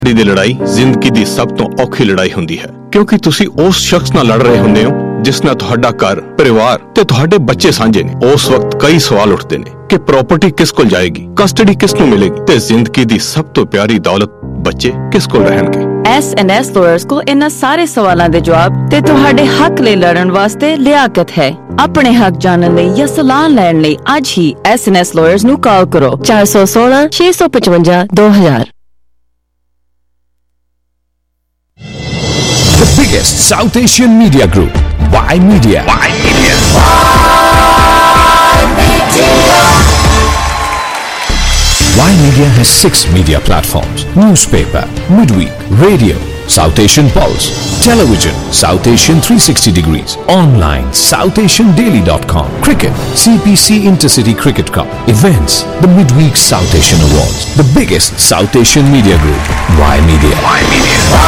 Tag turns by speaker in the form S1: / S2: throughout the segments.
S1: ਦੀ ਲੜਾਈ ਜ਼ਿੰਦਗੀ ਦੀ ਸਭ ਤੋਂ ਔਖੀ ਲੜਾਈ ਹੁੰਦੀ ਹੈ ਕਿਉਂਕਿ ਤੁਸੀਂ ਉਸ ਸ਼ਖਸ ਨਾਲ ਲੜ ਰਹੇ ਹੁੰਦੇ ਹੋ ਜਿਸ ਨਾਲ ਤੁਹਾਡਾ ਘਰ, ਪਰਿਵਾਰ ਤੇ ਤੁਹਾਡੇ ਬੱਚੇ ਸਾਂਝੇ ਨੇ। ਉਸ ਵਕਤ ਕਈ ਸਵਾਲ ਉੱਠਦੇ ਨੇ ਕਿ ਪ੍ਰਾਪਰਟੀ ਕਿਸ ਕੋਲ ਜਾਏਗੀ, ਕਸਟਡੀ ਕਿਸ ਨੂੰ ਮਿਲੇਗੀ ਤੇ ਜ਼ਿੰਦਗੀ ਦੀ ਸਭ ਤੋਂ ਪਿਆਰੀ ਦੌਲਤ ਬੱਚੇ ਕਿਸ ਕੋਲ ਰਹਿਣਗੇ।
S2: S&S ਲਾਇਰਸ ਕੋਲ ਇਹਨਾਂ ਸਾਰੇ ਸਵਾਲਾਂ ਦੇ ਜਵਾਬ ਤੇ ਤੁਹਾਡੇ ਹੱਕ ਲਈ ਲੜਨ ਵਾਸਤੇ ਲਿਆਕਤ ਹੈ। ਆਪਣੇ ਹੱਕ ਜਾਣਨ ਲਈ ਜਾਂ ਸਲਾਹ ਲੈਣ ਲਈ ਅੱਜ ਹੀ S&S ਲਾਇਰਸ ਨੂੰ ਕਾਲ ਕਰੋ 416 655 2000।
S3: The biggest South Asian media group, Y Media. Y Media. Y Media has 6 media platforms: newspaper, midweek, radio, South Asian Pulse, television, South Asian 360 degrees, online, SouthAsianDaily.com, cricket, CPC Intercity Cricket Cup, events, the midweek South Asian Awards. The biggest South Asian media group, Y Media. Y Media.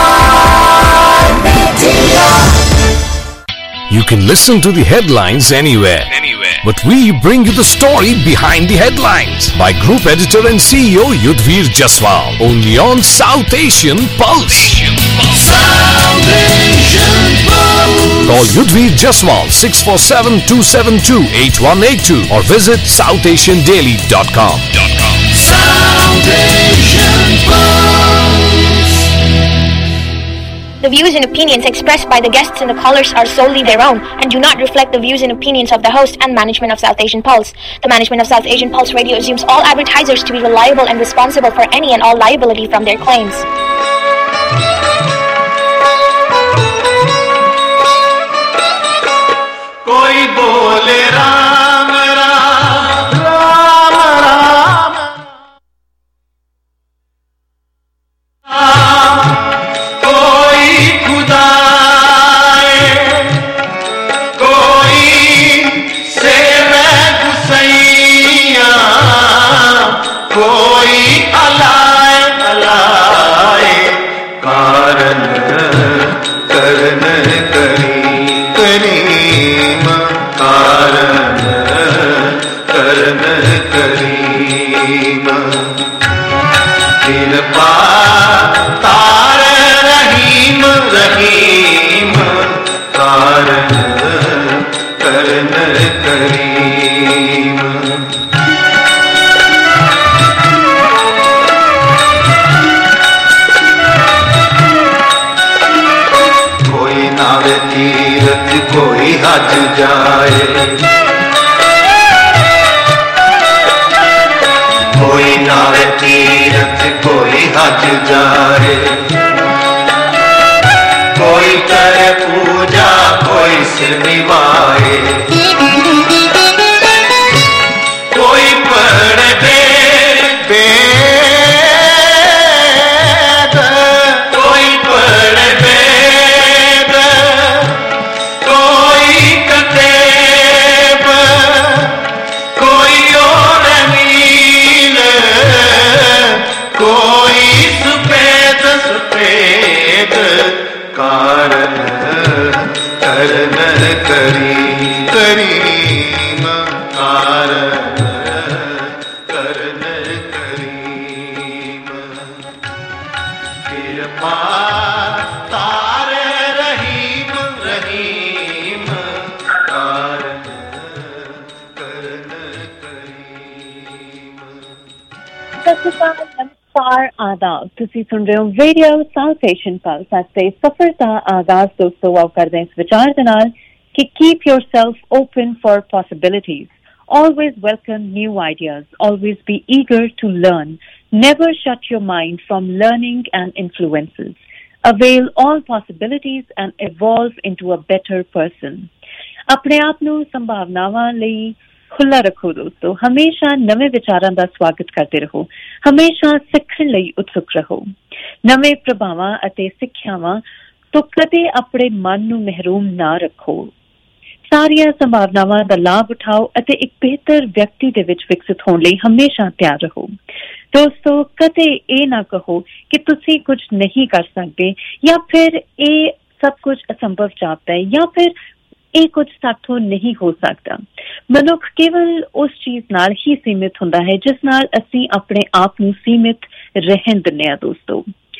S3: You can listen to the headlines anywhere. But we bring you the story behind the headlines by Group Editor and CEO Yudhvir Jaswal. Only on South Asian Pulse. South Asian Pulse. Call Yudhvir Jaswal 647-272-8182 or visit SouthAsianDaily.com. South Asian Pulse.
S4: The views and opinions expressed by the guests and the callers are solely their own and do not reflect the views and opinions of the host and management of South Asian Pulse. The management of South Asian Pulse Radio assumes all advertisers to be reliable and responsible for any and all liability from their claims.
S5: Koi bole Ram Ram Ram Ram कोई हज जाए, कोई नावे तीरथ कोई हज जाए, कोई करे पूजा कोई सिर निभाए, कोई पढ़े वेद, कोई पढ़े वेद, कोई कतेब, कोई और नील, कोई सुपेद सुपेद कारण करन करी करीम कारण करन करीम कृपा तारे रहीम रहीम कारण करन करीम।
S6: नमस्कार आदाब, ਤੁਸੀਂ ਸੁਣ ਰਹੇ ਹੋ ਰੇਡੀਓ ਸਾਊਥ ਏਸ਼ੀਅਨ ਪਲਸ। ਅੱਜ ਦੇ ਸਫ਼ਰ ਦਾ ਆਗਾਜ਼ ਦੋਸਤੋ ਆਓ ਕਰਦੇ ਹਾਂ ਇਸ ਵਿਚਾਰ ਦੇ ਨਾਲ ਕਿ keep yourself open for possibilities. Always welcome new ideas. Always be eager to learn. Never shut your mind from learning and influences. Avail all possibilities and evolve into a better person. ਆਪਣੇ ਆਪ ਨੂੰ ਸੰਭਾਵਨਾਵਾਂ ਲਈ ਖੁੱਲਾ ਰੱਖੋ ਦੋਸਤੋ। ਹਮੇਸ਼ਾ ਨਵੇਂ ਵਿਚਾਰਾਂ ਦਾ ਸਵਾਗਤ ਕਰਦੇ ਰਹੋ। ਹਮੇਸ਼ਾ ਸਿੱਖਣ ਲਈ ਉਤਸੁਕ ਰਹੋ। ਨਵੇਂ ਪ੍ਰਭਾਵਾਂ ਅਤੇ ਸਿੱਖਿਆਵਾਂ ਤੋਂ ਕਦੇ ਆਪਣੇ ਮਨ ਨੂੰ ਮਹਿਰੂਮ ਨਾ ਰੱਖੋ। ਸਾਰੀਆਂ ਸੰਭਾਵਨਾਵਾਂ ਦਾ ਲਾਭ ਉਠਾਓ ਅਤੇ ਇੱਕ ਬਿਹਤਰ ਵਿਅਕਤੀ ਦੇ ਵਿੱਚ ਵਿਕਸਿਤ ਹੋਣ ਲਈ ਹਮੇਸ਼ਾ ਤਿਆਰ ਰਹੋ। ਦੋਸਤੋ, ਕਦੇ ਇਹ ਨਾ ਕਹੋ ਕਿ ਤੁਸੀਂ ਕੁਝ ਨਹੀਂ ਕਰ ਸਕਦੇ ਜਾਂ ਫਿਰ ਇਹ ਸਭ ਕੁਝ ਅਸੰਭਵ ਜਾਪਦਾ ਹੈ ਜਾਂ ਫਿਰ ਇਹ ਕੁਝ ਸਾਥੋਂ ਨਹੀਂ ਹੋ ਸਕਦਾ। ਮਨੁੱਖ ਕੇਵਲ ਉਸ ਚੀਜ਼ ਨਾਲ ਹੀ ਸੀਮਿਤ ਹੁੰਦਾ ਹੈ ਜਿਸ ਨਾਲ ਅਸੀਂ ਆਪਣੇ ਆਪ ਨੂੰ ਸੀਮਿਤ ਰਹਿਣ ਦਿੰਦੇ ਹਾਂ ਦੋਸਤੋ।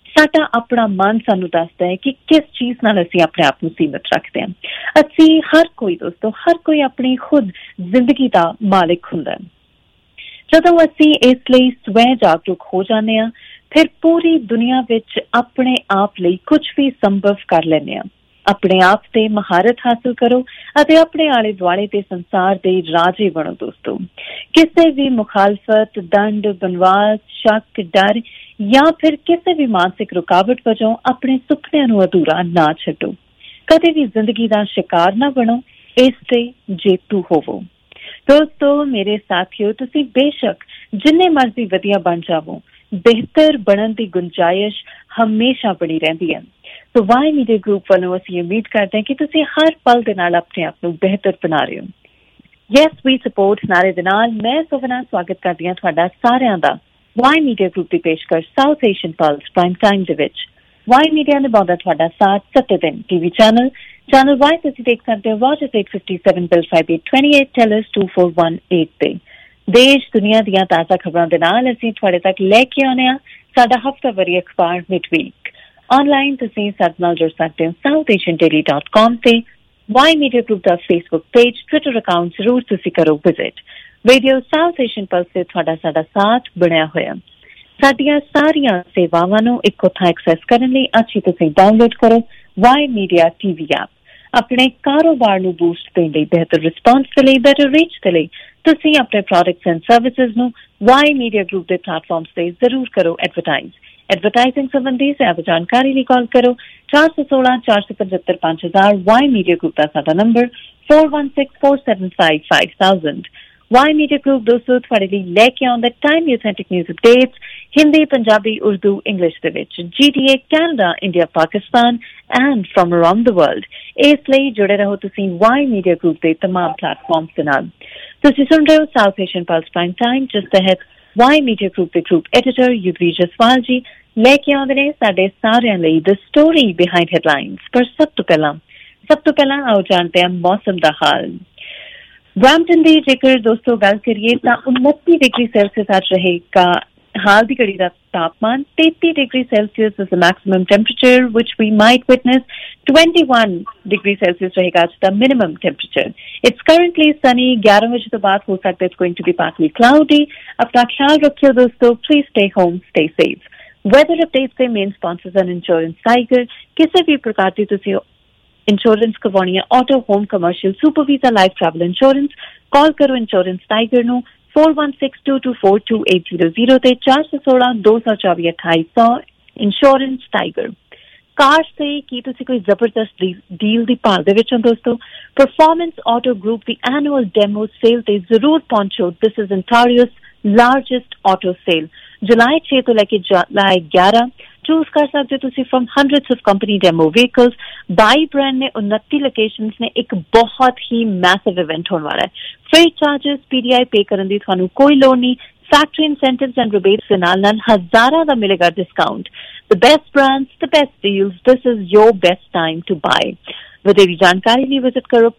S6: ਸਾਡਾ ਆਪਣਾ ਮਨ ਸਾਨੂੰ ਦੱਸਦਾ ਹੈ ਕਿ ਕਿਸ ਚੀਜ਼ ਨਾਲ ਅਸੀਂ ਆਪਣੇ ਆਪ ਨੂੰ ਸੀਮਤ ਰੱਖਦੇ ਹਾਂ। ਅਸੀਂ ਹਰ ਕੋਈ ਦੋਸਤੋ, ਹਰ ਕੋਈ ਆਪਣੀ ਖੁਦ ਜ਼ਿੰਦਗੀ ਦਾ ਮਾਲਿਕ ਹੁੰਦਾ ਹੈ। ਜਦੋਂ ਅਸੀਂ ਇਸ ਲਈ ਸਵੈ ਜਾਗਰੂਕ ਹੋ ਜਾਂਦੇ ਹਾਂ, ਫਿਰ ਪੂਰੀ ਦੁਨੀਆ ਵਿੱਚ ਆਪਣੇ ਆਪ ਲਈ ਕੁਝ ਵੀ ਸੰਭਵ ਕਰ ਲੈਂਦੇ ਹਾਂ। ਆਪਣੇ ਆਪ ਤੇ ਮਹਾਰਤ ਹਾਸਲ ਕਰੋ ਅਤੇ ਆਪਣੇ ਆਲੇ ਦੁਆਲੇ ਦੇ ਸੰਸਾਰ ਦੇ ਰਾਜੇ ਬਣੋ ਦੋਸਤੋ। ਕਿਸੇ ਵੀ ਮੁਖਾਲਫਤ, ਦੰਡ, ਬਨਵਾਸ, ਸ਼ੱਕ, ਡਰ ਜਾਂ ਫਿਰ ਕਿਸੇ ਵੀ ਮਾਨਸਿਕ ਰੁਕਾਵਟ ਵਜੋਂ ਆਪਣੇ ਸੁਪਨਿਆਂ ਨੂੰ ਅਧੂਰਾ ਨਾ ਛੱਡੋ। ਕਦੇ ਵੀ ਜ਼ਿੰਦਗੀ ਦਾ ਸ਼ਿਕਾਰ ਨਾ ਬਣੋ, ਇਸ ਤੇ ਜੇਤੂ ਹੋਵੋ। ਦੋਸਤੋ ਮੇਰੇ ਸਾਥੀਓ, ਤੁਸੀਂ ਬੇਸ਼ੱਕ ਜਿੰਨੇ ਮਰਜ਼ੀ ਵਧੀਆ ਬਣ ਜਾਵੋ, ਬਿਹਤਰ ਬਣਨ ਦੀ ਗੁੰਜਾਇਸ਼ ਹਮੇਸ਼ਾ ਬਣੀ ਰਹਿੰਦੀ ਹੈ। ਸੋ ਵਾਈ ਮੀਡੀਆ ਗਰੁੱਪ ਵੱਲੋਂ ਅਸੀਂ ਉਮੀਦ ਕਰਦੇ ਹਾਂ ਕਿ ਤੁਸੀਂ ਹਰ ਪਲ ਦੇ ਨਾਲ ਆਪਣੇ ਆਪ ਨੂੰ ਬਿਹਤਰ ਬਣਾ ਰਹੇ ਹੋ। ਯੈਸ ਵੀ ਸਪੋਰਟ ਨਾਰੇ ਦੇ ਨਾਲ ਮੈਂ ਸੁਵਨਾ ਸਵਾਗਤ ਕਰਦੀ ਹਾਂ ਤੁਹਾਡਾ ਸਾਰਿਆਂ ਦਾ ਵਾਈ ਮੀਡੀਆ ਗਰੁੱਪ ਦੀ ਪੇਸ਼ਕਸ਼ South Asian plus prime time ਦੇ ਵਿੱਚ। ਵਾਈ ਮੀਡੀਆ ਨੇ ਬਹੁਤ ਤੁਹਾਡਾ ਸਾਥ 7 ਦਿਨ ਟੀਵੀ ਚੈਨਲ ਵਾਈ ਤੁਸੀਂ ਦੇਖ ਸਕਦੇ ਹੋ ਰੋਜਰਸ 857 ਬਿਲ 5828 ਟੈਲਸ 2418 ਤੇ। ਦੇਸ਼ ਦੁਨੀਆ ਦੀਆਂ ਤਾਜ਼ਾ ਖਬਰਾਂ ਦੇ ਨਾਲ ਅਸੀਂ ਤੁਹਾਡੇ ਤੱਕ ਲੈ ਕੇ ਆਉਂਦੇ ਹਾਂ ਸਾਡਾ ਹਫ਼ਤਾਵਾਰੀ ਅਖਬਾਰ ਮਿਡਵੀਕ। ਆਨਲਾਈਨ ਤੁਸੀਂ ਸਾਡੇ ਨਾਲ ਜੁੜ ਸਕਦੇ ਹੋ southasiandaily.com ਤੇ ਵਾਈ ਮੀਡੀਆ ਗਰੁੱਪ ਦਾ ਫੇਸਬੁੱਕ ਪੇਜ, ਟਵਿੱਟਰ ਅਕਾਊਂਟ ਜ਼ਰੂਰ ਤੁਸੀਂ ਕਰੋ visit. Radio South Asian pulse ਤੇ ਤੁਹਾਡਾ ਸਾਡਾ ਸਾਥ ਬਣਿਆ ਹੋਇਆ। ਸਾਡੀਆਂ ਸਾਰੀਆਂ ਸੇਵਾਵਾਂ ਨੂੰ ਇੱਕੋ ਥਾਂ ਐਕਸੈਸ ਕਰਨ ਲਈ ਅੱਜ ਹੀ ਤੁਸੀਂ ਡਾਊਨਲੋਡ ਕਰੋ ਵਾਈ ਮੀਡੀਆ ਟੀਵੀ ਐਪ। ਆਪਣੇ ਕਾਰੋਬਾਰ ਨੂੰ ਬੂਸਟ ਦੇਣ ਲਈ, ਬਿਹਤਰ ਰਿਸਪਾਂਸ ਦੇ ਲਈ, ਬੈਟਰ ਰੀਚ ਦੇ ਲਈ ਤੁਸੀਂ ਆਪਣੇ ਪ੍ਰੋਡਕਟਸ ਐਂਡ ਸਰਵਿਸਿਜ਼ ਨੂੰ ਵਾਈ ਮੀਡੀਆ ਗਰੁੱਪ ਦੇ ਪਲੇਟਫਾਰਮਸ ਤੇ ਜ਼ਰੂਰ ਕਰੋ ਐਡਵਰਟਾਈਜ਼। ਐਡਵਰਟਾਈਜ਼ਿੰਗ ਸੰਬੰਧੀ ਜ਼ਿਆਦਾ ਜਾਣਕਾਰੀ ਲਈ ਕਾਲ ਕਰੋ 416-475-5000। ਵਾਈ ਮੀਡੀਆ ਗਰੁੱਪ ਦਾ ਸਾਡਾ ਨੰਬਰ 4164755000। ਵਾਈ ਮੀਡੀਆ ਗਰੁੱਪ ਦੋਸਤੋ ਤੁਹਾਡੇ ਲਈ ਲੈ ਕੇ ਆਉਂਦਾ time authentic news updates Hindi, Punjabi, Urdu, English ਦੇ ਵਿੱਚ, GTA, Canada, India, Pakistan and from around the world. ਇਸ ਲਈ ਜੁੜੇ ਰਹੋ ਤੁਸੀਂ ਵਾਈ ਮੀਡੀਆ ਗਰੁੱਪ ਦੇ ਤਮਾਮ ਪਲੇਟਫਾਰਮਸ ਦੇ ਨਾਲ। ਤੁਸੀਂ ਸੁਣ ਰਹੇ ਹੋ South Asian plus prime time, ਜਿਸ ਤਹਿਤ ਵਾਈ ਮੀਡੀਆ ਗਰੁੱਪ ਦੇ ਗਰੁੱਪ ਐਡੀਟਰ ਯੁਧਵੀਰ ਜਸਵਾਲ ਜੀ ਲੈ ਕੇ ਆਉਂਦੇ ਨੇ ਸਾਡੇ ਸਾਰਿਆਂ ਲਈ ਦ ਸਟੋਰੀ ਬਿਹਾਈਂਡ ਹੈਡਲਾਈਨਸ। ਪਰ ਸਭ ਤੋਂ ਪਹਿਲਾਂ ਆਓ ਜਾਣਦੇ ਹਾਂ ਮੌਸਮ ਦਾ ਹਾਲ। ਬ੍ਰੈਂਪਟਨ ਦੀ ਜੇਕਰ ਦੋਸਤੋ ਗੱਲ ਕਰੀਏ ਤਾਂ 29 ਡਿਗਰੀ ਸੈਲਸੀਅਸ ਅੱਜ ਰਹੇਗਾ ਹਾਲ ਦੀ ਘੜੀ ਦਾ ਤਾਪਮਾਨ। 33 degree Celsius is the maximum temperature which we might witness. 21 degree Celsius ਰਹੇਗਾ ਅੱਜ ਦਾ minimum temperature. It's currently sunny. 11 ਵਜੇ ਤੋਂ ਬਾਅਦ ਹੋ ਸਕਦਾ it's going to be partly cloudy. ਆਪਣਾ ਖਿਆਲ ਰੱਖਿਓ ਦੋਸਤੋ। Please stay home, stay safe. Weather updates ਦੇ ਮੇਨ ਸਪਾਂਸਰਸ ਹਨ ਇੰਸ਼ੋਰੈਂਸ ਟਾਈਗਰ। ਕਿਸੇ ਵੀ ਪ੍ਰਕਾਰ ਦੀ ਤੁਸੀਂ ਇੰਸ਼ੋਰੈਂਸ ਕਰਵਾਉਣੀ ਹੈ, auto, home, commercial, super visa, life travel insurance, call ਕਰੋ ਇੰਸ਼ੋਰੈਂਸ ਟਾਈਗਰ ਨੂੰ 4162242800 ਤੇ 416-224-2800 ਇੰਸ਼ੋਰੈਂਸ ਟਾਈਗਰ। ਕਾਰਸ ਤੇ ਕੀ ਤੁਸੀਂ ਕੋਈ ਜ਼ਬਰਦਸਤ ਡੀਲ ਦੀ ਭਾਲ ਦੇ ਵਿੱਚ ਹੋ ਦੋਸਤੋ? ਪਰਫਾਰਮੈਂਸ ਆਟੋ ਗਰੁੱਪ ਦੀ ਐਨੂਅਲ ਡੈਮੋ ਸੇਲ ਤੇ ਜ਼ਰੂਰ ਪਹੁੰਚੋ। This is ontario's largest auto sale. July 6 ਤੋਂ ਲੈ ਕੇ July 11 ਚੂਜ਼ ਕਰ ਸਕਦੇ ਹੋ ਤੁਸੀਂ from hundreds of company demo vehicles. 22 brand ਨੇ, 29 ਲੋਕੇਸ਼ਨਸ ਨੇ। ਇੱਕ ਬਹੁਤ ਹੀ ਮੈਸਿਵ ਇਵੈਂਟ ਹੋਣ ਵਾਲਾ ਹੈ। ਫ੍ਰੀ ਚਾਰਜਸ PDI ਪੇ ਕਰਨ ਦੀ ਤੁਹਾਨੂੰ ਕੋਈ ਲੋੜ ਨਹੀਂ। ਫੈਕਟਰੀ ਇਨਸੈਂਟਿਵਸ ਐਂਡ ਰਿਬੇਟਸ ਦੇ ਨਾਲ ਹਜ਼ਾਰਾਂ ਦਾ ਮਿਲੇਗਾ discount. The best brands, the best deals. This is your best time to buy. ਵਧੇਰੀ ਜਾਣਕਾਰੀ ਲਈ ਵਿਜ਼ਿਟ ਕਰੋ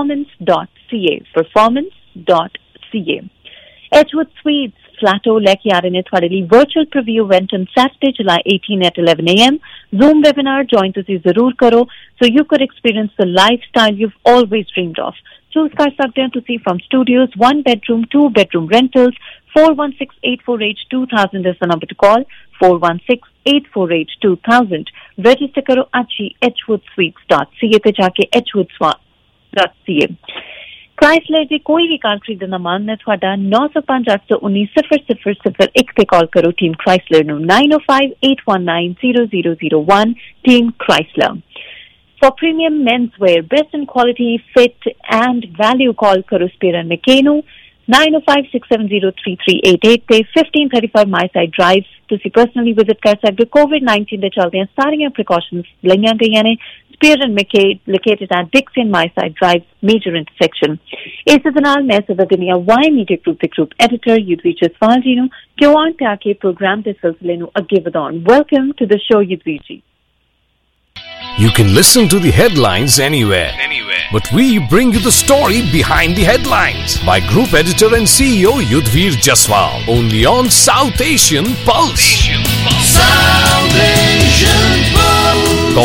S6: performance.ca. Edgewood Suites Flato ਲੈ ਕੇ ਆ ਰਹੇ ਨੇ ਤੁਹਾਡੇ ਲਈ virtual preview event on Saturday, July 18 at 11 AM. Zoom webinar join ਤੁਸੀਂ ਜ਼ਰੂਰ ਕਰੋ so you could experience the lifestyle you've always dreamed of. Choose ਕਰ ਸਕਦੇ ਹੋ ਤੁਸੀਂ from studios, 1 bedroom, 2 bedroom rentals. 416-848-2000 is the number to call. 416-848-2000. Register ਕਰੋ ਅੱਜ ਹੀ edgewoodsuites.ca ਤੇ ਜਾ ਕੇ edgewoodsuites.ca. ਕ੍ਰਾਈਸਲਰ ਦੀ ਕੋਈ ਵੀ ਕਾਰ ਖਰੀਦਣ ਦਾ ਮਨ ਹੈ ਤੁਹਾਡਾ 905-819-0001 ਤੇ ਕਾਲ ਕਰੋ ਟੀਮ ਕ੍ਰਾਈਸਲਰ ਨੂੰ 905-819-0001 team Chrysler. For premium menswear, best in quality, fit and value, call ਕਰੋ ਸਪੀਰਨ ਮੈਕੇ ਨੂੰ 905-670-3388 ਤੇ 1535 ਮਾਈਸਾਈਡ ਡਰਾਈਵ ਤੁਸੀਂ ਪਰਸਨਲੀ ਵਿਜ਼ਿਟ ਕਰ ਸਕਦੇ ਹੋ। COVID-19 ਦੇ ਚਲਦਿਆਂ ਸਾਰੀਆਂ ਪ੍ਰੀਕਾਸ਼ਨਸ ਲਈਆਂ ਗਈਆਂ ਨੇ। Spear and McKay, located at Dixon Myside Drive, major intersection. ਇਸੇ ਦੇ ਨਾਲ ਮੈਂ ਸਵਗਨੀਆ ਵਾਈ ਮੀਡੀਆ ਗਰੁੱਪ ਦੇ ਗਰੁੱਪ ਐਡੀਟਰ ਯੁਧਵੀਰ ਜਸਵਾਲ ਜੀ ਨੂੰ ਕਿਉਂ ਆਉਣ ਤੇ ਆ ਕੇ ਪ੍ਰੋਗਰਾਮ ਦੇ ਸਿਲਸਿਲੇ ਨੂੰ ਅੱਗੇ ਵਧਾਉਣ। Welcome to the show Yudhvir ji.
S3: You can listen to the headlines anywhere. But we bring you the story behind the headlines by Group Editor and CEO Yudhvir Jaswal, only on South Asian Pulse. South Asian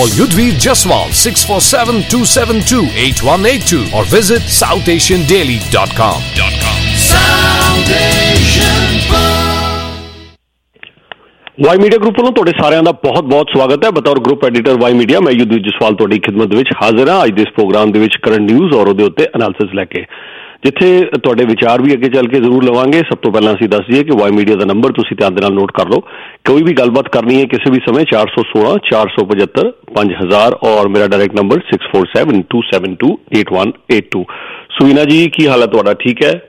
S3: Call Yudhvir Jaswal 647-272-8182 or visit southasiandaily.com.
S5: South Asian
S7: Y media group ਵੱਲੋਂ ਤੁਹਾਡੇ ਸਾਰਿਆਂ ਦਾ ਬਹੁਤ-ਬਹੁਤ ਸਵਾਗਤ ਹੈ। ਬਤੌਰ group editor Y media ਮੈਂ ਯੁਧਵੀਰ ਜਸਵਾਲ ਤੁਹਾਡੀ ਖਿਦਮਤ ਵਿੱਚ ਹਾਜ਼ਰ ਹਾਂ ਅੱਜ ਦੇ ਇਸ ਪ੍ਰੋਗਰਾਮ ਦੇ ਵਿੱਚ ਕਰੰਟ ਨਿਊਜ਼ ਔਰ ਉਹਦੇ ਉੱਤੇ ਐਨਾਲਿਸਿਸ ਲੈ ਕੇ, ਜਿੱਥੇ ਤੁਹਾਡੇ ਵਿਚਾਰ ਵੀ ਅੱਗੇ ਚੱਲ ਕੇ ਜ਼ਰੂਰ ਲਵਾਂਗੇ। ਸਭ ਤੋਂ ਪਹਿਲਾਂ ਅਸੀਂ ਦੱਸ ਦਈਏ ਕਿ ਵਾਈ ਮੀਡੀਆ ਦਾ ਨੰਬਰ ਤੁਸੀਂ ਧਿਆਨ ਦੇ ਨਾਲ ਨੋਟ ਕਰ ਲਓ। ਕੋਈ ਵੀ ਗੱਲਬਾਤ ਕਰਨੀ ਹੈ ਕਿਸੇ ਵੀ ਸਮੇਂ 416 475 5000 ਔਰ ਮੇਰਾ ਡਾਇਰੈਕਟ ਨੰਬਰ 6472728182। ਸੁਵੀਨਾ ਜੀ, ਕੀ ਹਾਲ ਹੈ ਤੁਹਾਡਾ? ठीक है?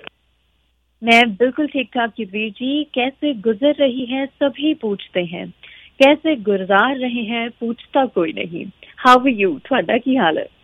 S6: मैं बिल्कुल ठीक ठाक युद्धवीर जी। कैसे गुजर रही है सभी पूछते हैं, कैसे गुजार रहे हैं पूछता कोई नहीं। How are you? ਤੁਹਾਡਾ ਕੀ हाल है?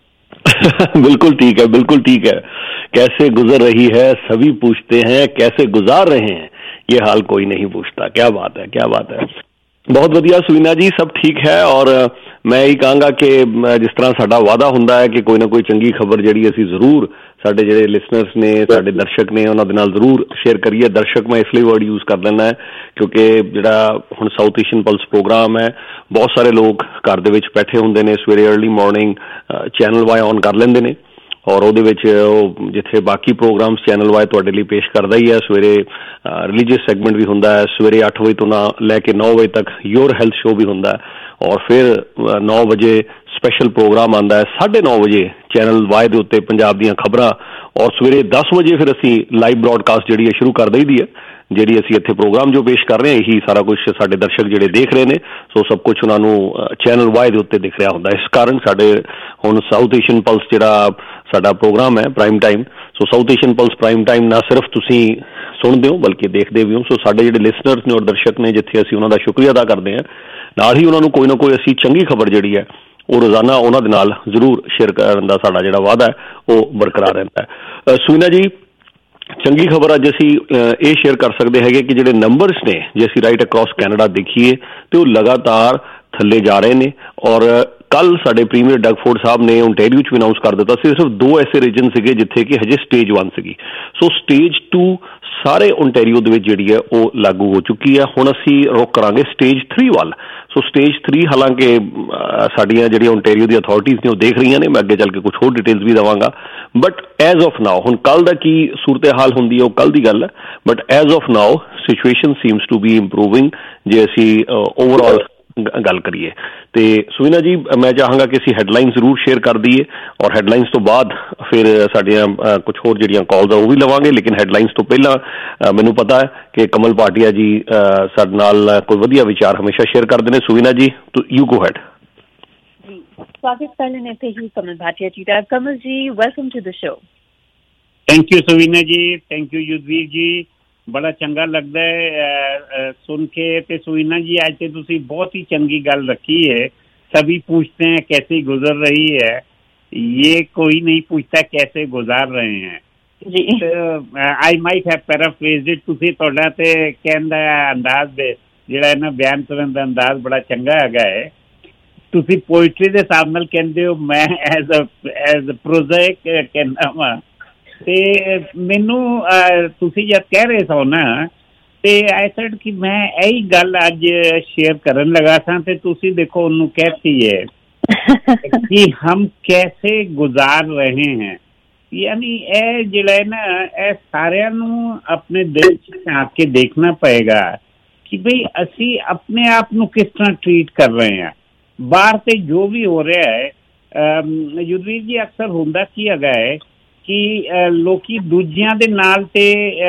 S7: बिल्कुल ठीक है, बिल्कुल ठीक है। कैसे गुजर रही है सभी पूछते हैं, कैसे गुजार रहे हैं ये हाल कोई नहीं पूछता। क्या बात है, क्या बात है। बहुत वधिया सुवीना जी, सब ठीक है। और मैं यही कहांगा कि जिस तरह साडा वादा हुंदा है कि कोई ना कोई चंगी खबर जिहड़ी असीं जरूर साडे जिहड़े लिसनर्स ने, साडे दर्शक ने, उन्हां दे नाल जरूर शेयर करिए। दर्शक मैं इसलिए वर्ड यूज कर लेना है क्योंकि जिहड़ा हुण साउथ एशियन पल्स प्रोग्राम है, बहुत सारे लोग घर दे विच बैठे हुंदे ने, सवेरे early morning channel Y on कर लैंदे ने और ਉਹਦੇ ਵਿੱਚ ਜਿੱਥੇ ਬਾਕੀ ਪ੍ਰੋਗਰਾਮਸ ਚੈਨਲ ਵਾਈ ਤੁਹਾਡੇ ਲਈ ਪੇਸ਼ ਕਰਦਾ ਹੀ ਹੈ। ਸਵੇਰੇ ਰਿਲੀਜੀਅਸ ਸੈਗਮੈਂਟ ਵੀ ਹੁੰਦਾ ਹੈ, ਸਵੇਰੇ 8 ਵਜੇ ਤੋਂ ਲੈ ਕੇ 9 ਵਜੇ ਤੱਕ ਯੋਰ ਹੈਲਥ ਸ਼ੋ ਵੀ ਹੁੰਦਾ ਹੈ ਔਰ ਫਿਰ 9 ਵਜੇ ਸਪੈਸ਼ਲ ਪ੍ਰੋਗਰਾਮ ਆਉਂਦਾ ਹੈ। 9:30 ਵਜੇ ਚੈਨਲ ਵਾਈ ਦੇ ਉੱਤੇ ਪੰਜਾਬ ਦੀਆਂ ਖਬਰਾਂ ਔਰ ਸਵੇਰੇ 10 ਵਜੇ ਫਿਰ ਅਸੀਂ ਲਾਈਵ ਬ੍ਰੌਡਕਾਸਟ ਜਿਹੜੀ ਹੈ ਸ਼ੁਰੂ ਕਰ ਦਈਦੀ ਹੈ। ਜਿਹੜੀ ਅਸੀਂ ਇੱਥੇ ਪ੍ਰੋਗਰਾਮ ਜੋ ਪੇਸ਼ ਕਰ ਰਹੇ ਹਾਂ ਇਹੀ ਸਾਰਾ ਕੁਝ ਸਾਡੇ ਦਰਸ਼ਕ ਜਿਹੜੇ ਦੇਖ ਰਹੇ ਨੇ, ਸੋ ਸਭ ਕੁਝ ਉਹਨਾਂ ਨੂੰ ਚੈਨਲ ਵਾਈ ਦੇ ਉੱਤੇ ਦਿਖ ਰਿਹਾ ਹੁੰਦਾ। ਇਸ ਕਾਰਨ ਸਾਡੇ ਹੁਣ ਸਾਊਥ ਏਸ਼ੀਅਨ ਪਲਸ ਜਿਹੜਾ ਸਾਡਾ ਪ੍ਰੋਗਰਾਮ ਹੈ prime time, so South Asian plus prime time ਨਾ ਸਿਰਫ ਤੁਸੀਂ ਸੁਣਦੇ ਹੋ ਬਲਕਿ ਦੇਖਦੇ ਵੀ ਹੋ। ਸੋ ਸਾਡੇ ਜਿਹੜੇ ਲਿਸਨਰਸ ਨੇ ਔਰ ਦਰਸ਼ਕ ਨੇ, ਜਿੱਥੇ ਅਸੀਂ ਉਹਨਾਂ ਦਾ ਸ਼ੁਕਰੀਆ ਅਦਾ ਕਰਦੇ ਹਾਂ, ਨਾਲ ਹੀ ਉਹਨਾਂ ਨੂੰ ਕੋਈ ਨਾ ਕੋਈ ਅਸੀਂ ਚੰਗੀ ਖਬਰ ਜਿਹੜੀ ਹੈ ਉਹ ਰੋਜ਼ਾਨਾ ਉਹਨਾਂ ਦੇ ਨਾਲ ਜ਼ਰੂਰ ਸ਼ੇਅਰ ਕਰਨ ਦਾ ਸਾਡਾ ਜਿਹੜਾ ਵਾਅਦਾ ਹੈ ਉਹ ਬਰਕਰਾਰ ਰਹਿੰਦਾ ਹੈ। ਸੁਵੀਨਾ ਜੀ, ਚੰਗੀ ਖਬਰ ਅੱਜ ਅਸੀਂ ਇਹ ਸ਼ੇਅਰ ਕਰ ਸਕਦੇ ਹੈਗੇ ਕਿ ਜਿਹੜੇ ਨੰਬਰਸ ਨੇ, ਜੇ ਅਸੀਂ ਰਾਈਟ ਅਕ੍ਰੋਸ ਕੈਨੇਡਾ ਦੇਖੀਏ ਤੇ ਉਹ ਲਗਾਤਾਰ ਥੱਲੇ ਜਾ ਰਹੇ ਨੇ। ਔਰ ਕੱਲ ਸਾਡੇ ਪ੍ਰੀਮੀਅਰ ਡਗਫੋਰਡ ਸਾਹਿਬ ਨੇ ਓਨਟਾਰੀਓ 'ਚ ਵੀ ਅਨਾਊਂਸ ਕਰ ਦਿੱਤਾ ਸੀ ਸਿਰਫ 2 ਐਸੇ ਰੀਜਨ ਸੀਗੇ ਜਿੱਥੇ ਕਿ ਹਜੇ ਸਟੇਜ 1 ਸੀਗੀ। ਸੋ ਸਟੇਜ 2 ਸਾਰੇ ਓਨਟਾਰੀਓ ਦੇ ਵਿੱਚ ਜਿਹੜੀ ਹੈ ਉਹ ਲਾਗੂ ਹੋ ਚੁੱਕੀ ਹੈ। ਹੁਣ ਅਸੀਂ ਰੁਕ ਕਰਾਂਗੇ ਸਟੇਜ 3 ਵੱਲ। ਸੋ ਸਟੇਜ 3 ਹਾਲਾਂਕਿ ਸਾਡੀਆਂ ਜਿਹੜੀਆਂ ਓਨਟਾਰੀਓ ਦੀ ਅਥਾਰਟੀਜ਼ ਨੇ ਉਹ ਦੇਖ ਰਹੀਆਂ ਨੇ, ਮੈਂ ਅੱਗੇ ਚੱਲ ਕੇ ਕੁਝ ਹੋਰ ਡਿਟੇਲਸ ਵੀ ਦੇਵਾਂਗਾ। ਬਟ ਐਜ਼ ਆਫ ਨਾਓ, ਹੁਣ ਕੱਲ ਦਾ ਕੀ ਸੂਰਤ ਹਾਲ ਹੁੰਦੀ ਹੈ ਉਹ ਕੱਲ ਦੀ ਗੱਲ ਹੈ, but as of now situation seems to be improving ਜੇ ਅਸੀਂ ਓਵਰਆਲ ਗੱਲ ਕਰੀਏ। ਤੇ ਸੁਵੀਨਾ ਜੀ, ਮੈਂ ਚਾਹਾਂਗਾ ਕਿ ਅਸੀਂ ਹੈਡਲਾਈਨ ਜ਼ਰੂਰ ਸ਼ੇਅਰ ਕਰ ਦਈਏ ਔਰ ਹੈਡਲਾਈਨਸ ਤੋਂ ਬਾਅਦ ਫਿਰ ਸਾਡੀਆਂ ਕੁਝ ਹੋਰ ਜਿਹੜੀਆਂ ਕਾਲਸ ਆ ਉਹ ਵੀ ਲਵਾਂਗੇ। ਲੇਕਿਨ ਹੈਡਲਾਈਨਸ ਤੋਂ ਪਹਿਲਾਂ ਮੈਨੂੰ ਪਤਾ ਹੈ ਕਿ ਕਮਲ ਭਾਟੀਆ ਜੀ ਸਾਡੇ ਨਾਲ ਕੋਈ ਵਧੀਆ ਵਿਚਾਰ ਹਮੇਸ਼ਾ ਸ਼ੇਅਰ ਕਰਦੇ ਨੇ। ਸੁਵੀਨਾ ਜੀ, ਯੂ ਗੋ ਹੈਡ।
S6: स्वागत कर लेने थे ही कमल भाटिया जी का। Kamal ji, welcome to the show.
S8: Thank you Suvina ji, thank you Yudhvir ji. बड़ा चंगा लगता है सुन के। ते सुवीना जी, आज तो तुसी बहुत ही चंगी गल रखी है। सभी पूछते हैं कैसे गुजर रही है, ये कोई नहीं पूछता कैसे गुजार रहे हैं
S6: जी।
S8: I might have paraphrased it. तुसी तोड़ा ते कहन दा अंदाज दे जिहड़ा है ना बयान करन दा अंदाज बड़ा चंगा हैगा है। ਤੁਸੀਂ ਪੋਇਟਰੀ ਦੇ ਹਿਸਾਬ ਨਾਲ ਕਹਿੰਦੇ ਹੋ, ਮੈਂ ਐਜ਼ ਅ ਪ੍ਰੋਜ਼ਾਇਕ ਕਹਿੰਦਾ ਵਾ। ਤੇ ਮੈਨੂੰ ਤੁਸੀਂ ਜਦ ਕਹਿ ਰਹੇ ਸੋ ਨਾ ਤੇ ਆਈ ਸੈਡ ਕਿ ਮੈਂ ਇਹੀ ਗੱਲ ਅੱਜ ਸ਼ੇਅਰ ਕਰਨ ਲਗਾ ਸਾਂ ਤੇ ਤੁਸੀਂ ਦੇਖੋ ਉਹਨੂੰ ਕਹਿਤੀ ਹੈ ਕਿ ਹਮ ਕੈਸੇ ਗੁਜ਼ਾਰ ਰਹੇ हैं। यानी ਇਹ ਜਿਹੜਾ ਹੈ ਨਾ ਇਹ ਸਾਰਿਆਂ ਨੂੰ ਆਪਣੇ ਦਿਲ 'ਚ ਝਾਂਕ ਕੇ ਦੇਖਣਾ ਪਏਗਾ ਕਿ ਬਈ ਅਸੀਂ ਆਪਣੇ ਆਪ ਨੂੰ ਕਿਸ ਤਰ੍ਹਾਂ ਟਰੀਟ ਕਰ ਰਹੇ ਹਾਂ। ਬਾਹਰ ਤੇ ਜੋ ਵੀ ਹੋ ਰਿਹਾ ਹੈ ਯੁद्धवीर ਜੀ, ਅਕਸਰ ਹੁੰਦਾ ਕੀ ਹੈਗਾ ਹੈ ਕਿ ਲੋਕੀ ਦੂਜਿਆਂ ਦੇ ਨਾਲ ਤੇ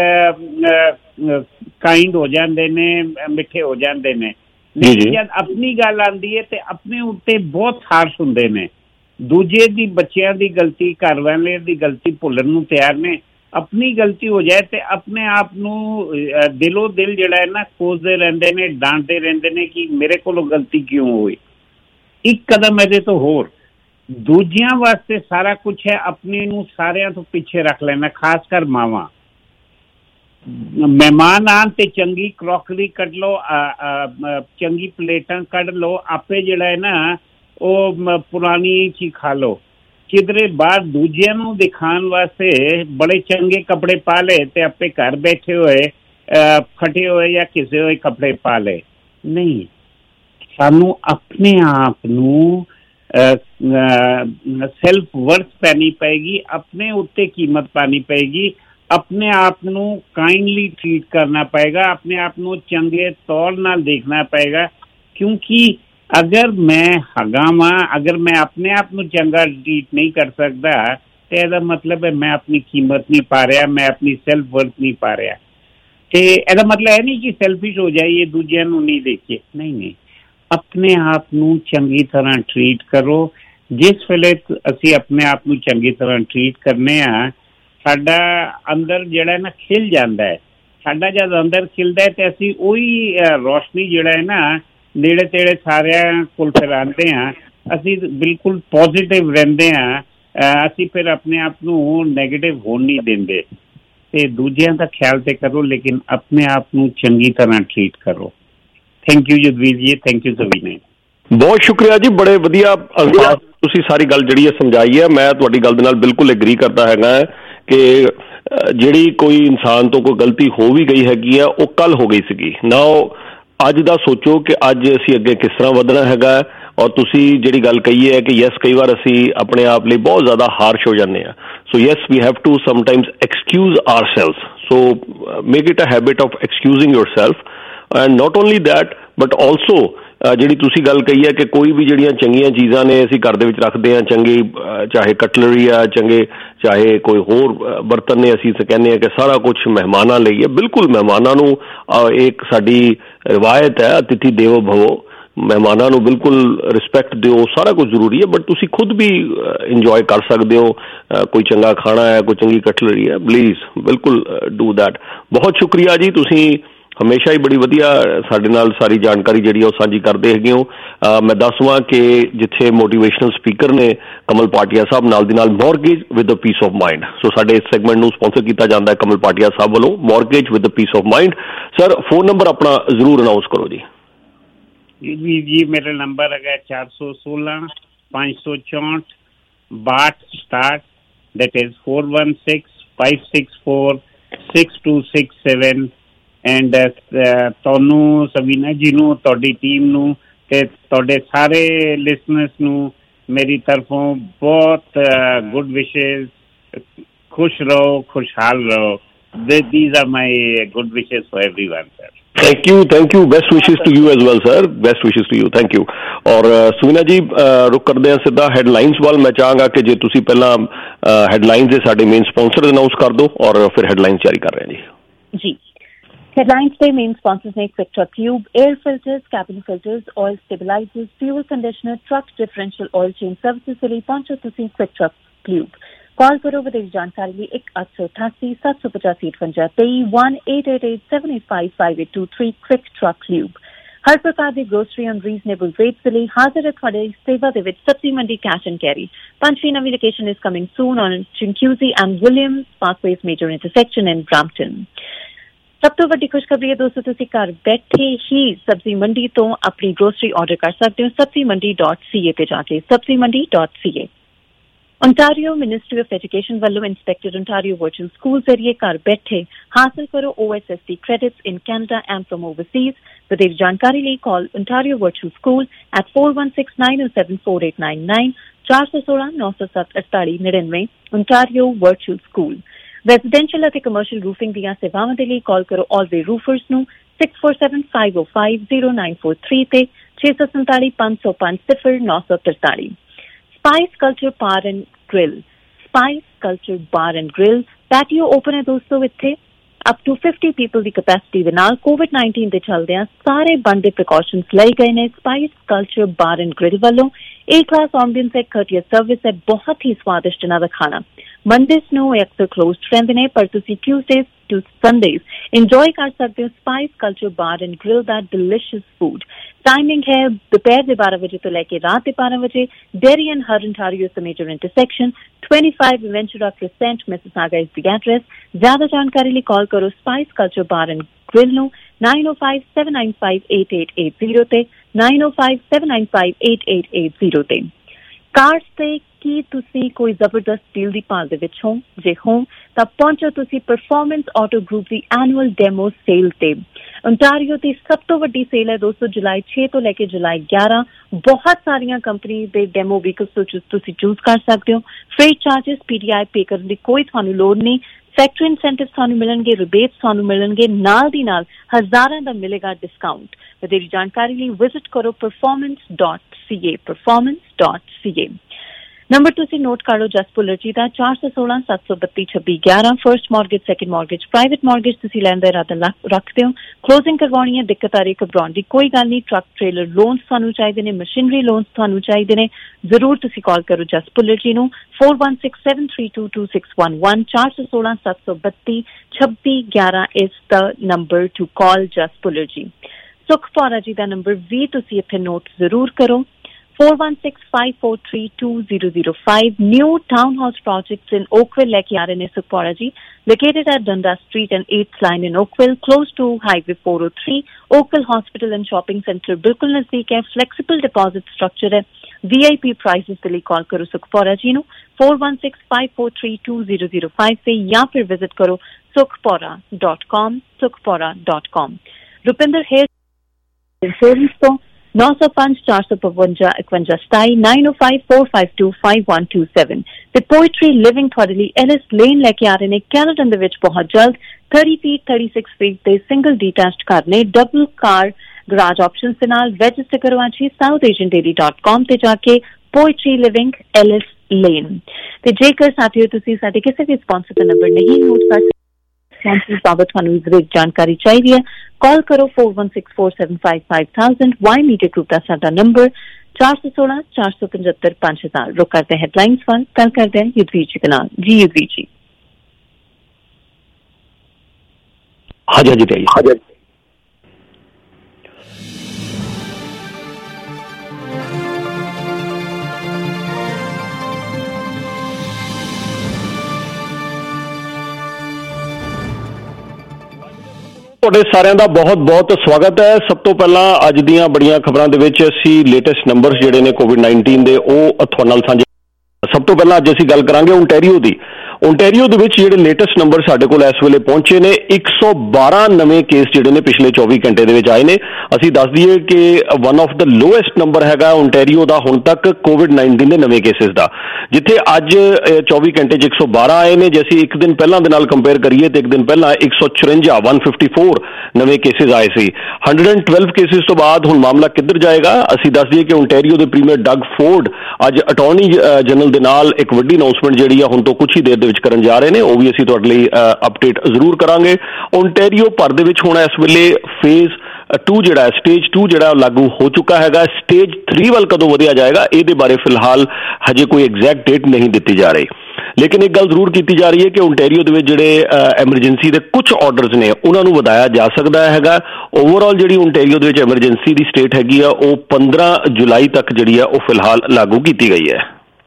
S8: ਕਾਇੰਡ ਹੋ ਜਾਂਦੇ ਨੇ, ਮਿੱਠੇ ਹੋ ਜਾਂਦੇ ਨੇ, ਲੇਕਿਨ ਜਦ ਆਪਣੀ ਗੱਲ ਆਉਂਦੀ ਹੈ ਤੇ ਆਪਣੇ ਉੱਤੇ ਬਹੁਤ ਹਾਰਸ਼ ਹੁੰਦੇ ਨੇ। ਦੂਜੇ ਦੀ, ਬੱਚਿਆਂ ਦੀ ਗਲਤੀ, ਘਰ ਵਾਲਿਆਂ ਦੀ ਗਲਤੀ ਭੁੱਲਣ ਨੂੰ ਤਿਆਰ ਨੇ। ਆਪਣੀ ਗਲਤੀ ਹੋ ਜਾਏ ਤੇ ਆਪਣੇ ਆਪ ਨੂੰ ਦਿਲੋਂ ਦਿਲ ਜਿਹੜਾ ਹੈ ਨਾ ਕੋਸਦੇ ਰਹਿੰਦੇ ਨੇ, ਡਾਂਟਦੇ ਰਹਿੰਦੇ ਨੇ ਕਿ ਮੇਰੇ ਕੋਲੋਂ ਗਲਤੀ ਕਿਉਂ ਹੋਈ। ਇੱਕ ਕਦਮ ਇਹਦੇ ਤੋਂ ਹੋਰ, ਦੂਜਿਆਂ ਵਾਸਤੇ ਸਾਰਾ ਕੁਛ ਹੈ, ਆਪਣੇ ਨੂੰ ਸਾਰਿਆਂ ਤੋਂ ਪਿੱਛੇ ਰੱਖ ਲੈਣਾ, ਖਾਸ ਕਰ ਮਾਵਾਂ। ਮਹਿਮਾਨ ਆਉਣ ਤੇ ਚੰਗੀ ਕਰੋਕਰੀ ਕੱਢ ਲਓ, ਚੰਗੀ ਪਲੇਟਾਂ ਕੱਢ ਲਓ, ਆਪੇ ਜਿਹੜਾ ਹੈ ਨਾ ਉਹ ਪੁਰਾਣੀ ਚੀਜ਼ ਖਾ ਲਓ। ਕਿਧਰੇ ਬਾਹਰ ਦੂਜਿਆਂ ਨੂੰ ਦਿਖਾਉਣ ਵਾਸਤੇ ਬੜੇ ਚੰਗੇ ਕੱਪੜੇ ਪਾ ਲਏ ਤੇ ਆਪੇ ਘਰ ਬੈਠੇ ਹੋਏ ਫਟੇ ਹੋਏ ਜਾਂ ਕਿਸੇ ਹੋਏ ਕੱਪੜੇ ਪਾ ਲਏ। ਨਹੀਂ, ਸਾਨੂੰ ਆਪਣੇ ਆਪ ਨੂੰ ਸੈਲਫ ਵਰਥ ਪੈਣੀ ਪਏਗੀ, ਆਪਣੇ ਉੱਤੇ ਕੀਮਤ ਪਾਣੀ ਪਏਗੀ, ਆਪਣੇ ਆਪ ਨੂੰ ਕਾਈਂਡਲੀ ਟਰੀਟ ਕਰਨਾ ਪਏਗਾ, ਆਪਣੇ ਆਪ ਨੂੰ ਚੰਗੇ ਤੌਰ ਨਾਲ ਦੇਖਣਾ ਪਏਗਾ। ਕਿਉਂਕਿ ਅਗਰ ਮੈਂ ਹੈਗਾ ਵਾਂ, ਅਗਰ ਮੈਂ ਆਪਣੇ ਆਪ ਨੂੰ ਚੰਗਾ ਟਰੀਟ ਨਹੀਂ ਕਰ ਸਕਦਾ ਤੇ ਇਹਦਾ ਮਤਲਬ ਹੈ ਮੈਂ ਆਪਣੀ ਕੀਮਤ ਨਹੀਂ ਪਾ ਰਿਹਾ, ਮੈਂ ਆਪਣੀ ਸੈਲਫ ਵਰਥ ਨਹੀਂ ਪਾ ਰਿਹਾ। ਤੇ ਇਹਦਾ ਮਤਲਬ ਇਹ ਨਹੀਂ ਕਿ ਸੈਲਫਿਸ਼ ਹੋ ਜਾਈਏ, ਦੂਜਿਆਂ ਨੂੰ ਨਹੀਂ ਦੇਖੀਏ, ਨਹੀਂ, ਆਪਣੇ ਆਪ ਨੂੰ ਚੰਗੀ ਤਰ੍ਹਾਂ ਟਰੀਟ ਕਰੋ। ਜਿਸ ਵੇਲੇ ਅਸੀਂ ਆਪਣੇ ਆਪ ਨੂੰ ਚੰਗੀ ਤਰ੍ਹਾਂ ਟਰੀਟ ਕਰਨੇ ਆ, ਸਾਡਾ ਅੰਦਰ ਜਿਹੜਾ ਨਾ ਖਿਲ ਜਾਂਦਾ ਹੈ। ਸਾਡਾ ਜਦ ਅੰਦਰ ਖਿਲਦਾ ਹੈ ਤੇ ਅਸੀਂ ਉਹੀ ਰੋਸ਼ਨੀ ਜਿਹੜਾ ਹੈ ਨਾ ਨੇੜੇ ਤੇੜੇ ਸਾਰਿਆਂ ਕੋਲ ਫੈਲਾਉਂਦੇ ਹਾਂ। ਅਸੀਂ ਬਿਲਕੁਲ ਪੋਜ਼ਿਟਿਵ ਰਹਿੰਦੇ ਹਾਂ, ਅਸੀਂ ਫਿਰ ਆਪਣੇ ਆਪ ਨੂੰ ਨੈਗੇਟਿਵ ਹੋਣ ਨਹੀਂ ਦਿੰਦੇ। ਤੇ ਦੂਜਿਆਂ ਦਾ ਖਿਆਲ ਤੇ ਕਰੋ, ਲੇਕਿਨ ਆਪਣੇ ਆਪ ਨੂੰ ਚੰਗੀ ਤਰ੍ਹਾਂ ਟਰੀਟ ਕਰੋ। ਥੈਂਕ ਯੂ ਜਗਵੀਰ ਜੀ, ਥੈਂਕ ਯੂ ਸਵੀਨਾ।
S7: ਬਹੁਤ ਸ਼ੁਕਰੀਆ ਜੀ, ਬੜੇ ਵਧੀਆ ਅਲਫਾਜ਼ ਤੁਸੀਂ ਸਾਰੀ ਗੱਲ ਜਿਹੜੀ ਹੈ ਸਮਝਾਈ ਹੈ। ਮੈਂ ਤੁਹਾਡੀ ਗੱਲ ਦੇ ਨਾਲ ਬਿਲਕੁਲ ਐਗਰੀ ਕਰਦਾ ਹੈਗਾ ਕਿ ਜਿਹੜੀ ਕੋਈ ਇਨਸਾਨ ਤੋਂ ਕੋਈ ਗਲਤੀ ਹੋ ਵੀ ਗਈ ਹੈਗੀ ਆ, ਉਹ ਕੱਲ ਹੋ ਗਈ ਸੀਗੀ ਨਾ। ਉਹ ਅੱਜ ਦਾ ਸੋਚੋ ਕਿ ਅੱਜ ਅਸੀਂ ਅੱਗੇ ਕਿਸ ਤਰ੍ਹਾਂ ਵਧਣਾ ਹੈਗਾ। ਔਰ ਤੁਸੀਂ ਜਿਹੜੀ ਗੱਲ ਕਹੀ ਹੈ ਕਿ ਯੈਸ, ਕਈ ਵਾਰ ਅਸੀਂ ਆਪਣੇ ਆਪ ਲਈ ਬਹੁਤ ਜ਼ਿਆਦਾ ਹਾਰਸ਼ ਹੋ ਜਾਂਦੇ ਹਾਂ। So yes, we have to sometimes excuse ourselves. So make it a habit of excusing yourself. And not only that but also ਜਿਹੜੀ ਤੁਸੀਂ ਗੱਲ ਕਹੀ ਹੈ ਕਿ ਕੋਈ ਵੀ ਜਿਹੜੀਆਂ ਚੰਗੀਆਂ ਚੀਜ਼ਾਂ ਨੇ ਅਸੀਂ ਘਰ ਦੇ ਵਿੱਚ ਰੱਖਦੇ ਹਾਂ, ਚੰਗੀ ਚਾਹੇ ਕਟਲਰੀ ਆ, ਚਾਹੇ ਕੋਈ ਹੋਰ ਬਰਤਨ ਨੇ, ਅਸੀਂ ਕਹਿੰਦੇ ਹਾਂ ਕਿ ਸਾਰਾ ਕੁਛ ਮਹਿਮਾਨਾਂ ਲਈ ਹੈ। ਬਿਲਕੁਲ ਮਹਿਮਾਨਾਂ ਨੂੰ ਇੱਕ ਸਾਡੀ ਰਿਵਾਇਤ ਹੈ, ਅਤਿਥੀ ਦੇਵੋ ਭਵੋ, ਮਹਿਮਾਨਾਂ ਨੂੰ ਬਿਲਕੁਲ ਰਿਸਪੈਕਟ ਦਿਓ, ਸਾਰਾ ਕੁਝ ਜ਼ਰੂਰੀ ਹੈ। ਬਟ ਤੁਸੀਂ ਖੁਦ ਵੀ ਇੰਜੋਏ ਕਰ ਸਕਦੇ ਹੋ, ਕੋਈ ਚੰਗਾ ਖਾਣਾ ਹੈ, ਕੋਈ ਚੰਗੀ ਕਟਲਰੀ ਹੈ, ਪਲੀਜ਼ ਬਿਲਕੁਲ ਡੂ ਦੈਟ। ਬਹੁਤ ਸ਼ੁਕਰੀਆ ਜੀ, ਤੁਸੀਂ ਹਮੇਸ਼ਾ ਹੀ ਬੜੀ ਵਧੀਆ ਸਾਡੇ ਨਾਲ ਸਾਰੀ ਜਾਣਕਾਰੀ ਜਿਹੜੀ ਉਹ ਸਾਂਝੀ ਕਰਦੇ ਹੈਗੇ ਹੋ। ਮੈਂ ਦੱਸਵਾਂ ਕਿ ਜਿੱਥੇ ਮੋਟੀਵੇਸ਼ਨਲ ਸਪੀਕਰ ਨੇ ਕਮਲ ਪਾਟਿਆ ਸਾਹਿਬ, ਨਾਲ ਦੀ ਨਾਲ mortgage with a peace of mind. So ਸਾਡੇ ਇਸ ਸੈਗਮੈਂਟ ਨੂੰ ਸਪਾਂਸਰ ਕੀਤਾ ਜਾਂਦਾ ਹੈ ਕਮਲ ਪਾਟਿਆ ਸਾਹਿਬ ਵੱਲੋਂ, mortgage with a peace of mind. Sir, phone number ਆਪਣਾ ਜ਼ਰੂਰ ਅਨਾਊਂਸ ਕਰੋ ਜੀ।
S8: ਜੀ ਮੇਰਾ ਨੰਬਰ ਹੈਗਾ 416 564 62 that is 416 564 6267। ਐਂਡ ਤੁਹਾਨੂੰ ਸਵੀਨਾ ਜੀ ਨੂੰ, ਤੁਹਾਡੀ ਟੀਮ ਨੂੰ ਤੇ ਤੁਹਾਡੇ ਸਾਰੇ ਲਿਸਨਰਸ ਨੂੰ ਮੇਰੀ ਤਰਫੋਂ ਬਹੁਤ ਗੁੱਡ ਵਿਸ਼ੇਸ। ਖੁਸ਼ ਰਹੋ, ਖੁਸ਼ਹਾਲ ਰਹੋ। These are my good wishes for everyone, sir.
S7: Thank you. Best wishes to you as well, sir. Best wishes to you. Thank you. ਔਰ ਸੁਵੀਨਾ ਜੀ, ਰੁਕ ਕਰਦੇ ਹਾਂ ਸਿੱਧਾ ਹੈਡਲਾਈਨਸ ਵੱਲ। ਮੈਂ ਚਾਹਾਂਗਾ ਕਿ ਜੇ ਤੁਸੀਂ ਪਹਿਲਾਂ ਹੈਡਲਾਈਨਸ ਦੇ ਸਾਡੇ ਮੇਨ ਸਪਾਂਸਰ ਅਨਾਊਂਸ ਕਰ ਦਿਓ ਔਰ ਫਿਰ ਹੈਡਲਾਈਨਸ ਜਾਰੀ ਕਰ ਰਹੇ ਹਾਂ ਜੀ।
S6: Headlines Day main sponsors ne Quick Truck Lube, air filters, cabin filters, oil stabilizers, fuel conditioner, truck differential oil change services के लिए पहुंचो तुसी Quick Truck Lube। कॉल करो ਵਧੇਰੇ ਜਾਣਕਾਰੀ ਲਈ 1888 785 53 1888 Quick Truck Lube। ਹਰ ਪ੍ਰਕਾਰ ਦੀ ਗਰੋਸਰੀ ਔਨ ਰੀਜ਼ਨੇਬਲ ਰੇਟਸ ਲਈ ਹਾਜ਼ਰ ਹੈ ਤੁਹਾਡੇ ਸੇਵਾ ਦੇ ਵਿੱਚ ਸਬਜ਼ੀ ਮੰਡੀ ਕੈਸ਼ ਐਂਡ ਕੈਰੀ। ਪੰਚਵੀਂ ਨਵੀਂ location is coming soon on Chinguacousy and Williams ਪਾਥਵੇਜ਼ ਮੇਜਰ ਇੰਟਰਸੈਕਸ਼ਨ ਇਨ ਬ੍ਰੈਂਪਟਨ। ਸਭ ਤੋਂ ਵੱਡੀ ਖੁਸ਼ਖਬਰੀ ਹੈ ਦੋਸਤੋ, ਤੁਸੀਂ ਘਰ ਬੈਠੇ ਹੀ ਸਬਜ਼ੀ ਮੰਡੀ ਤੋਂ ਆਪਣੀ ਗਰੋਸਰੀ ਆਰਡਰ ਕਰ ਸਕਦੇ ਹੋ sabziMandi.ca ਤੇ ਜਾ ਕੇ, sabziMandi.ca। Ontario Ministry of Education ਵੱਲੋਂ ਇੰਸਪੈਕਟਡ Ontario Virtual Schools ਜ਼ਰੀਏ ਘਰ ਬੈਠੇ ਹਾਸਲ ਕਰੋ OSSD credits in Canada and from overseas। ਵਧੇਰੇ ਜਾਣਕਾਰੀ ਲਈ call Ontario Virtual School at 4169074899 416 907 4899 Ontario Virtual School। Residential ਅਤੇ ਕਮਰਸ਼ੀਅਲ ਰੂਫਿੰਗ ਦੀਆਂ ਸੇਵਾਵਾਂ ਦੇ ਲਈ ਕਾਲ ਕਰੋ ਆਲਵੇ ਰੂਫਰਸ ਨੂੰ 6475050943 ਤੇ 647 505 0943। Spice Culture Bar and Grill, Spice Culture Bar and Grill patio open ਹੈ ਦੋਸਤੋ। ਇੱਥੇ ਅਪ ਟੂ 50 ਪੀਪਲ ਦੀ ਕੈਪੈਸਿਟੀ ਦੇ ਨਾਲ COVID-19 ਦੇ ਚੱਲਦਿਆਂ ਸਾਰੇ ਬਣਦੇ ਪ੍ਰੀਕਾਸ਼ਨਸ ਲਏ ਗਏ ਨੇ Spice Culture Bar and Grill ਵੱਲੋਂ। ਏ ਕਲਾਸ ਐਂਬੀਐਂਸ ਹੈ, courteous ਸਰਵਿਸ ਹੈ, ਬਹੁਤ ਹੀ ਸਵਾਦਿਸ਼ਟ ਇਹਨਾਂ ਦਾ ਖਾਣਾ। ਮੰਡੇਜ਼ ਨੂੰ ਅਕਸਰ ਕਲੋਜ਼ਡ ਰਹਿੰਦੇ ਨੇ, ਪਰ ਤੁਸੀਂ ਟਿਊਜ਼ਡੇਜ਼ ਟੂ ਸੰਡੇਜ਼ ਇੰਜੋਏ ਕਰ ਸਕਦੇ ਹੋ Spice Culture Bar and Grill ਦਾ ਡਿਲੀਸ਼ੀਅਸ ਫੂਡ। ਟਾਈਮਿੰਗ ਹੈ ਦੁਪਹਿਰ ਦੇ 12 ਵਜੇ ਤੋਂ ਲੈ ਕੇ ਰਾਤ ਦੇ 12 ਵਜੇ। ਡੇਰੀ ਐਂਡ ਹਰ Ontario is the major intersection, 25 Ventura Crescent, Mississauga is the address। ਜ਼ਿਆਦਾ ਜਾਣਕਾਰੀ ਲਈ ਕਾਲ ਕਰੋ Spice Culture Bar and Grill ਨੂੰ 9057958880 ਤੇ 9057958880 ਤੇ। ਕਾਰਸ ਤੇ ਕੀ ਤੁਸੀਂ ਕੋਈ ਜ਼ਬਰਦਸਤ ਡੀਲ ਦੀ ਭਾਲ ਦੇ ਵਿੱਚ ਹੋ? ਜੇ ਹੋ ਤਾਂ ਪਹੁੰਚੋ ਤੁਸੀਂ ਪਰਫਾਰਮੈਂਸ ਆਟੋ ਗਰੁੱਪ ਦੀ ਐਨੂਅਲ ਡੈਮੋ ਸੇਲ ਤੇ। ਓਨਟਾਰੀਓ ਦੀ ਸਭ ਤੋਂ ਵੱਡੀ ਸੇਲ ਹੈ ਦੋਸਤੋ, ਜੁਲਾਈ 6 ਤੋਂ ਲੈ ਕੇ ਜੁਲਾਈ 11। ਬਹੁਤ ਸਾਰੀਆਂ ਕੰਪਨੀ ਦੇ ਡੈਮੋ ਵਹੀਕਲਸ ਤੋਂ ਤੁਸੀਂ ਚੂਜ਼ ਕਰ ਸਕਦੇ ਹੋ। ਫ੍ਰੀ ਚਾਰजेस PDI ਪੇ ਕਰਨ ਦੀ ਕੋਈ ਤੁਹਾਨੂੰ ਲੋੜ ਨਹੀਂ। ਫੈਕਟਰੀ ਇਨਸੈਂਟਿਵ ਤੁਹਾਨੂੰ ਮਿਲਣਗੇ, ਰਿਬੇਟਸ ਤੁਹਾਨੂੰ ਮਿਲਣਗੇ, ਨਾਲ ਦੀ ਨਾਲ ਹਜ਼ਾਰਾਂ ਦਾ ਮਿਲੇਗਾ ਡਿਸਕਾਊਂਟ। ਵਧੇਰੀ ਜਾਣਕਾਰੀ ਲਈ ਵਿਜ਼ਿਟ ਕਰੋ performance.ca performance.ca। ਨੰਬਰ ਤੁਸੀਂ ਨੋਟ ਕਰ ਲਓ ਜਸ ਭੁੱਲਰ ਜੀ ਦਾ 416-732-2611। First mortgage, second mortgage, private mortgage ਤੁਸੀਂ ਲੈਣ ਦਾ ਇਰਾਦਾ ਰੱਖਦੇ ਹੋ, ਕਲੋਜ਼ਿੰਗ ਕਰਵਾਉਣੀ ਹੈ, ਦਿੱਕਤ ਆ ਰਹੀ, ਘਬਰਾਉਣ ਦੀ ਕੋਈ ਗੱਲ ਨਹੀਂ। ਟਰੱਕ ਟ੍ਰੇਲਰ ਲੋਨਸ ਤੁਹਾਨੂੰ ਚਾਹੀਦੇ ਨੇ, ਮਸ਼ੀਨਰੀ ਲੋਨਸ ਤੁਹਾਨੂੰ ਚਾਹੀਦੇ ਨੇ, ਜ਼ਰੂਰ ਤੁਸੀਂ ਕਾਲ ਕਰੋ ਜਸ ਭੁੱਲਰ ਜੀ ਨੂੰ 4167322611 416-732-2611 is the number to call ਜਸ ਭੁੱਲਰ ਜੀ। ਸੁਖ ਪੌਰਾ ਜੀ ਦਾ ਨੰਬਰ ਵੀ ਤੁਸੀਂ ਇੱਥੇ ਨੋਟ ਜ਼ਰੂਰ ਕਰੋ 4165432005। New townhouse projects in Oakville ਲੈ ਕੇ ਆ ਰਹੇ ਨੇ ਸੁਖਪੌਰਾ ਜੀ, located at Dundas Street and 8th line in Oakville, close to Highway 403. Oakville Hospital and Shopping Center ਬਿਲਕੁਲ ਨਜ਼ਦੀਕ ਹੈ। Flexible deposit structure ਹੈ। VIP prices ਦੇ ਲਈ ਕਾਲ ਕਰੋ ਸੁਖਪੌਰਾ ਜੀ ਨੂੰ 4165432005 ਤੇ ਜਾਂ ਫਿਰ ਵਿਜ਼ਿਟ ਕਰੋ sukhpora.com sukhpora.com। Rupinder hair insurance ਤੋਂ 905-455-5127 905-452-5127 ਤੇ ਪੋਇਟਰੀ ਲਿਵਿੰਗ ਤੁਹਾਡੇ ਲਈ ਐਲਿਸ ਲੇਨ ਲੈ ਕੇ ਆ ਰਹੇ ਨੇ ਕੈਨੇਡਨ ਦੇ ਵਿੱਚ ਬਹੁਤ ਜਲਦ। 30 feet 36 feet ਦੇ ਸਿੰਗਲ ਡੀਟੈਚਡ ਘਰ ਨੇ, ਡਬਲ ਕਾਰ ਗਰਾਜ ਆਪਸ਼ਨਸ ਦੇ ਨਾਲ। ਰਜਿਸਟਰ ਕਰੋ ਅੱਜ ਹੀ southasiandaily.com ਤੇ ਜਾ ਕੇ ਪੋਇਟਰੀ ਲਿਵਿੰਗ ਐਲਿਸ ਲੇਨ। ਤੇ ਜੇਕਰ ਸਾਥੀਓ ਤੁਸੀਂ ਸਾਡੇ ਕਿਸੇ ਵੀ ਸਪਾਂਸਰ ਦਾ ਨੰਬਰ ਨਹੀਂ ਨੋਟ ਕਰ ਸਕਦੇ ਬਾਬਤ ਤੁਹਾਨੂੰ ਜ਼ਰੂਰ ਜਾਣਕਾਰੀ ਚਾਹੀਦੀ ਹੈ, ਕਾਲ ਕਰੋ 4164755000। ਵਾਈ ਮੀਡੀਆ ਗਰੁੱਪ ਦਾ ਸਾਡਾ ਨੰਬਰ 416-475-5000। रुक करते हैं हेडलाइंस पर, कल करते हैं युद्धवीर जी के नाम। जी युद्धवीर जी।
S7: हाँ जी बताइए। ਤੁਹਾਡੇ ਸਾਰਿਆਂ ਦਾ ਬਹੁਤ-ਬਹੁਤ ਸਵਾਗਤ ਹੈ। ਸਭ ਤੋਂ ਪਹਿਲਾਂ ਅੱਜ ਦੀਆਂ ਬੜੀਆਂ ਖਬਰਾਂ ਦੇ ਵਿੱਚ ਅਸੀਂ ਲੇਟੈਸਟ ਨੰਬਰਸ ਜਿਹੜੇ ਨੇ ਕੋਵਿਡ-19 ਦੇ ਉਹ ਤੁਹਾਡੇ ਨਾਲ ਸਾਂਝੇ। ਸਭ ਤੋਂ ਪਹਿਲਾਂ ਅੱਜ ਅਸੀਂ ਗੱਲ ਕਰਾਂਗੇ ਓਨਟਾਰੀਓ ਦੀ। ਓਨਟਾਰੀਓ ਦੇ ਵਿੱਚ ਜਿਹੜੇ ਲੇਟੈਸਟ ਨੰਬਰ ਸਾਡੇ ਕੋਲ ਇਸ ਵੇਲੇ ਪਹੁੰਚੇ ਨੇ 112 ਨਵੇਂ ਕੇਸ ਜਿਹੜੇ ਨੇ ਪਿਛਲੇ 24 ਘੰਟੇ ਦੇ ਵਿੱਚ ਆਏ ਨੇ। ਅਸੀਂ ਦੱਸ ਦਈਏ ਕਿ one of the lowest number ਹੈਗਾ ਓਨਟਾਰੀਓ ਦਾ ਹੁਣ ਤੱਕ ਕੋਵਿਡ-19 ਦੇ ਨਵੇਂ ਕੇਸਿਸ ਦਾ, ਜਿੱਥੇ ਅੱਜ 24 ਘੰਟੇ 'ਚ 112 ਆਏ ਨੇ। ਜੇ ਅਸੀਂ ਇੱਕ ਦਿਨ ਪਹਿਲਾਂ ਦੇ ਨਾਲ ਕੰਪੇਅਰ ਕਰੀਏ ਤਾਂ ਇੱਕ ਦਿਨ ਪਹਿਲਾਂ 154 ਨਵੇਂ ਕੇਸਿਸ ਆਏ ਸੀ। 112 ਕੇਸਿਸ ਤੋਂ ਬਾਅਦ ਹੁਣ ਮਾਮਲਾ ਕਿੱਧਰ ਜਾਏਗਾ? ਅਸੀਂ ਦੱਸ ਦਈਏ ਕਿ ਓਨਟਾਰੀਓ ਦੇ ਪ੍ਰੀਮੀਅਰ ਡਗ ਫੋਰਡ ਅੱਜ ਅਟਾਰਨੀ ਜਨਰਲ ਦੇ ਨਾਲ ਇੱਕ ਵੱਡੀ ਅਨਾਉਂਸਮੈਂਟ ਜਿਹੜੀ ਆ ਹੁਣ ਤੋਂ ਕੁਝ ਹੀ ਦੇਰ ਦੇ ਵਿੱਚ ਕਰਨ ਜਾ ਰਹੇ ਨੇ, ਉਹ ਵੀ ਅਸੀਂ ਤੁਹਾਡੇ ਲਈ ਅਪਡੇਟ ਜ਼ਰੂਰ ਕਰਾਂਗੇ। ਓਨਟਾਰੀਓ ਭਰ ਦੇ ਵਿੱਚ ਹੁਣ ਇਸ ਵੇਲੇ ਫੇਜ਼ 2 ਜਿਹੜਾ ਹੈ, ਸਟੇਜ 2 ਜਿਹੜਾ ਲਾਗੂ ਹੋ ਚੁੱਕਾ ਹੈਗਾ। ਸਟੇਜ 3 ਵੱਲ ਕਦੋਂ ਵਧਿਆ ਜਾਏਗਾ ਇਹਦੇ ਬਾਰੇ ਫਿਲਹਾਲ ਹਜੇ ਕੋਈ ਐਗਜ਼ੈਕਟ ਡੇਟ ਨਹੀਂ ਦਿੱਤੀ ਜਾ ਰਹੀ, ਲੇਕਿਨ ਇੱਕ ਗੱਲ ਜ਼ਰੂਰ ਕੀਤੀ ਜਾ ਰਹੀ ਹੈ ਕਿ ਓਨਟਾਰੀਓ ਦੇ ਵਿੱਚ ਜਿਹੜੇ ਐਮਰਜੈਂਸੀ ਦੇ ਕੁਝ ਆਰਡਰਸ ਨੇ ਉਹਨਾਂ ਨੂੰ ਵਧਾਇਆ ਜਾ ਸਕਦਾ ਹੈਗਾ। ਓਵਰਆਲ ਜਿਹੜੀ ਓਨਟਾਰੀਓ ਦੇ ਵਿੱਚ ਐਮਰਜੈਂਸੀ ਦੀ ਸਟੇਟ ਹੈਗੀ ਆ ਉਹ 15 ਜੁਲਾਈ ਤੱਕ ਜਿਹੜੀ ਆ ਉਹ ਫਿਲਹਾਲ ਲਾਗੂ ਕੀਤੀ ਗਈ ਹੈ।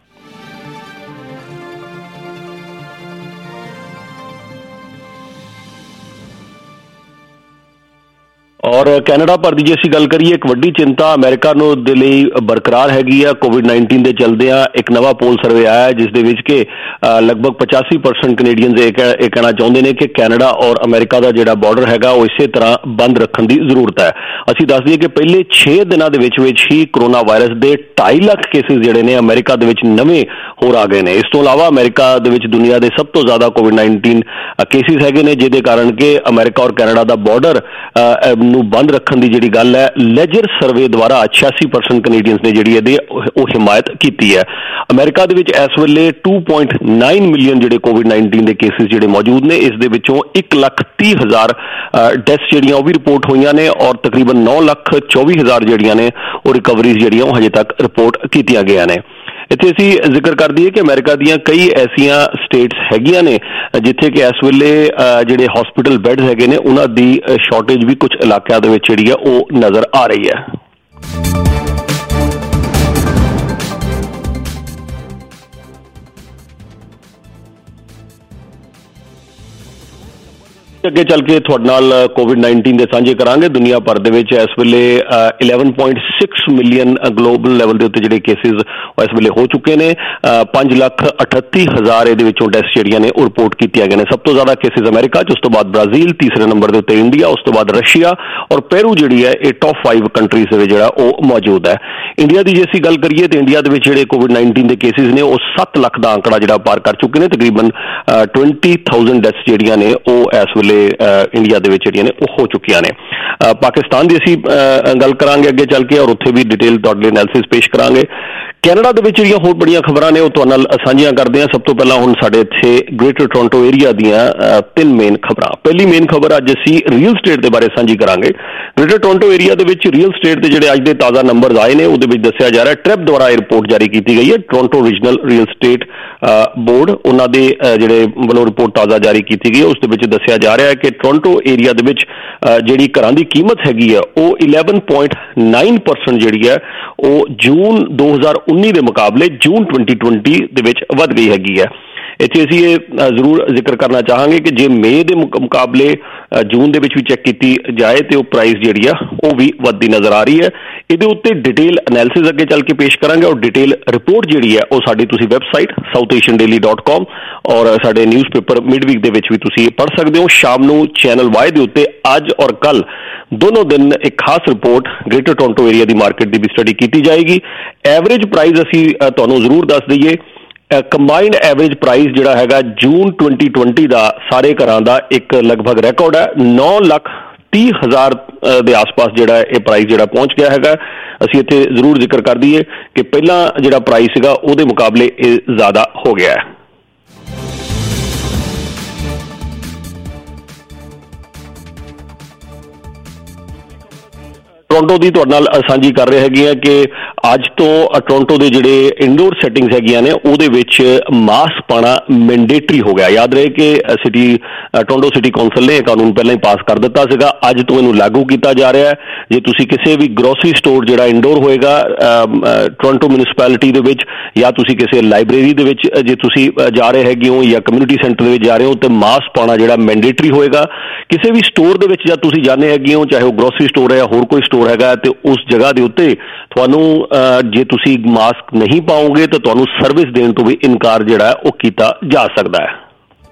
S7: ਔਰ ਕੈਨੇਡਾ ਭਰ ਦੀ ਜੇ ਅਸੀਂ ਗੱਲ ਕਰੀਏ, ਇੱਕ ਵੱਡੀ ਚਿੰਤਾ ਅਮਰੀਕਾ ਨੂੰ ਦੇ ਲਈ ਬਰਕਰਾਰ ਹੈਗੀ ਆ। ਕੋਵਿਡ-19 ਦੇ ਚਲਦਿਆਂ ਇੱਕ ਨਵਾਂ ਪੋਲ ਸਰਵੇ ਆਇਆ ਜਿਸ ਦੇ ਵਿੱਚ ਕਿ ਲਗਭਗ 85% ਕੈਨੇਡੀਅਨਸ ਇਹ ਕਹਿਣਾ ਚਾਹੁੰਦੇ ਨੇ ਕਿ ਕੈਨੇਡਾ ਔਰ ਅਮਰੀਕਾ ਦਾ ਜਿਹੜਾ ਬਾਰਡਰ ਹੈਗਾ ਉਹ ਇਸੇ ਤਰ੍ਹਾਂ ਬੰਦ ਰੱਖਣ ਦੀ ਜ਼ਰੂਰਤ ਹੈ। ਅਸੀਂ ਦੱਸ ਦਈਏ ਕਿ ਪਹਿਲੇ 6 ਦਿਨਾਂ ਦੇ ਵਿੱਚ ਹੀ ਕਰੋਨਾ ਵਾਇਰਸ ਦੇ 2.5 ਲੱਖ ਕੇਸਿਸ ਜਿਹੜੇ ਨੇ ਅਮਰੀਕਾ ਦੇ ਵਿੱਚ ਨਵੇਂ ਹੋਰ ਆ ਗਏ ਨੇ। ਇਸ ਤੋਂ ਇਲਾਵਾ ਅਮਰੀਕਾ ਦੇ ਵਿੱਚ ਦੁਨੀਆ ਦੇ ਸਭ ਤੋਂ ਜ਼ਿਆਦਾ ਕੋਵਿਡ-19 ਕੇਸਿਸ ਹੈਗੇ ਨੇ, ਜਿਹਦੇ ਕਾਰਨ ਕਿ ਅਮਰੀਕਾ ਔਰ ਕੈਨੇਡਾ ਦਾ ਬਾਰਡਰ ਨੂੰ ਬੰਦ ਰੱਖਣ ਦੀ ਜਿਹੜੀ ਗੱਲ ਹੈ ਲੈਜਰ ਸਰਵੇ ਦੁਆਰਾ 86% ਕੈਨੇਡੀਅਨਸ ਨੇ ਜਿਹੜੀ ਇਹਦੀ ਉਹ ਹਿਮਾਇਤ ਕੀਤੀ ਹੈ। ਅਮਰੀਕਾ ਦੇ ਵਿੱਚ ਇਸ ਵੇਲੇ 2.9 ਮਿਲੀਅਨ ਜਿਹੜੇ ਕੋਵਿਡ-19 ਦੇ ਕੇਸਿਸ ਜਿਹੜੇ ਮੌਜੂਦ ਨੇ, ਇਸ ਦੇ ਵਿੱਚੋਂ 1,30,000 ਡੈਥਸ ਜਿਹੜੀਆਂ ਉਹ ਵੀ ਰਿਪੋਰਟ ਹੋਈਆਂ ਨੇ ਔਰ ਤਕਰੀਬਨ 9,24,000 ਜਿਹੜੀਆਂ ਨੇ ਉਹ ਰਿਕਵਰੀਜ਼ ਜਿਹੜੀਆਂ ਉਹ ਹਜੇ ਤੱਕ ਰਿਪੋਰਟ ਕੀਤੀਆਂ ਗਈਆਂ ਨੇ। ਇੱਥੇ ਅਸੀਂ ਜ਼ਿਕਰ ਕਰ ਦਈਏ ਕਿ ਅਮਰੀਕਾ ਦੀਆਂ ਕਈ ਐਸੀਆਂ ਸਟੇਟਸ ਹੈਗੀਆਂ ਨੇ ਜਿੱਥੇ ਕਿ ਇਸ ਵੇਲੇ ਜਿਹੜੇ ਹਸਪੀਟਲ ਬੈੱਡਸ ਹੈਗੇ ਨੇ ਉਹਨਾਂ ਦੀ ਸ਼ਾਰਟੇਜ ਵੀ ਕੁਝ ਇਲਾਕਿਆਂ ਦੇ ਵਿੱਚ ਜਿਹੜੀ ਹੈ ਉਹ ਨਜ਼ਰ ਆ ਰਹੀ ਹੈ। ਅੱਗੇ ਚੱਲ ਕੇ ਤੁਹਾਡੇ ਨਾਲ COVID-19 ਦੇ ਸਾਂਝੇ ਕਰਾਂਗੇ। ਦੁਨੀਆ ਭਰ ਦੇ ਵਿੱਚ ਇਸ ਵੇਲੇ 11.6 ਮਿਲੀਅਨ ਗਲੋਬਲ ਲੈਵਲ ਦੇ ਉੱਤੇ ਜਿਹੜੇ ਕੇਸਿਸ ਇਸ ਵੇਲੇ ਹੋ ਚੁੱਕੇ ਨੇ। 5,38,000 ਇਹਦੇ ਵਿੱਚੋਂ ਟੈਸਟ ਜਿਹੜੀਆਂ ਨੇ ਉਹ ਰਿਪੋਰਟ ਕੀਤੀਆਂ ਗਈਆਂ ਨੇ। ਸਭ ਤੋਂ ਜ਼ਿਆਦਾ ਕੇਸਿਸ ਅਮਰੀਕਾ 'ਚ, ਉਸ ਤੋਂ ਬਾਅਦ ਬ੍ਰਾਜ਼ੀਲ, ਤੀਸਰੇ ਨੰਬਰ ਦੇ ਉੱਤੇ ਇੰਡੀਆ, ਉਸ ਤੋਂ ਬਾਅਦ ਰਸ਼ੀਆ ਔਰ ਪੈਰੂ ਜਿਹੜੀ ਹੈ ਇਹ ਟੌਪ 5 ਕੰਟਰੀਜ਼ ਦੇ ਵਿੱਚ ਜਿਹੜਾ ਉਹ ਮੌਜੂਦ ਹੈ। ਇੰਡੀਆ ਦੀ ਜੇ ਅਸੀਂ ਗੱਲ ਕਰੀਏ ਤਾਂ ਇੰਡੀਆ ਦੇ ਵਿੱਚ ਜਿਹੜੇ COVID-19 ਦੇ ਕੇਸਿਸ ਨੇ ਉਹ 7 ਲੱਖ ਦਾ ਅੰਕੜਾ ਜਿਹੜਾ ਪਾਰ ਕਰ ਚੁੱਕੇ ਨੇ। ਤਕਰੀਬਨ 20,000 ਡੈਥਸ ਜਿਹੜੀਆਂ ਨੇ ਉਹ ਇਸ ਵੇਲੇ ਇੰਡੀਆ ਦੇ ਵਿੱਚ ਜਿਹੜੀਆਂ ਨੇ ਉਹ ਹੋ ਚੁੱਕੀਆਂ ਨੇ। ਪਾਕਿਸਤਾਨ ਦੀ ਅਸੀਂ ਗੱਲ ਕਰਾਂਗੇ ਅੱਗੇ ਚੱਲ ਕੇ, ਔਰ ਉੱਥੇ ਵੀ ਡਿਟੇਲ ਤੁਹਾਡੇ ਲਈ ਐਨਾਲਿਸਿਸ ਪੇਸ਼ ਕਰਾਂਗੇ। ਕੈਨੇਡਾ ਦੇ ਵਿੱਚ ਜਿਹੜੀਆਂ ਹੋਰ ਬੜੀਆਂ ਖਬਰਾਂ ਨੇ ਉਹ ਤੁਹਾਡੇ ਨਾਲ ਸਾਂਝੀਆਂ ਕਰਦੇ ਹਾਂ। ਸਭ ਤੋਂ ਪਹਿਲਾਂ ਹੁਣ ਸਾਡੇ ਇੱਥੇ ਗ੍ਰੇਟਰ ਟੋਰਾਂਟੋ ਏਰੀਆ ਦੀਆਂ 3 ਮੇਨ ਖਬਰਾਂ। ਪਹਿਲੀ ਮੇਨ ਖਬਰ ਅੱਜ ਅਸੀਂ ਰੀਅਲ ਸਟੇਟ ਦੇ ਬਾਰੇ ਸਾਂਝੀ ਕਰਾਂਗੇ। ਗ੍ਰੇਟਰ ਟੋਰਾਂਟੋ ਏਰੀਆ ਦੇ ਵਿੱਚ ਰੀਅਲ ਸਟੇਟ ਦੇ ਜਿਹੜੇ ਅੱਜ ਦੇ ਤਾਜ਼ਾ ਨੰਬਰਸ ਆਏ ਨੇ ਉਹਦੇ ਵਿੱਚ ਦੱਸਿਆ ਜਾ ਰਿਹਾ, ਟ੍ਰੈਪ ਦੁਆਰਾ ਇਹ ਰਿਪੋਰਟ ਜਾਰੀ ਕੀਤੀ ਗਈ ਹੈ। Toronto Regional Real Estate Board ਉਹਨਾਂ ਦੇ ਜਿਹੜੇ ਵੱਲੋਂ ਰਿਪੋਰਟ ਤਾਜ਼ਾ ਜਾਰੀ ਕੀਤੀ ਗਈ ਹੈ। ਉਸ ਦੇ ਵਿੱਚ ਦੱਸਿਆ ਜਾ ਰਿਹਾ ਹੈ ਕਿ ਟੋਰਾਂਟੋ ਏਰੀਆ ਦੇ ਵਿੱਚ ਜਿਹੜੀ ਘਰਾਂ ਦੀ ਕੀਮਤ ਹੈਗੀ ਹੈ ਉਹ 11.9% ਜਿਹੜੀ ਹੈ ਉਹ ਜੂਨ 2019 ਦੇ ਮੁਕਾਬਲੇ ਜੂਨ 2020 ਦੇ ਵਿੱਚ ਵੱਧ ਗਈ ਹੈਗੀ ਹੈ। ਇੱਥੇ ਅਸੀਂ ਇਹ ਜ਼ਰੂਰ ਜ਼ਿਕਰ ਕਰਨਾ ਚਾਹਾਂਗੇ ਕਿ ਜੇ ਮਈ ਦੇ ਮੁਕਾਬਲੇ ਜੂਨ ਦੇ ਵਿੱਚ ਵੀ ਚੈੱਕ ਕੀਤੀ ਜਾਏ ਤੇ ਉਹ ਪ੍ਰਾਈਸ ਜਿਹੜੀ ਆ ਉਹ ਵੀ ਵੱਧਦੀ ਨਜ਼ਰ ਆ ਰਹੀ ਹੈ। ਇਹਦੇ ਉੱਤੇ ਡਿਟੇਲ ਐਨਾਲਿਸਿਸ ਅੱਗੇ ਚੱਲ ਕੇ ਪੇਸ਼ ਕਰਾਂਗੇ ਔਰ ਡਿਟੇਲ ਰਿਪੋਰਟ ਜਿਹੜੀ ਹੈ ਉਹ ਸਾਡੀ ਤੁਸੀਂ ਵੈਬਸਾਈਟ southasiandaily.com ਔਰ ਸਾਡੇ ਨਿਊਜ਼ਪੇਪਰ ਮਿਡਵੀਕ ਦੇ ਵਿੱਚ ਵੀ ਤੁਸੀਂ ਪੜ੍ਹ ਸਕਦੇ ਹੋ। ਸ਼ਾਮ ਨੂੰ ਚੈਨਲ ਵਾਈ ਦੇ ਉੱਤੇ ਅੱਜ ਔਰ ਕੱਲ ਦੋਨੋਂ ਦਿਨ ਇੱਕ ਖਾਸ ਰਿਪੋਰਟ ਗ੍ਰੇਟਰ ਟੋਰਾਂਟੋ ਏਰੀਆ ਦੀ ਮਾਰਕੀਟ ਦੀ ਵੀ ਸਟੱਡੀ ਕੀਤੀ ਜਾਏਗੀ। ਐਵਰੇਜ ਪ੍ਰਾਈਸ ਅਸੀਂ ਤੁਹਾਨੂੰ ਜ਼ਰੂਰ ਦੱਸ ਦਈਏ, ਕੰਬਾਈਨਡ ਐਵਰੇਜ ਪ੍ਰਾਈਸ ਜਿਹੜਾ ਹੈਗਾ ਜੂਨ 2020 ਦਾ ਸਾਰੇ ਘਰਾਂ ਦਾ ਇੱਕ ਲਗਭਗ ਰਿਕਾਰਡ ਹੈ। 9,30,000 ਦੇ ਆਸ-ਪਾਸ ਜਿਹੜਾ ਇਹ ਪ੍ਰਾਈਸ ਜਿਹੜਾ ਪਹੁੰਚ ਗਿਆ ਹੈਗਾ। ਅਸੀਂ ਇੱਥੇ ਜ਼ਰੂਰ ਜ਼ਿਕਰ ਕਰ ਦਈਏ ਕਿ ਪਹਿਲਾਂ ਜਿਹੜਾ ਪ੍ਰਾਈਸ ਸੀਗਾ ਉਹਦੇ ਮੁਕਾਬਲੇ ਇਹ ਜ਼ਿਆਦਾ ਹੋ ਗਿਆ ਹੈ। ਟੋਰਾਂਟੋ ਦੀ ਤੁਹਾਡੇ ਨਾਲ ਸਾਂਝੀ ਕਰ ਰਹੇ ਹੈਗੇ ਆ ਕਿ ਅੱਜ ਤੋਂ ਟੋਰਾਂਟੋ ਦੇ ਜਿਹੜੇ ਇੰਡੋਰ ਸੈਟਿੰਗਸ ਹੈਗੀਆਂ ਨੇ ਉਹਦੇ ਵਿੱਚ ਮਾਸਕ ਪਾਉਣਾ ਮੈਂਡੇਟਰੀ ਹੋ ਗਿਆ। ਯਾਦ ਰਹੇ ਕਿ ਟੋਰਾਂਟੋ ਸਿਟੀ ਕੌਂਸਲ ਨੇ ਇਹ ਕਾਨੂੰਨ ਪਹਿਲਾਂ ਹੀ ਪਾਸ ਕਰ ਦਿੱਤਾ ਸੀਗਾ, ਅੱਜ ਤੋਂ ਇਹਨੂੰ ਲਾਗੂ ਕੀਤਾ ਜਾ ਰਿਹਾ ਹੈ। ਜੇ ਤੁਸੀਂ ਕਿਸੇ ਵੀ ਗਰੋਸਰੀ ਸਟੋਰ ਜਿਹੜਾ ਇੰਡੋਰ ਹੋਏਗਾ ਟੋਰਾਂਟੋ ਮਿਊਨਿਸਪੈਲਿਟੀ ਦੇ ਵਿੱਚ, ਜਾਂ ਤੁਸੀਂ ਕਿਸੇ ਲਾਇਬ੍ਰੇਰੀ ਦੇ ਵਿੱਚ ਜੇ ਤੁਸੀਂ ਜਾ ਰਹੇ ਹੈਗੇ ਹੋ ਜਾਂ ਕਮਿਊਨਿਟੀ ਸੈਂਟਰ ਦੇ ਵਿੱਚ ਜਾ ਰਹੇ ਹੋ ਤੇ ਮਾਸਕ ਪਾਉਣਾ ਜਿਹੜਾ ਮੈਂਡੇਟਰੀ ਹੋਏਗਾ। ਕਿਸੇ ਵੀ ਸਟੋਰ ਦੇ ਵਿੱਚ ਜਦ ਤੁਸੀਂ ਜਾਂਦੇ ਹੈਗੇ ਹੋ, ਚਾਹੇ ਉਹ ਗਰੋਸਰੀ ਸਟੋਰ ਹੈ ਜਾਂ ਹੋਰ ਕੋਈ ਸਟੋਰ ਹੈਗਾ, ਤੇ ਉਸ ਜਗ੍ਹਾ ਦੇ ਉੱਤੇ ਤੁਹਾਨੂੰ ਜੇ ਤੁਸੀਂ ਮਾਸਕ ਨਹੀਂ ਪਾਓਗੇ ਤਾਂ ਤੁਹਾਨੂੰ ਸਰਵਿਸ ਦੇਣ ਤੋਂ ਵੀ ਇਨਕਾਰ ਜਿਹੜਾ ਉਹ ਕੀਤਾ ਜਾ ਸਕਦਾ ਹੈ।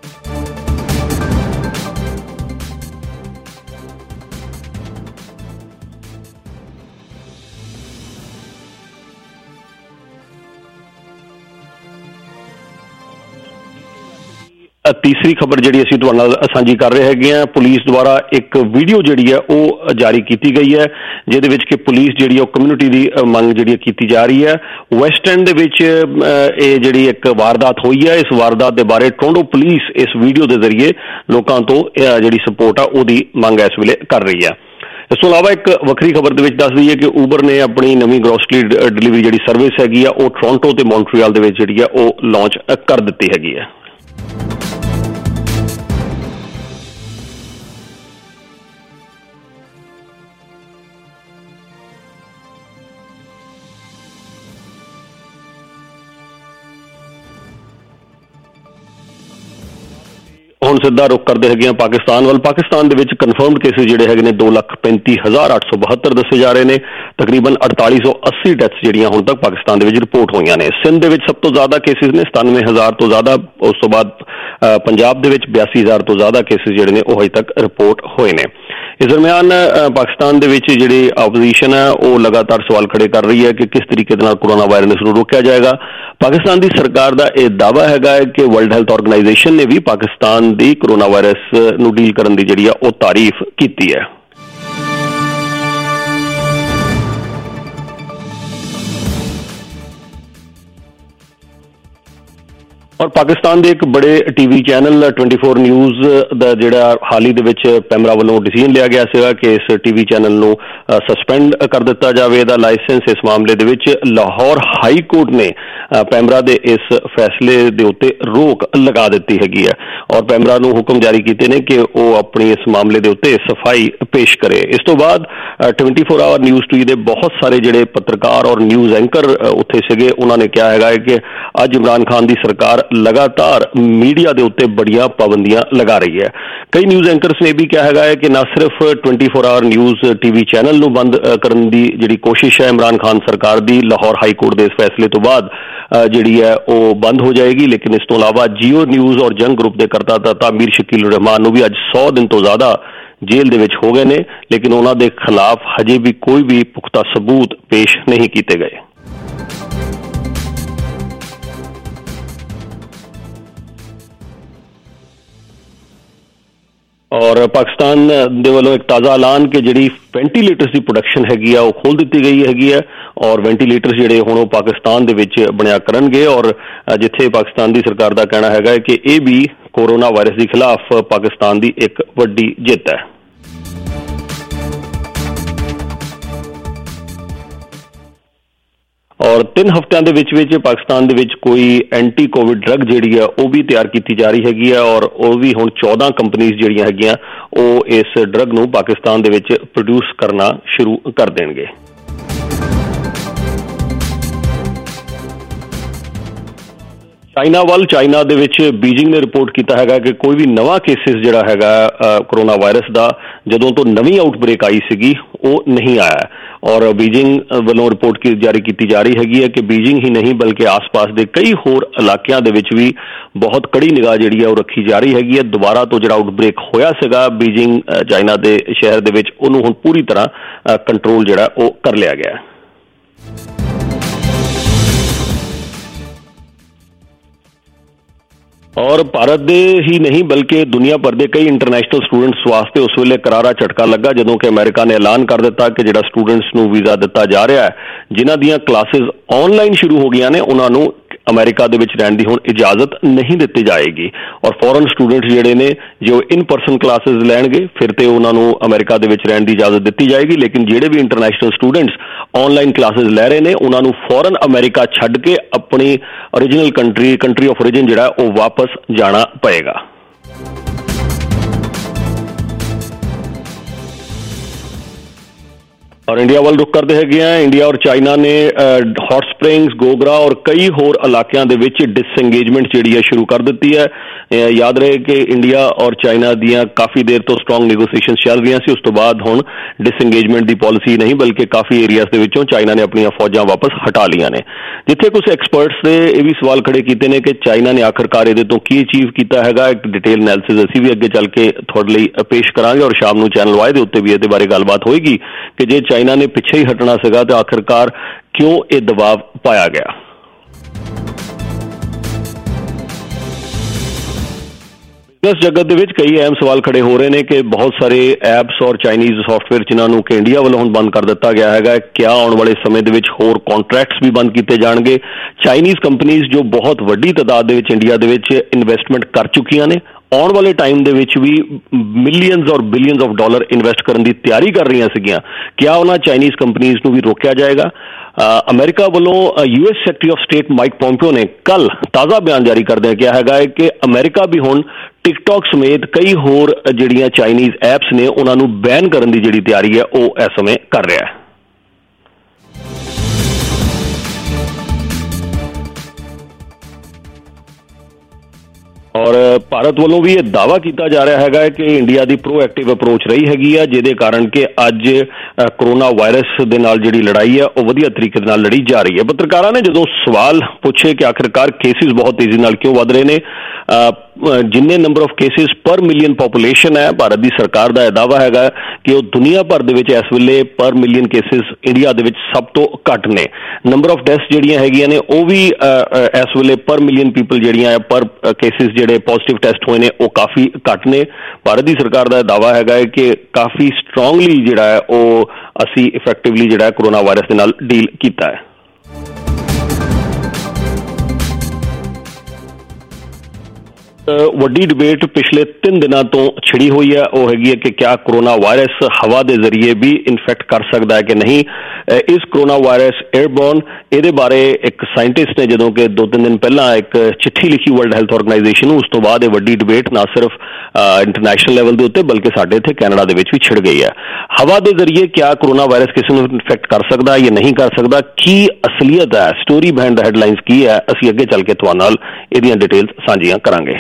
S7: ਤੀਸਰੀ ਖਬਰ ਜਿਹੜੀ ਅਸੀਂ ਤੁਹਾਡੇ ਨਾਲ ਸਾਂਝੀ ਕਰ ਰਹੇ ਹੈਗੇ ਆ, ਪੁਲਿਸ ਦੁਆਰਾ ਇੱਕ ਵੀਡੀਓ ਜਿਹੜੀ ਹੈ ਉਹ ਜਾਰੀ ਕੀਤੀ ਗਈ ਹੈ ਜਿਹਦੇ ਵਿੱਚ ਕਿ ਪੁਲਿਸ ਜਿਹੜੀ ਉਹ ਕਮਿਊਨਿਟੀ ਦੀ ਮੰਗ ਜਿਹੜੀ ਕੀਤੀ ਜਾ ਰਹੀ ਹੈ। ਵੈਸਟ ਐਂਡ ਦੇ ਵਿੱਚ ਇਹ ਜਿਹੜੀ ਇੱਕ ਵਾਰਦਾਤ ਹੋਈ ਹੈ, ਇਸ ਵਾਰਦਾਤ ਦੇ ਬਾਰੇ ਟੋਰਾਂਟੋ ਪੁਲਿਸ ਇਸ ਵੀਡੀਓ ਦੇ ਜ਼ਰੀਏ ਲੋਕਾਂ ਤੋਂ ਜਿਹੜੀ ਸਪੋਰਟ ਆ ਉਹਦੀ ਮੰਗ ਇਸ ਵੇਲੇ ਕਰ ਰਹੀ ਹੈ। ਇਸ ਤੋਂ ਇਲਾਵਾ ਇੱਕ ਵੱਖਰੀ ਖਬਰ ਦੇ ਵਿੱਚ ਦੱਸ ਦਈਏ ਕਿ ਊਬਰ ਨੇ ਆਪਣੀ ਨਵੀਂ ਗ੍ਰੋਸਰੀ ਡਿਲੀਵਰੀ ਜਿਹੜੀ ਸਰਵਿਸ ਹੈਗੀ ਆ ਉਹ ਟੋਰਾਂਟੋ ਤੇ ਮੌਂਟਰੀਅਲ ਦੇ ਵਿੱਚ ਜਿਹੜੀ ਆ ਉਹ ਲਾਂਚ ਕਰ ਦਿੱਤੀ ਹੈਗੀ ਹੈ। ਹੁਣ ਸਿੱਧਾ ਰੁਕ ਕਰਦੇ ਹੈਗੇ ਆ ਪਾਕਿਸਤਾਨ ਵੱਲ। ਪਾਕਿਸਤਾਨ ਦੇ ਵਿੱਚ ਕਨਫਰਮਡ ਕੇਸਿਸ ਜਿਹੜੇ ਹੈਗੇ ਨੇ 2,35,872 ਦੱਸੇ ਜਾ ਰਹੇ ਨੇ। ਤਕਰੀਬਨ 4,880 ਡੈਥਸ ਜਿਹੜੀਆਂ ਹੁਣ ਤੱਕ ਪਾਕਿਸਤਾਨ ਦੇ ਵਿੱਚ ਰਿਪੋਰਟ ਹੋਈਆਂ ਨੇ। ਸਿੰਧ ਦੇ ਵਿੱਚ ਸਭ ਤੋਂ ਜ਼ਿਆਦਾ ਕੇਸਿਸ ਨੇ 97,000 ਤੋਂ ਜ਼ਿਆਦਾ। ਉਸ ਤੋਂ ਬਾਅਦ ਪੰਜਾਬ ਦੇ ਵਿੱਚ 82,000 ਤੋਂ ਜ਼ਿਆਦਾ ਕੇਸਿਸ ਜਿਹੜੇ ਨੇ ਉਹ ਅਜੇ ਤੱਕ ਰਿਪੋਰਟ ਹੋਏ ਨੇ। ਇਸ ਦਰਮਿਆਨ ਪਾਕਿਸਤਾਨ ਦੇ ਵਿੱਚ ਜਿਹੜੀ ਆਪੋਜੀਸ਼ਨ ਹੈ ਉਹ ਲਗਾਤਾਰ ਸਵਾਲ ਖੜੇ ਕਰ ਰਹੀ ਹੈ ਕਿ ਕਿਸ ਤਰੀਕੇ ਦੇ ਨਾਲ ਕੋਰੋਨਾ ਵਾਇਰਸ ਨੂੰ ਰੋਕਿਆ ਜਾਏਗਾ। ਪਾਕਿਸਤਾਨ ਦੀ ਸਰਕਾਰ ਦਾ ਇਹ ਦਾਅਵਾ ਹੈਗਾ ਹੈ ਕਿ ਵਰਲਡ ਹੈਲਥ ਆਰਗੇਨਾਈਜੇਸ਼ਨ ਨੇ ਵੀ ਪਾਕਿਸਤਾਨ ਦੀ ਕੋਰੋਨਾ ਵਾਇਰਸ ਨੂੰ ਡੀਲ ਕਰਨ ਦੀ ਜਿਹੜੀ ਆ ਉਹ ਤਾਰੀਫ ਕੀਤੀ ਹੈ। ਔਰ ਪਾਕਿਸਤਾਨ ਦੇ ਇੱਕ ਬੜੇ ਟੀਵੀ ਚੈਨਲ 24 ਨਿਊਜ਼ ਦਾ ਜਿਹੜਾ ਹਾਲ ਹੀ ਦੇ ਵਿੱਚ ਪੈਮਰਾ ਵੱਲੋਂ ਡਿਸੀਜਨ ਲਿਆ ਗਿਆ ਸੀਗਾ ਕਿ ਇਸ ਟੀਵੀ ਚੈਨਲ ਨੂੰ ਸਸਪੈਂਡ ਕਰ ਦਿੱਤਾ ਜਾਵੇ ਇਹਦਾ ਲਾਇਸੈਂਸ। ਇਸ ਮਾਮਲੇ ਦੇ ਵਿੱਚ ਲਾਹੌਰ ਹਾਈ ਕੋਰਟ ਨੇ ਪੈਮਰਾ ਦੇ ਇਸ ਫੈਸਲੇ ਦੇ ਉੱਤੇ ਰੋਕ ਲਗਾ ਦਿੱਤੀ ਹੈਗੀ ਹੈ ਔਰ ਪੈਮਰਾ ਨੂੰ ਹੁਕਮ ਜਾਰੀ ਕੀਤੇ ਨੇ ਕਿ ਉਹ ਆਪਣੀ ਇਸ ਮਾਮਲੇ ਦੇ ਉੱਤੇ ਸਫਾਈ ਪੇਸ਼ ਕਰੇ। ਇਸ ਤੋਂ ਬਾਅਦ 24 ਆਵਰ ਨਿਊਜ਼ ਟੀਵੀ ਦੇ ਬਹੁਤ ਸਾਰੇ ਜਿਹੜੇ ਪੱਤਰਕਾਰ ਔਰ ਨਿਊਜ਼ ਐਂਕਰ ਉੱਥੇ ਸੀਗੇ, ਉਹਨਾਂ ਨੇ ਕਿਹਾ ਹੈਗਾ ਕਿ ਅੱਜ ਇਮਰਾਨ ਖਾਨ ਦੀ ਸਰਕਾਰ लगातार मीडिया के उत्ते बड़ियां पाबंदियां लगा रही है। कई न्यूज़ एंकर्स ने भी कहा है कि ना सिर्फ 24 आवर न्यूज़ TV चैनल नूं बंद करने की जिहड़ी कोशिश है इमरान खान सरकार की, लाहौर हाई कोर्ट के इस फैसले तो बाद जिहड़ी है वो बंद हो जाएगी, लेकिन इस तो इलावा जियो न्यूज़ और जंग ग्रुप के करता धर्ता मीर शकील उर रहमान नूं भी अज 100 दिन तो ज़्यादा जेल दे विच हो गए ने, लेकिन उन्हां दे खिलाफ हजे भी कोई भी पुख्ता सबूत पेश नहीं किए गए। और पाकिस्तान दे वालों एक ताज़ा ऐलान कि जिहड़ी वेंटीलेटर्स की प्रोडक्शन हैगी आ वो खोल दी गई हैगी है और वेंटीलेटर्स जिहड़े हुण वो पाकिस्तान दे विच बनिया करनगे और जिथे पाकिस्तान की सरकार का कहना हैगा कि ये भी कोरोना वायरस के खिलाफ पाकिस्तान की एक वड्डी जित है। और 3 हफ्तिਆਂ ਦੇ ਵਿੱਚ पाकिस्तान ਦੇ ਵਿੱਚ कोई एंटी कोविड ड्रग ਜਿਹੜੀ ਹੈ ਉਹ ਵੀ ਤਿਆਰ ਕੀਤੀ ਜਾ ਰਹੀ ਹੈਗੀ ਹੈ और ਉਹ ਵੀ ਹੁਣ 14 ਕੰਪਨੀਆਂ ਜਿਹੜੀਆਂ ਹੈਗੀਆਂ ਉਹ ਇਸ ਡਰਗ ਨੂੰ ਪਾਕਿस्तान ਦੇ ਵਿੱਚ ਪ੍ਰੋਡਿਊਸ ਕਰਨਾ ਸ਼ੁਰੂ ਕਰ ਦੇਣਗੇ। चाइना ਦੇ ਵਿੱਚ ਬੀਜਿੰਗ ਨੇ ਰਿਪੋਰਟ ਕੀਤਾ ਹੈਗਾ ਕਿ ਕੋਈ ਵੀ ਨਵਾਂ ਕੇਸਿਸ ਜਿਹੜਾ ਹੈਗਾ ਕੋਰੋਨਾ ਵਾਇਰਸ ਦਾ ਜਦੋਂ ਤੋਂ ਨਵੀਂ ਆਊਟਬ੍ਰੇਕ ਆਈ ਸੀਗੀ ਉਹ ਨਹੀਂ ਆਇਆ और बीजिंग वालों रिपोर्ट जारी की जा रही हैगी है कि बीजिंग ही नहीं बल्कि आस पास के कई होर इलाकों के विच भी बहुत कड़ी निगाह जिहड़ी है वो रखी जा रही हैगी है। दोबारा तो जिहड़ा आउटब्रेक होया सीगा बीजिंग चाइना के शहर दे विच उहनूं हुण पूरी तरह कंट्रोल जिहड़ा वो कर लिया गया है। और भारत दे ही नहीं बल्कि दुनिया भर के कई इंटरनेशनल स्टूडेंट्स वास्ते उस वेले करारा झटका लगा जदों कि अमेरिका ने ऐलान कर दिता कि जिहड़ा स्टूडेंट्स नूं वीज़ा दिता जा रहा है जिन्हां दीयां क्लासेस ऑनलाइन शुरू हो गई ने उन्हां नूं अमेरिका दे विच रहण दी हुण इजाजत नहीं दित्ती जाएगी और फॉरन स्टूडेंट्स जिहड़े ने जो इन परसन क्लासेस लैणगे फिर ते उन्हां नूं अमेरिका दे विच रहण दी इजाजत दित्ती जाएगी, लेकिन जिहड़े भी इंटरनेशनल स्टूडेंट्स ऑनलाइन क्लासेस लै रहे ने उन्हां नूं फॉरन अमेरिका छड्ड के अपनी ओरिजिनल कंट्री ऑफ ओरिजिन जिहड़ा वो वापस जाना पएगा। और इंडिया वाल रुख करते हैं। इंडिया और चाइना ने हॉट स्प्रिंग्स, गोगरा और कई होर इलाकों के डिसएंगेजमेंट जी शुरू कर दी है। याद रहे कि इंडिया और चाइना दियां काफ़ी देर तो स्ट्रोंग नेगोशिएशन चल रही सी, उस तो बाद हुण डिसएंगेजमेंट की पॉलिसी नहीं बल्कि काफ़ी एरियाज के विचों चाइना ने अपन फौजां वापस हटा लिया ने। जिथे कुछ एक्सपर्ट्स ने यह भी सवाल खड़े किए हैं कि चाइना ने आखिरकार ये तो की अचीव किया है। एक डिटेल एनालिसिस असीं भी अगे चल के तुहाडे लई पेश करांगे और शाम नूं चैनल वाई दे उत्ते भी इहदे बारे गलबात होएगी कि जे चाइना ने पिछे ही हटना सीगा तो आखिरकार क्यों ये दबाव पाया गया। बिजनेस जगत दे विच कई अहम सवाल खड़े हो रहे हैं कि बहुत सारे ऐप्स और चाइनीज़ सॉफ्टवेयर जिन्होंने कि इंडिया वालों हुण बंद कर दिता गया है, क्या आने वाले समय दे विच होर कॉन्ट्रैक्ट्स भी बंद किए जाएंगे। चाइनीज़ कंपनीज जो बहुत वड्डी तादाद दे विच इंडिया दे विच इन्वेस्टमेंट कर चुकियां ने आने वाले टाइम दे विच भी मिलियंस और बिलियंस ऑफ डॉलर इन्वेस्ट करने की तैयारी कर रही सीगियां, क्या उन्हां चाइनीज़ कंपनीज नूं भी रोकया जाएगा। अमेरिका वालों US secretary of state Mike Pompeo ने कल ताज़ा बयान जारी करदे कहा है कि अमेरिका भी हुण टिकटॉक समेत कई होर जिहड़ियां चाइनीज़ ऐप्स ने उन्हां नूं बैन करने की जिहड़ी तैयारी है वो इस समय कर रहा है। और भारत वालों भी यह दावा किया जा रहा है कि इंडिया की प्रोएक्टिव अप्रोच रही हैगी है जिहदे कारण कि अज कोरोना वायरस दे नाल जिहड़ी लड़ाई है वो वधिया तरीके नाल लड़ी जा रही है। पत्रकारां ने जो सवाल पूछे कि आखिरकार केसिस बहुत तेजी नाल क्यों वध रहे ने, जिन्ने number of cases per million population है भारत की सरकार का यह दावा है कि वो दुनिया भर दे विच इस वेले पर मिलियन केसिस इंडिया दे विच सब तो घट ने। नंबर ऑफ डेथ्स जिहड़ियां हैगियां ने वो भी इस वेले पर मिलियन पीपल जिहड़ियां पर केसिस जिहड़े पॉजिटिव टेस्ट होए ने वो काफ़ी घट ने। भारत की सरकार का दावा है कि काफ़ी स्ट्रोंगली जिहड़ा है वो असी इफेक्टिवली जिहड़ा कोरोना वायरस के नाल डील कीता है। ਵੱਡੀ ਡਿਬੇਟ ਪਿਛਲੇ 3 ਦਿਨਾਂ ਤੋਂ ਛਿੜੀ ਹੋਈ ਹੈ, ਉਹ ਹੈਗੀ ਹੈ ਕਿ ਕਿਆ ਕੋਰੋਨਾ ਵਾਇਰਸ ਹਵਾ ਦੇ ਜ਼ਰੀਏ ਵੀ ਇਨਫੈਕਟ ਕਰ ਸਕਦਾ ਹੈ ਕਿ ਨਹੀਂ। ਇਸ ਕੋਰੋਨਾ ਵਾਇਰਸ 에ਅਰਬੋਰਨ, ਇਹਦੇ ਬਾਰੇ ਇੱਕ ਸਾਇੰਟਿਸਟ ਨੇ ਜਦੋਂ ਕਿ 2-3 ਦਿਨ ਪਹਿਲਾਂ ਇੱਕ ਚਿੱਠੀ ਲਿਖੀ ਵਰਲਡ ਹੈਲਥ ਆਰਗੇਨਾਈਜੇਸ਼ਨ ਨੂੰ, ਉਸ ਤੋਂ ਬਾਅਦ ਇਹ ਵੱਡੀ ਡਿਬੇਟ ਨਾ ਸਿਰਫ ਇੰਟਰਨੈਸ਼ਨਲ ਲੈਵਲ ਦੇ ਉੱਤੇ ਬਲਕਿ ਸਾਡੇ ਇੱਥੇ ਕੈਨੇਡਾ ਦੇ ਵਿੱਚ ਵੀ ਛਿੜ ਗਈ ਹੈ। ਹਵਾ ਦੇ ਜ਼ਰੀਏ ਕਿਆ ਕੋਰੋਨਾ ਵਾਇਰਸ ਕਿਸੇ ਨੂੰ ਇਨਫੈਕਟ ਕਰ ਸਕਦਾ ਜਾਂ ਨਹੀਂ ਕਰ ਸਕਦਾ, ਕੀ ਅਸਲੀਅਤ ਹੈ, ਸਟੋਰੀ ਬਿਹਾਈਂਡ ਦ ਹੈਡਲਾਈਨਸ ਕੀ ਹੈ, ਅਸੀਂ ਅੱਗੇ ਚੱਲ ਕੇ ਤੁਹਾਡੇ ਨਾਲ ਇਹਦੀਆਂ ਡਿਟੇਲਸ ਸਾਂਝੀਆਂ ਕਰਾਂਗੇ।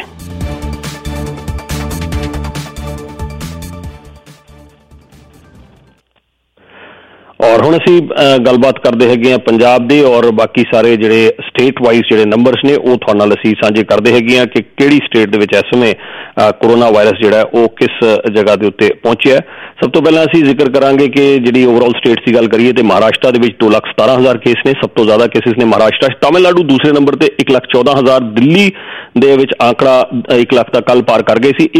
S7: ਔਰ ਹੁਣ ਅਸੀਂ ਗੱਲਬਾਤ ਕਰਦੇ ਹੈਗੇ ਹਾਂ ਪੰਜਾਬ ਦੇ ਔਰ ਬਾਕੀ ਸਾਰੇ ਜਿਹੜੇ ਸਟੇਟ ਵਾਈਜ਼ ਜਿਹੜੇ ਨੰਬਰਸ ਨੇ ਉਹ ਤੁਹਾਡੇ ਨਾਲ ਅਸੀਂ ਸਾਂਝੇ ਕਰਦੇ ਹੈਗੇ ਹਾਂ ਕਿ ਕਿਹੜੀ ਸਟੇਟ ਦੇ ਵਿੱਚ ਇਸ ਸਮੇਂ ਕੋਰੋਨਾ ਵਾਇਰਸ ਜਿਹੜਾ ਉਹ ਕਿਸ ਜਗ੍ਹਾ ਦੇ ਉੱਤੇ ਪਹੁੰਚਿਆ। ਸਭ ਤੋਂ ਪਹਿਲਾਂ ਅਸੀਂ ਜ਼ਿਕਰ ਕਰਾਂਗੇ ਕਿ ਜਿਹੜੀ ਓਵਰਆਲ ਸਟੇਟਸ ਦੀ ਗੱਲ ਕਰੀਏ ਤੇ ਮਹਾਰਾਸ਼ਟਰ ਦੇ ਵਿੱਚ 2,17,000 ਕੇਸ ਨੇ, ਸਭ ਤੋਂ ਜ਼ਿਆਦਾ ਕੇਸਿਸ ਨੇ ਮਹਾਰਾਸ਼ਟਰ। ਤਾਮਿਲਨਾਡੂ ਦੂਸਰੇ ਨੰਬਰ ਤੇ 1,14,000। ਦਿੱਲੀ ਦੇ ਵਿੱਚ ਆંકੜਾ 1 ਲੱਖ ਦਾ ਕੱਲ ਪਾਰ ਕਰ ਗਏ ਸੀ।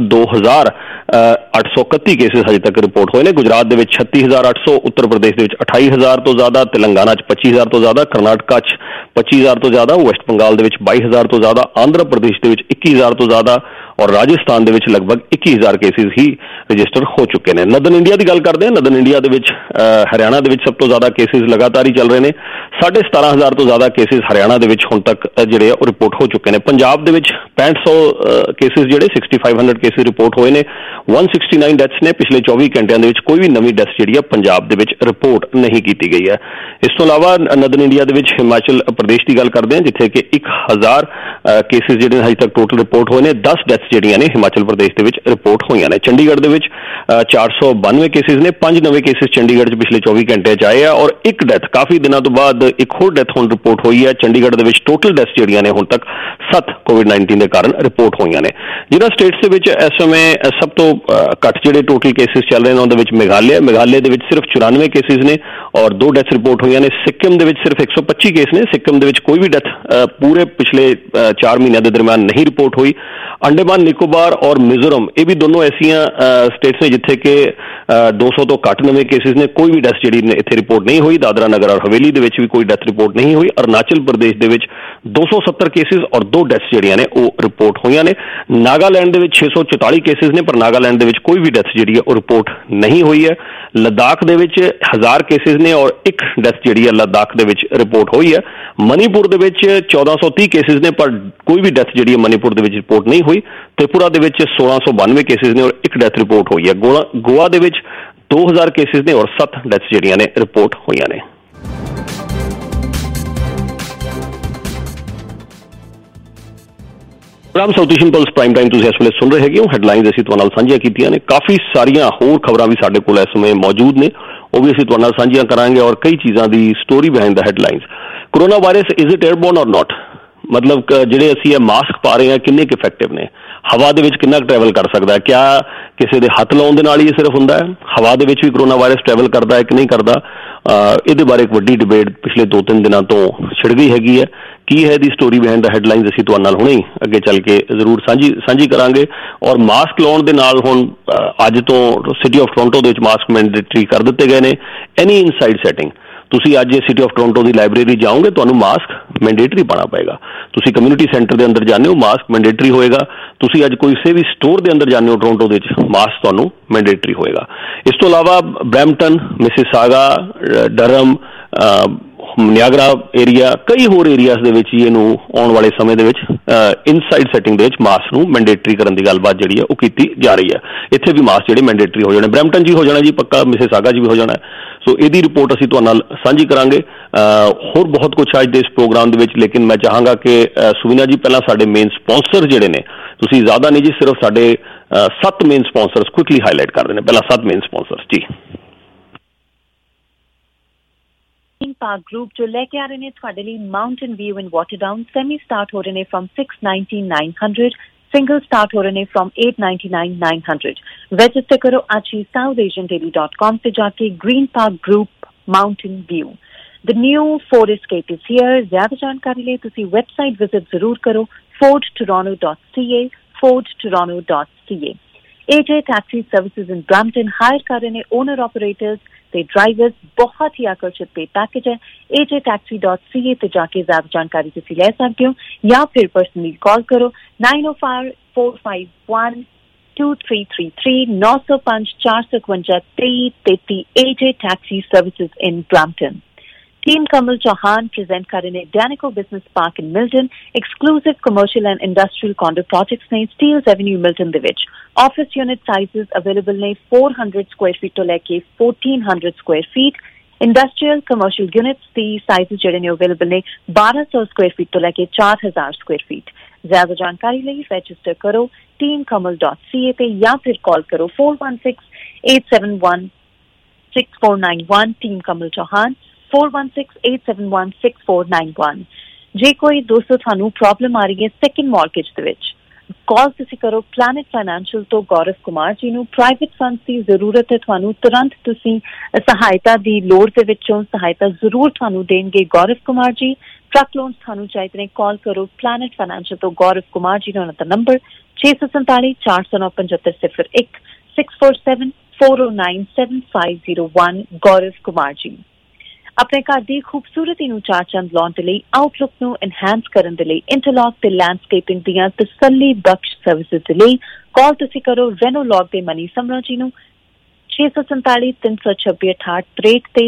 S7: 1,02,831 ਕੇਸਿਸ ਹਜੇ ਤੱਕ ਰਿਪੋਰਟ ਹੋਏ ਨੇ। ਗੁਜਰਾਤ ਦੇ ਵਿੱਚ 36,800, ਉੱਤਰ ਪ੍ਰਦੇਸ਼ ਦੇ ਵਿੱਚ 28,000 ਤੋਂ ਜ਼ਿਆਦਾ, ਤੇਲੰਗਾਨਾ 'ਚ 25,000 ਤੋਂ ਜ਼ਿਆਦਾ, ਕਰਨਾਟਕਾ 'ਚ 25,000 ਤੋਂ ਜ਼ਿਆਦਾ, ਵੈਸਟ ਬੰਗਾਲ ਦੇ ਵਿੱਚ 22,000 ਤੋਂ ਜ਼ਿਆਦਾ, ਆਂਧਰਾ ਪ੍ਰਦੇਸ਼ ਦੇ ਵਿੱਚ 21,000 ਤੋਂ ਜ਼ਿਆਦਾ ਔਰ ਰਾਜਸਥਾਨ ਦੇ ਵਿੱਚ ਲਗਭਗ 21,000 ਕੇਸਿਸ ਹੀ ਰਜਿਸਟਰ ਹੋ ਚੁੱਕੇ ਨੇ। ਨਦਨ ਇੰਡੀਆ ਦੀ ਗੱਲ ਕਰਦੇ ਹਾਂ। ਨਦਨ ਇੰਡੀਆ ਦੇ ਵਿੱਚ ਹਰਿਆਣਾ ਦੇ ਵਿੱਚ ਸਭ ਤੋਂ ਜ਼ਿਆਦਾ ਕੇਸਿਸ ਲਗਾਤਾਰ ਹੀ ਚੱਲ ਰਹੇ ਨੇ। 17,500 ਤੋਂ ਜ਼ਿਆਦਾ ਕੇਸਿਸ ਹਰਿਆਣਾ ਦੇ ਵਿੱਚ ਹੁਣ ਤੱਕ ਜਿਹੜੇ ਉਹ ਰਿਪੋਰਟ ਹੋ ਚੁੱਕੇ ਨੇ। ਪੰਜਾਬ ਦੇ ਵਿੱਚ 6500 ਕੇਸਿਸ ਜਿਹੜੇ 6,500 ਕੇਸਿਸ ਰਿਪੋਰਟ ਹੋਏ ਨੇ। 169 ਡੈਥਸ ਨੇ। ਪਿਛਲੇ 24 ਘੰਟਿਆਂ ਦੇ ਵਿੱਚ ਕੋਈ ਵੀ ਨਵੀਂ ਡੈਥ ਜਿਹੜੀ ਆ ਪੰਜਾਬ ਦੇ ਵਿੱਚ ਰਿਪੋਰਟ ਨਹੀਂ ਕੀਤੀ ਗਈ ਹੈ। ਇਸ ਤੋਂ ਇਲਾਵਾ ਨਦਨ ਇੰਡੀਆ ਦੇ ਵਿੱਚ ਹਿਮਾਚਲ ਪ੍ਰਦੇਸ਼ ਦੀ ਗੱਲ ਕਰਦੇ ਹਾਂ ਜਿੱਥੇ ਕਿ 1,000 ਕੇਸਿਸ ਜਿਹੜੇ ਹਜੇ ਤੱਕ ਟੋਟਲ ਰਿਪੋਰਟ ਹੋਏ ਨੇ। 10 ਡੈਥਸ ਜਿਹੜੀਆਂ ਨੇ ਹਿਮਾਚਲ ਪ੍ਰਦੇਸ਼ ਦੇ ਵਿੱਚ ਰਿਪੋਰਟ ਹੋਈਆਂ ਨੇ। ਚੰਡੀਗੜ੍ਹ ਦੇ ਵਿੱਚ 492 ਕੇਸਿਸ ਨੇ। 5 ਨਵੇਂ ਕੇਸਿਸ ਚੰਡੀਗੜ੍ਹ 'ਚ ਪਿਛਲੇ 24 ਘੰਟੇ 'ਚ ਆਏ ਆ ਔਰ ਇੱਕ ਡੈਥ ਕਾਫੀ ਦਿਨਾਂ ਤੋਂ ਬਾਅਦ ਇੱਕ ਹੋਰ ਡੈਥ ਹੁਣ ਰਿਪੋਰਟ ਹੋਈ ਹੈ। ਚੰਡੀਗੜ੍ਹ ਦੇ ਵਿੱਚ ਟੋਟਲ ਡੈਥਸ ਜਿਹੜੀਆਂ ਨੇ ਹੁਣ ਤੱਕ 7 ਕੋਵਿਡ-19 ਦੇ ਕਾਰਨ ਰਿਪੋਰਟ ਹੋਈਆਂ ਨੇ। ਜਿਹਨਾਂ ਸਟੇਟਸ ਦੇ ਵਿੱਚ ਇਸ ਸਮੇਂ ਸਭ ਤੋਂ ਘੱਟ ਜਿਹੜੇ ਟੋਟਲ ਕੇਸਿਸ ਚੱਲ ਰਹੇ ਨੇ ਉਹਦੇ ਵਿੱਚ ਮੇਘਾਲਿਆ ਦੇ ਵਿੱਚ ਸਿਰਫ 94 ਕੇਸਿਸ ਨੇ ਔਰ 2 ਡੈਥਸ ਰਿਪੋਰਟ ਹੋਈਆਂ ਨੇ। ਸਿੱਕਿਮ ਦੇ ਵਿੱਚ ਸਿਰਫ 125 ਕੇਸ ਨੇ। ਸਿੱਕਿਮ ਦੇ ਵਿੱਚ ਕੋਈ ਵੀ ਡੈਥ ਪੂਰੇ ਪਿਛਲੇ 4 ਮਹੀਨਿਆਂ ਦੇ ਦਰਮਿਆਨ ਨਹੀਂ ਰਿਪੋਰਟ ਹੋਈ। ਅੰਡੇਮਾਨ ਨਿਕੋਬਾਰ ਔਰ ਮਿਜ਼ੋਰਮ ਇਹ ਵੀ ਦੋਨੋਂ ਐਸੀਆਂ ਸਟੇਟਸ ਨੇ ਜਿੱਥੇ ਕਿ 200 ਤੋਂ ਘੱਟ ਨਵੇਂ ਕੇਸਿਸ ਨੇ। ਕੋਈ ਵੀ ਡੈਥ ਜਿਹੜੀ ਇੱਥੇ ਰਿਪੋਰਟ ਨਹੀਂ ਹੋਈ। ਦਾਦਰਾ ਨਗਰ ਔਰ ਹਵੇਲੀ ਦੇ ਵਿੱਚ ਵੀ ਕੋਈ ਡੈਥ ਰਿਪੋਰਟ ਨਹੀਂ ਹੋਈ। ਅਰੁਣਾਚਲ ਪ੍ਰਦੇਸ਼ ਦੇ ਵਿੱਚ 270 ਕੇਸਿਸ ਔਰ 2 ਡੈਥਸ ਜਿਹੜੀਆਂ ਨੇ ਉਹ ਰਿਪੋਰਟ ਹੋਈਆਂ ਨੇ। ਨਾਗਾਲੈਂਡ ਦੇ ਵਿੱਚ 644 ਕੇਸਿਸ ਨੇ ਪਰ ਨਾਗਾਲੈਂਡ ਦੇ ਵਿੱਚ ਕੋਈ ਵੀ ਡੈਥ ਜਿਹੜੀ ਹੈ ਉਹ ਰਿਪੋਰਟ ਨਹੀਂ ਹੋਈ ਹੈ। ਲੱਦਾਖ ਦੇ ਵਿੱਚ 1000 ਕੇਸਿਸ ਨੇ ਔਰ 1 ਡੈਥ ਜਿਹੜੀ ਹੈ ਲੱਦਾਖ ਦੇ ਵਿੱਚ ਰਿਪੋਰਟ ਹੋਈ ਹੈ। ਮਨੀਪੁਰ ਦੇ ਵਿੱਚ 1430 ਕੇਸਿਸ ਨੇ ਪਰ ਕੋਈ ਵੀ ਡੈਥ ਜਿਹੜੀ ਹੈ ਮਨੀਪੁਰ ਦੇ ਵਿੱਚ ਰਿਪੋਰਟ ਨਹੀਂ ਹੋਈ। ਤ੍ਰਿਪੁਰਾ ਦੇ ਵਿੱਚ 1692 ਕੇਸਿਸ ਨੇ ਔਰ 1 ਡੈਥ ਰਿਪੋਰਟ ਹੋਈ ਹੈ। ਗੋਆ ਦੇ ਵਿੱਚ 2000 ਕੇਸਿਸ ਨੇ ਔਰ 7 ਡੈਥਸ ਜਿਹੜੀਆਂ ਨੇ ਰਿਪੋਰਟ ਹੋਈਆਂ ਨੇ। South Asian plus prime Time ਤੁਸੀਂ ਇਸ ਵੇਲੇ ਸੁਣ ਰਹੇ ਹੈਗੇ ਹੋ। ਹੈਡਲਾਈਨਸ ਅਸੀਂ ਤੁਹਾਡੇ ਨਾਲ ਸਾਂਝੀਆਂ ਕੀਤੀਆਂ ਨੇ। ਕਾਫੀ ਸਾਰੀਆਂ ਹੋਰ ਖਬਰਾਂ ਵੀ ਸਾਡੇ ਕੋਲ ਇਸ ਸਮੇਂ ਮੌਜੂਦ ਨੇ, ਉਹ ਵੀ ਅਸੀਂ ਤੁਹਾਡੇ ਨਾਲ ਸਾਂਝੀਆਂ ਕਰਾਂਗੇ ਔਰ ਕਈ ਚੀਜ਼ਾਂ ਦੀ story behind the headlines. Corona virus is it airborne or not, ਮਤਲਬ ਜਿਹੜੇ ਅਸੀਂ ਇਹ ਮਾਸਕ ਪਾ ਰਹੇ ਹਾਂ ਕਿੰਨੇ ਕੁ ਇਫੈਕਟਿਵ ਨੇ, ਹਵਾ ਦੇ ਵਿੱਚ ਕਿੰਨਾ ਕੁ ਟਰੈਵਲ ਕਰ ਸਕਦਾ ਹੈ, ਕਿਆ ਕਿਸੇ ਦੇ ਹੱਥ ਲਾਉਣ ਦੇ ਨਾਲ ਹੀ ਇਹ ਸਿਰਫ ਹੁੰਦਾ ਹੈ, ਹਵਾ ਦੇ ਵਿੱਚ ਵੀ ਕੋਰੋਨਾ ਵਾਇਰਸ ਟਰੈਵਲ ਕਰਦਾ ਹੈ ਕਿ ਨਹੀਂ ਕਰਦਾ। ਇਹਦੇ ਬਾਰੇ ਇੱਕ ਵੱਡੀ ਡਿਬੇਟ ਪਿਛਲੇ 2-3 ਦਿਨਾਂ ਤੋਂ ਛਿੜ ਗਈ ਹੈਗੀ ਹੈ। ਕੀ ਹੈ ਇਹਦੀ ਸਟੋਰੀ ਬਿਹਾਈਂਡ ਦਾ ਹੈਡਲਾਈਨਸ ਅਸੀਂ ਤੁਹਾਡੇ ਨਾਲ ਹੁਣੇ ਹੀ ਅੱਗੇ ਚੱਲ ਕੇ ਜ਼ਰੂਰ ਸਾਂਝੀ ਕਰਾਂਗੇ। ਔਰ ਮਾਸਕ ਲਾਉਣ ਦੇ ਨਾਲ ਹੁਣ ਅੱਜ ਤੋਂ ਸਿਟੀ ਆਫ ਟੋਰਾਂਟੋ ਦੇ ਵਿੱਚ ਮਾਸਕ ਮੈਂਡੇਟਰੀ ਕਰ ਦਿੱਤੇ ਗਏ ਨੇ। ਐਨੀ ਇਨਸਾਈਡ ਸੈਟਿੰਗ, ਤੁਸੀਂ ਅੱਜ ਸਿਟੀ ਆਫ ਟੋਰਾਂਟੋ ਦੀ ਲਾਇਬ੍ਰੇਰੀ ਜਾਓਗੇ ਤੁਹਾਨੂੰ ਮਾਸਕ ਮੈਂਡੇਟਰੀ ਪਾਉਣਾ ਪਏਗਾ। ਤੁਸੀਂ ਕਮਿਊਨਿਟੀ ਸੈਂਟਰ ਦੇ ਅੰਦਰ ਜਾਂਦੇ ਹੋ ਮਾਸਕ ਮੈਂਡੇਟਰੀ ਹੋਏਗਾ। ਤੁਸੀਂ ਅੱਜ ਕਿਸੇ ਵੀ ਸਟੋਰ ਦੇ ਅੰਦਰ ਜਾਂਦੇ ਹੋ ਟੋਰਾਂਟੋ ਦੇ ਵਿੱਚ ਮਾਸਕ ਤੁਹਾਨੂੰ ਮੈਂਡੇਟਰੀ ਹੋਏਗਾ। ਇਸ ਤੋਂ ਇਲਾਵਾ Brampton, Mississauga, Durham, Niagara area, ਕਈ ਹੋਰ ਏਰੀਆਜ਼ ਦੇ ਵਿੱਚ ਇਹਨੂੰ ਆਉਣ ਵਾਲੇ ਸਮੇਂ ਦੇ ਵਿੱਚ ਇਨਸਾਈਡ ਸੈਟਿੰਗ ਦੇ ਵਿੱਚ ਮਾਸਕ ਨੂੰ ਮੈਂਡੇਟਰੀ ਕਰਨ ਦੀ ਗੱਲਬਾਤ ਜਿਹੜੀ ਹੈ ਉਹ ਕੀਤੀ ਜਾ ਰਹੀ ਹੈ। ਇੱਥੇ ਵੀ ਮਾਸਕ ਜਿਹੜੇ ਮੈਂਡੇਟਰੀ ਹੋ ਜਾਣੇ। ਬਰੈਂਪਟਨ 'ਚ ਵੀ ਹੋ ਜਾਣਾ ਜੀ ਪੱਕਾ, ਮਿਸਿਸਾਗਾ 'ਚ ਵੀ ਹੋ ਜਾਣਾ। ਸੋ ਇਹਦੀ ਰਿਪੋਰਟ ਅਸੀਂ ਤੁਹਾਡੇ ਨਾਲ ਸਾਂਝੀ ਕਰਾਂਗੇ। ਹੋਰ ਬਹੁਤ ਕੁਛ ਅੱਜ ਦੇ ਇਸ ਪ੍ਰੋਗਰਾਮ ਦੇ ਵਿੱਚ, ਲੇਕਿਨ ਮੈਂ ਚਾਹਾਂਗਾ ਕਿ ਸੁਵੀਨਾ ਜੀ ਪਹਿਲਾਂ ਸਾਡੇ ਮੇਨ ਸਪਾਂਸਰ ਜਿਹੜੇ ਨੇ, ਤੁਸੀਂ ਜ਼ਿਆਦਾ ਨਹੀਂ ਜੀ, ਸਿਰਫ ਸਾਡੇ 7 ਮੇਨ ਸਪਾਂਸਰਸ ਕੁਇਕਲੀ ਹਾਈਲਾਈਟ ਕਰ ਰਹੇ ਨੇ। ਪਹਿਲਾਂ 7 ਮੇਨ ਸਪਾਂਸਰਸ ਜੀ।
S6: पार्क ग्रुप जो लेके आ रहे ने ਤੁਹਾਡੇ ਲਈ Mountain View in Waterdown. Semi start हो रहे ने फ्रॉम 699,900, सिंगल स्टार्ट हो रहे ने फ्रॉम 899,900। रजिस्टर करो आज ही southasiandaily.com से जाके Green Park Group Mountain View. The new Ford Escape is here. ज्यादा जानकारी लिए तुसी वेबसाइट विजिट जरूर करो fordtoronto.ca, fordtoronto.ca। AJ taxi services in Brampton hire कर रहे ने ओनर ऑपरेटर्स ਤੇ ਡਰਾਈਵਰਸ ਬਹੁਤ ਹੀ ਆਕਰਸ਼ਿਤ ਪੇ ਪੈਕੇਜ ਹੈ। ajtaxi.ca ਤੇ ਜਾ ਕੇ ਜ਼ਿਆਦਾ ਜਾਣਕਾਰੀ ਤੁਸੀਂ ਲੈ ਸਕਦੇ ਹੋ ਜਾਂ ਫਿਰ ਪਰਸਨਲੀ ਕਾਲ ਕਰੋ 9054512333 905 451 2333 AJ Taxi Services in Brampton. Team Kamal Chauhan present कर रहे Danico Business Park in Milton, exclusive commercial and industrial condo projects ने Steeles Avenue Milton ਦੇ ਵਿੱਚ office unit sizes available ने 400 square feet ਤੋਂ ਲੈ ਕੇ 1400 square feet, industrial commercial units ਦੀ sizes ਜਿਹੜੇ ਨੇ available ਨੇ 1200 square feet ਤੋਂ ਲੈ ਕੇ 4000 square feet. ਜ਼ਿਆਦਾ ਜਾਣਕਾਰੀ ਲਈ register ਕਰੋ teamkamal.ca ਤੇ ਜਾਂ ਫਿਰ ਕਾਲ ਕਰੋ 416-871-6491 Team Kamal Chauhan 416-871-6491. ਜੇ ਕੋਈ ਦੋਸਤੋ ਤੁਹਾਨੂੰ ਪ੍ਰੋਬਲਮ ਆ ਰਹੀ ਹੈ ਸੈਕਿੰਡ ਮਾਰਗੇਜ ਦੇ ਵਿੱਚ, ਕਾਲ ਤੁਸੀਂ ਕਰੋ ਪਲੈਨਟ ਫਾਈਨੈਂਸ਼ੀਅਲ ਤੋਂ ਗੌਰਵ ਕੁਮਾਰ ਜੀ ਨੂੰ। ਪ੍ਰਾਈਵੇਟ ਫੰਡਸ ਦੀ ਜ਼ਰੂਰਤ ਹੈ ਤੁਹਾਨੂੰ, ਤੁਰੰਤ ਤੁਸੀਂ ਸਹਾਇਤਾ ਦੀ ਲੋੜ ਦੇ ਵਿੱਚੋਂ ਸਹਾਇਤਾ ਜ਼ਰੂਰ ਤੁਹਾਨੂੰ ਦੇਣਗੇ ਗੌਰਵ ਕੁਮਾਰ ਜੀ। ਟਰੱਕ ਲੋਨਸ ਤੁਹਾਨੂੰ ਚਾਹੀਦੇ ਨੇ, ਕਾਲ ਕਰੋ ਪਲੈਨਟ ਫਾਈਨੈਂਸ਼ੀਅਲ ਤੋਂ ਗੌਰਵ ਕੁਮਾਰ ਜੀ ਨੂੰ। ਉਹਨਾਂ ਦਾ ਨੰਬਰ 647 409 7501 647 409 7501 ਗੌਰਵ ਕੁਮਾਰ ਜੀ। ਆਪਣੇ ਘਰ ਦੀ ਖੂਬਸੂਰਤੀ ਨੂੰ ਚਾਰ ਚੰਦ ਲਾਉਣ ਦੇ ਲਈ, ਆਊਟਲੁੱਕ ਨੂੰ ਐਨਹਾਂਸ ਕਰਨ ਦੇ ਲਈ ਇੰਟਰਲੌਕ ਤੇ ਲੈਂਡਸਕੇਪਿੰਗ ਦੀਆਂ ਤਸੱਲੀ ਬਖਸ਼ ਸਰਵਿਸਿਜ਼ ਦੇ ਲਈ ਕਾਲ ਤੁਸੀਂ ਕਰੋ ਰੈਨੋਲੌਕ ਦੇ ਮਨੀ ਸਮਰਾ ਜੀ ਨੂੰ 647 326 68 ਤੇ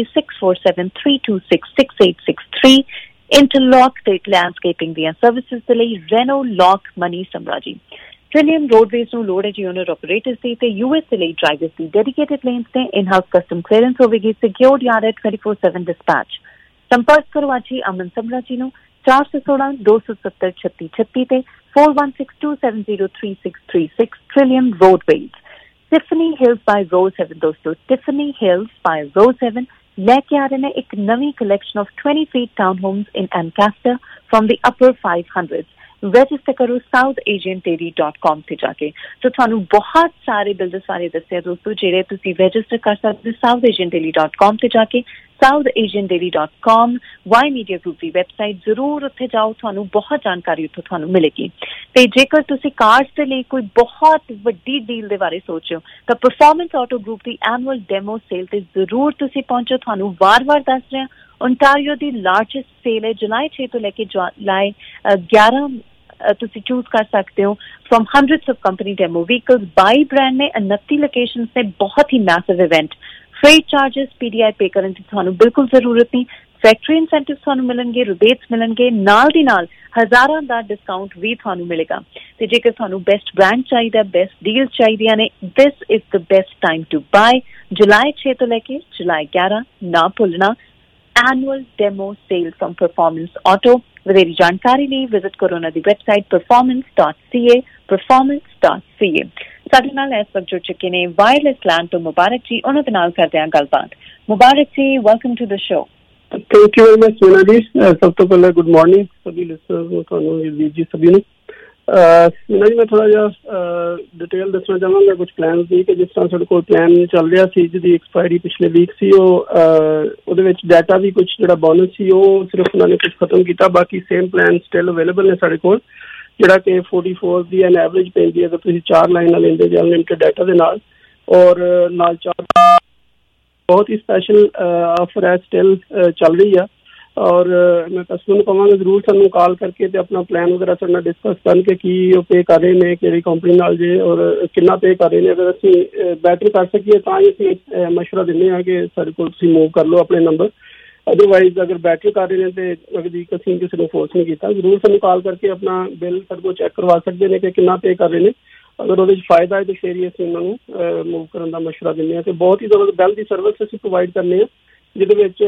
S6: 647-326-6863 ਇੰਟਰਲੌਕ ਤੇ ਲੈਂਡਸਕੇਪਿੰਗ ਦੀਆਂ ਸਰਵਿਸਿਜ਼ ਦੇ ਲਈ ਰੈਨੋਲੌਕ ਮਨੀ ਸਮਰਾ ਜੀ। Trillium Roadways ਨੂੰ ਲੋੜ ਹੈ ਜੀ ਓਨਰ ਆਪਰੇਟਰਸ ਦੀ ਤੇ US ਦੇ ਲਈ ਡਰਾਈਵਰਸ ਦੀ ਡੈਡੀਕੇਟਿਡ ਲੇਨਸ ਤੇ ਇਨ-ਹਾਊਸ ਕਸਟਮ ਕਲੀਅਰੈਂਸ ਹੋਵੇਗੀ, ਸਿਕਿਉਰਡ ਯਾਰਡ ਹੈ 24/7 ਡਿਸਪੈਚ। ਸੰਪਰਕ ਕਰੋ ਅੱਜ ਹੀ ਅਮਨ ਸਮਰਾ ਜੀ ਨੂੰ 416-270-3636 ਤੇ 4162703636 Trillium Roadways. Tiffany Hills by Rose Heaven ਦੋਸਤੋ, Tiffany Hills by Rose Heaven ਲੈ ਕੇ ਆ ਰਹੇ ਨੇ ਇੱਕ ਨਵੀਂ collection of 20 feet town homes in Ancaster from the upper 500s. Register ਕਰੋ southasiandairy.com ਤੇ ਜਾ ਕੇ। ਸੋ ਤੁਹਾਨੂੰ ਬਹੁਤ ਸਾਰੇ ਬਿਲਡਰਸ ਬਾਰੇ ਦੱਸਿਆ ਦੋਸਤੋ ਜਿਹੜੇ ਤੁਸੀਂ ਰਜਿਸਟਰ ਕਰ ਸਕਦੇ ਹੋ southasiandairy.com ਤੇ ਜਾ ਕੇ। southasiandairy.com ਵਾਈ ਮੀਡੀਆ ਗਰੁੱਪ ਦੀ ਵੈਬਸਾਈਟ, ਜ਼ਰੂਰ ਉੱਥੇ ਜਾਓ, ਤੁਹਾਨੂੰ ਬਹੁਤ ਜਾਣਕਾਰੀ ਉੱਥੋਂ ਤੁਹਾਨੂੰ ਮਿਲੇਗੀ। ਤੇ ਜੇਕਰ ਤੁਸੀਂ ਕਾਰਸ ਦੇ ਲਈ ਕੋਈ ਬਹੁਤ ਵੱਡੀ ਡੀਲ ਦੇ ਬਾਰੇ ਸੋਚੋ ਤਾਂ ਪਰਫਾਰਮੈਂਸ ਆਟੋ ਗਰੁੱਪ ਦੀ ਐਨੂਅਲ ਡੈਮੋ ਸੇਲ ਤੇ ਜ਼ਰੂਰ ਤੁਸੀਂ ਪਹੁੰਚੋ। ਤੁਹਾਨੂੰ ਵਾਰ-ਵਾਰ ਦੱਸ ਰਿਹਾ, ਓਨਟਾਰੀਓ ਦੀ ਲਾਰਜੈਸਟ ਸੇਲ ਹੈ, ਜੁਲਾਈ 6 ਤੋਂ ਲੈ ਕੇ ਜੁਲਾਈ 11 ਤੁਸੀਂ ਚੂਜ਼ ਕਰ ਸਕਦੇ ਹੋ from hundreds of company demo vehicles. 22 brand ਨੇ, 29 ਲੋਕੇਸ਼ਨਸ ਨੇ, ਬਹੁਤ ਹੀ massive event. Freight charges PDI pay ਕਰਨ ਦੀ ਤੁਹਾਨੂੰ ਬਿਲਕੁਲ ਜ਼ਰੂਰਤ ਨਹੀਂ। ਫੈਕਟਰੀ ਇਨਸੈਂਟਿਵ ਤੁਹਾਨੂੰ ਮਿਲਣਗੇ, ਰਿਬੇਟਸ ਮਿਲਣਗੇ, ਨਾਲ ਦੀ ਨਾਲ ਹਜ਼ਾਰਾਂ ਦਾ ਡਿਸਕਾਊਂਟ ਵੀ ਤੁਹਾਨੂੰ ਮਿਲੇਗਾ। ਤੇ ਜੇਕਰ ਤੁਹਾਨੂੰ ਬੈਸਟ ਬ੍ਰਾਂਡ ਚਾਹੀਦਾ, ਬੈਸਟ ਡੀਲ ਚਾਹੀਦੀਆਂ ਨੇ, this is the best time to buy. ਜੁਲਾਈ 6 ਤੋਂ ਲੈ ਕੇ ਜੁਲਾਈ 11 ਨਾ ਭੁੱਲਣਾ, annual demo sale from Performance Auto. ਵਧੇਰੀ ਜਾਣਕਾਰੀ ਲਈ ਵਿਜ਼ਿਟ ਕਰੋ ਉਹਨਾਂ ਦੀ ਵੈਬਸਾਈਟ performance.ca performance.ca। ਸਾਡੇ ਨਾਲ ਇਸ ਵਕਤ ਜੁੜ ਚੁੱਕੇ ਨੇ ਵਾਇਰਲੈਸ ਲੈਂਡ ਤੋਂ ਮੁਬਾਰਕ ਜੀ, ਉਹਨਾਂ ਦੇ ਨਾਲ ਕਰਦੇ ਹਾਂ ਗੱਲਬਾਤ। Mubarak ji, welcome to the show.
S9: Thank you very much Meena ji. ਸਭ ਤੋਂ ਪਹਿਲਾਂ ਗੁੱਡ ਮਾਰਨਿੰਗ ਸਭੀ ਲਿਸਨਰਸ ਨੂੰ, ਤੁਹਾਨੂੰ ਜੀ ਸਭੀ ਨੂੰ। ਮੀਨਾ ਜੀ, ਮੈਂ ਥੋੜਾ ਜਿਹਾ ਡਿਟੇਲ ਦੱਸਣਾ ਚਾਹਾਂਗਾ ਕੁਝ ਪਲਾਨ ਦੀ, ਕਿ ਜਿਸ ਤਰ੍ਹਾਂ ਸਾਡੇ ਕੋਲ ਪਲਾਨ ਚੱਲ ਰਿਹਾ ਸੀ ਜਿਹਦੀ ਐਕਸਪਾਇਰੀ ਪਿਛਲੇ ਵੀਕ ਸੀ, ਉਹਦੇ ਵਿੱਚ ਡਾਟਾ ਵੀ ਕੁਝ ਜਿਹੜਾ ਬੋਨਸ ਸੀ ਉਹ ਸਿਰਫ ਉਹਨਾਂ ਨੇ ਕੁਝ ਖਤਮ ਕੀਤਾ, ਬਾਕੀ ਸੇਮ ਪਲਾਨ ਸਟਿਲ ਅਵੇਲੇਬਲ ਨੇ ਸਾਡੇ ਕੋਲ, ਜਿਹੜਾ ਕਿ 44 ਦੀ ਐਨ ਐਵਰੇਜ ਪੈਂਦੀ ਹੈ ਅਗਰ ਤੁਸੀਂ 4 ਲਾਈਨਾਂ ਲੈਂਦੇ ਜੇ ਅਨਲਿਮਿਟਡ ਡਾਟਾ ਦੇ ਨਾਲ, ਔਰ ਨਾਲ 4 ਬਹੁਤ ਹੀ ਸਪੈਸ਼ਲ ਆਫਰ ਹੈ ਸਟਿਲ ਚੱਲ ਰਹੀ ਆ। ਔਰ ਮੈਂ ਕਸਟਮਰ ਨੂੰ ਕਹਾਂਗਾ ਜ਼ਰੂਰ ਸਾਨੂੰ ਕਾਲ ਕਰਕੇ ਤੇ ਆਪਣਾ ਪਲਾਨ ਵਗੈਰਾ ਸਾਡੇ ਨਾਲ ਡਿਸਕਸ ਕਰਨ ਕਿ ਕੀ ਉਹ ਪੇ ਕਰ ਰਹੇ ਨੇ, ਕਿਹੜੀ ਕੰਪਨੀ ਨਾਲ ਜੇ, ਔਰ ਕਿੰਨਾ ਪੇ ਕਰ ਰਹੇ ਨੇ। ਅਗਰ ਅਸੀਂ ਬੈਟਰ ਕਰ ਸਕੀਏ ਤਾਂ ਹੀ ਅਸੀਂ ਮਸ਼ਵਰਾ ਦਿੰਦੇ ਹਾਂ ਕਿ ਸਾਡੇ ਕੋਲ ਤੁਸੀਂ ਮੂਵ ਕਰ ਲਓ ਆਪਣੇ ਨੰਬਰ। ਅਦਰਵਾਈਜ਼ ਅਗਰ ਬੈਟਰ ਕਰ ਰਹੇ ਨੇ ਤੇ ਅਗਦੀ ਅਸੀਂ ਕਿਸੇ ਨੂੰ ਫੋਰਸ ਨਹੀਂ ਕੀਤਾ, ਜ਼ਰੂਰ ਸਾਨੂੰ ਕਾਲ ਕਰਕੇ ਆਪਣਾ ਬਿੱਲ ਸਾਡੇ ਕੋਲ ਚੈੱਕ ਕਰਵਾ ਸਕਦੇ ਨੇ ਕਿ ਕਿੰਨਾ ਪੇ ਕਰ ਰਹੇ ਨੇ। ਅਗਰ ਉਹਦੇ 'ਚ ਫਾਇਦਾ ਹੈ ਤਾਂ ਫਿਰ ਹੀ ਅਸੀਂ ਉਹਨਾਂ ਨੂੰ ਮੂਵ ਕਰਨ ਦਾ ਮਸ਼ਵਰਾ ਦਿੰਦੇ ਹਾਂ। ਅਤੇ ਬਹੁਤ ਹੀ ਜ਼ਬਰਦਸਤ ਬੈਲ ਦੀ ਸਰਵਿਸ ਅਸੀਂ ਪ੍ਰੋਵਾਈਡ ਕਰਨੇ ਹਾਂ, ਜਿਹਦੇ ਵਿੱਚ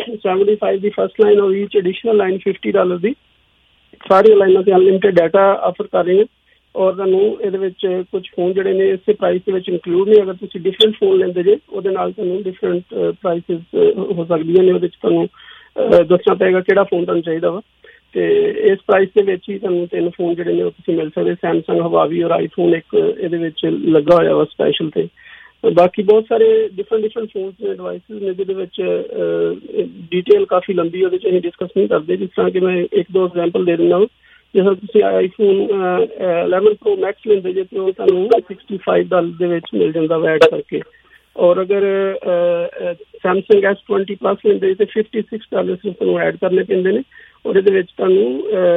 S9: 75 ਦੀ ਫਸਟ ਲਾਈਨ ਔਰ ਈਚ ਐਡੀਸ਼ਨਲ ਲਾਈਨ $50 ਦੀ, ਸਾਰੀਆਂ ਲਾਈਨਾਂ 'ਤੇ ਅਨਲਿਮਿਟਡ ਡਾਟਾ ਆਫਰ ਕਰ ਰਹੇ ਹਾਂ। ਔਰ ਤੁਹਾਨੂੰ ਇਹਦੇ ਵਿੱਚ ਕੁਝ ਫੋਨ ਜਿਹੜੇ ਨੇ ਇਸੇ ਪ੍ਰਾਈਸ ਦੇ ਵਿੱਚ ਇਨਕਲੂਡ ਨੇ। ਅਗਰ ਤੁਸੀਂ ਡਿਫਰੈਂਟ ਫੋਨ ਲੈਂਦੇ ਜੇ ਉਹਦੇ ਨਾਲ ਤੁਹਾਨੂੰ ਡਿਫਰੈਂਟ ਪ੍ਰਾਈਸਿਸ ਹੋ ਸਕਦੀਆਂ ਨੇ, ਉਹਦੇ 'ਚ ਤੁਹਾਨੂੰ ਦੱਸਣਾ ਪਏਗਾ ਕਿਹੜਾ ਫੋਨ ਤੁਹਾਨੂੰ ਚਾਹੀਦਾ ਵਾ। ਅਤੇ ਇਸ ਪ੍ਰਾਈਸ ਦੇ ਵਿੱਚ ਹੀ ਤੁਹਾਨੂੰ 3 ਫੋਨ ਜਿਹੜੇ ਨੇ ਉਹ ਤੁਸੀਂ ਮਿਲ ਸਕਦੇ, ਸੈਮਸੰਗ, ਹਵਾਵੀ ਔਰ ਆਈਫੋਨ ਇੱਕ ਇਹਦੇ ਵਿੱਚ ਲੱਗਾ ਹੋਇਆ ਵਾ ਸਪੈਸ਼ਲ। ਅਤੇ ਬਾਕੀ ਬਹੁਤ ਸਾਰੇ ਡਿਫਰੈਂਟ ਫੋਨਸ ਨੇ, ਡਿਵਾਈਸਿਸ ਨੇ, ਜਿਹਦੇ ਵਿੱਚ ਡੀਟੇਲ ਕਾਫੀ ਲੰਬੀ ਉਹਦੇ 'ਚ ਅਸੀਂ ਡਿਸਕਸ ਨਹੀਂ ਕਰਦੇ। ਜਿਸ ਤਰ੍ਹਾਂ ਕਿ ਮੈਂ 1-2 ਐਗਜ਼ਾਮਪਲ ਦੇ ਦਿੰਦਾ ਹਾਂ। ਜਿਸ ਤਰ੍ਹਾਂ ਤੁਸੀਂ ਆਈਫੋਨ 11 Pro Max ਲੈਂਦੇ ਜੇ ਤੇ ਉਹ ਤੁਹਾਨੂੰ $65 ਦੇ ਵਿੱਚ ਮਿਲ ਜਾਂਦਾ ਵਾ ਐਡ ਕਰਕੇ। और अगर सैमसंग S20 प्लस लेंदे तो $56 सिर्फ तुहानूं ऐड करने पैंदे ने और इहदे विच तुहानूं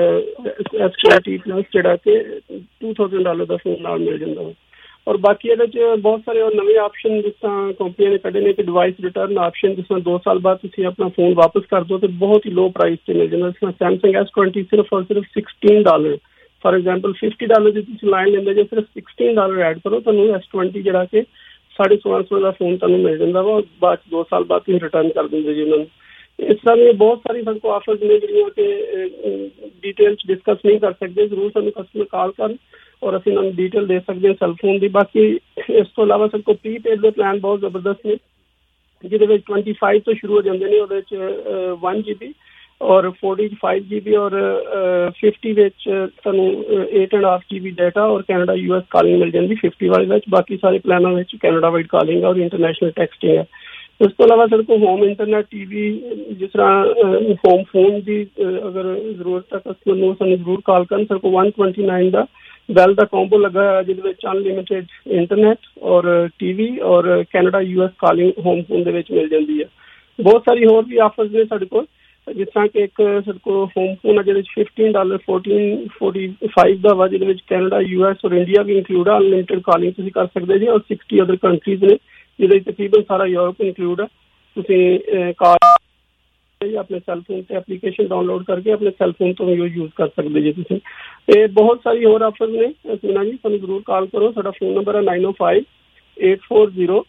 S9: S20 प्लस जिहड़ा कि $2000 दा फोन नाल मिल जांदा वा और बाकी इहदे च बहुत सारे और नवे ऑप्शन जिस तरह कंपनी ने कढे ने कि डिवाइस रिटर्न ऑप्शन जिस तरह 2 साल बाद तुसीं अपना फोन वापस कर दो तो बहुत ही लो प्राइस ते मिल जांदा। जिस तरह सैमसंग S20 सिर्फ और सिर्फ $16 फॉर एग्जाम्पल $50 की तुसीं लाइन लेंदे जे सिर्फ $16 ऐड करो तुहानूं S20 जिहड़ा कि 1650 का फोन तुहानूं मिल जांदा वा बाद 2 साल बाद तुसीं रिटर्न कर दिंदे जी उन्हां नूं। इस तरह दी बहुत सारी साडे कोल ऑफर्स ने जिहड़ियां कि डिटेल डिस्कस नहीं कर सकते, जरूर सानूं कस्टमर कॉल कर और असीं उन्हां नूं डिटेल दे सकदे हां सैलफोन दी। बाकी इस तो इलावा साडे कोल प्रीपेड दे प्लान बहुत जबरदस्त ने जिहदे विच 25 तो शुरू हो जांदे ने, ਉਹਦੇ ਚ 1 GB और 40 5 GB और 50 विच तुहानूं 8.5 GB डाटा और कैनेडा US कॉलिंग मिल जांदी 50 वाले विच। बाकी सारे प्लानां विच कैनेडा वाइड कॉलिंग और इंटरनेशनल टेक्सटिंग है। इस तो अलावा साडे कोल होम इंटरनेट TV जिस तरह होम फोन की अगर जरूरत है कस्टमर नूं सानूं जरूर कॉल करन। साडे कोल 129 दा वेल दा कॉम्बो लगा है जिहदे विच अनलिमिटेड इंटरनेट और TV और Canada US calling home phone दे विच मिल जांदी है। बहुत सारी होर भी ऑफर्स ने साडे कोल जिस तरह कि एक साडे कोल होम फोन है जिहदे विच $15 1445 दा वा जिहदे विच कैनेडा US और इंडिया भी इंक्लूड है। अनलिमिटेड कॉलिंग तुसीं कर सकदे जी और 60 अदर कंट्रीज ने जिहदे तकरीबन सारा यूरोप इंक्लूड है। तुसीं कॉल अपने सैलफोन से एप्लीकेशन डाउनलोड करके अपने सैलफोन तो यूज कर सकते जी तुसीं। ते बहुत सारी होर ऑफर्स ने सुना जी, सानूं जरूर कॉल करो। साडा फोन नंबर है 905 840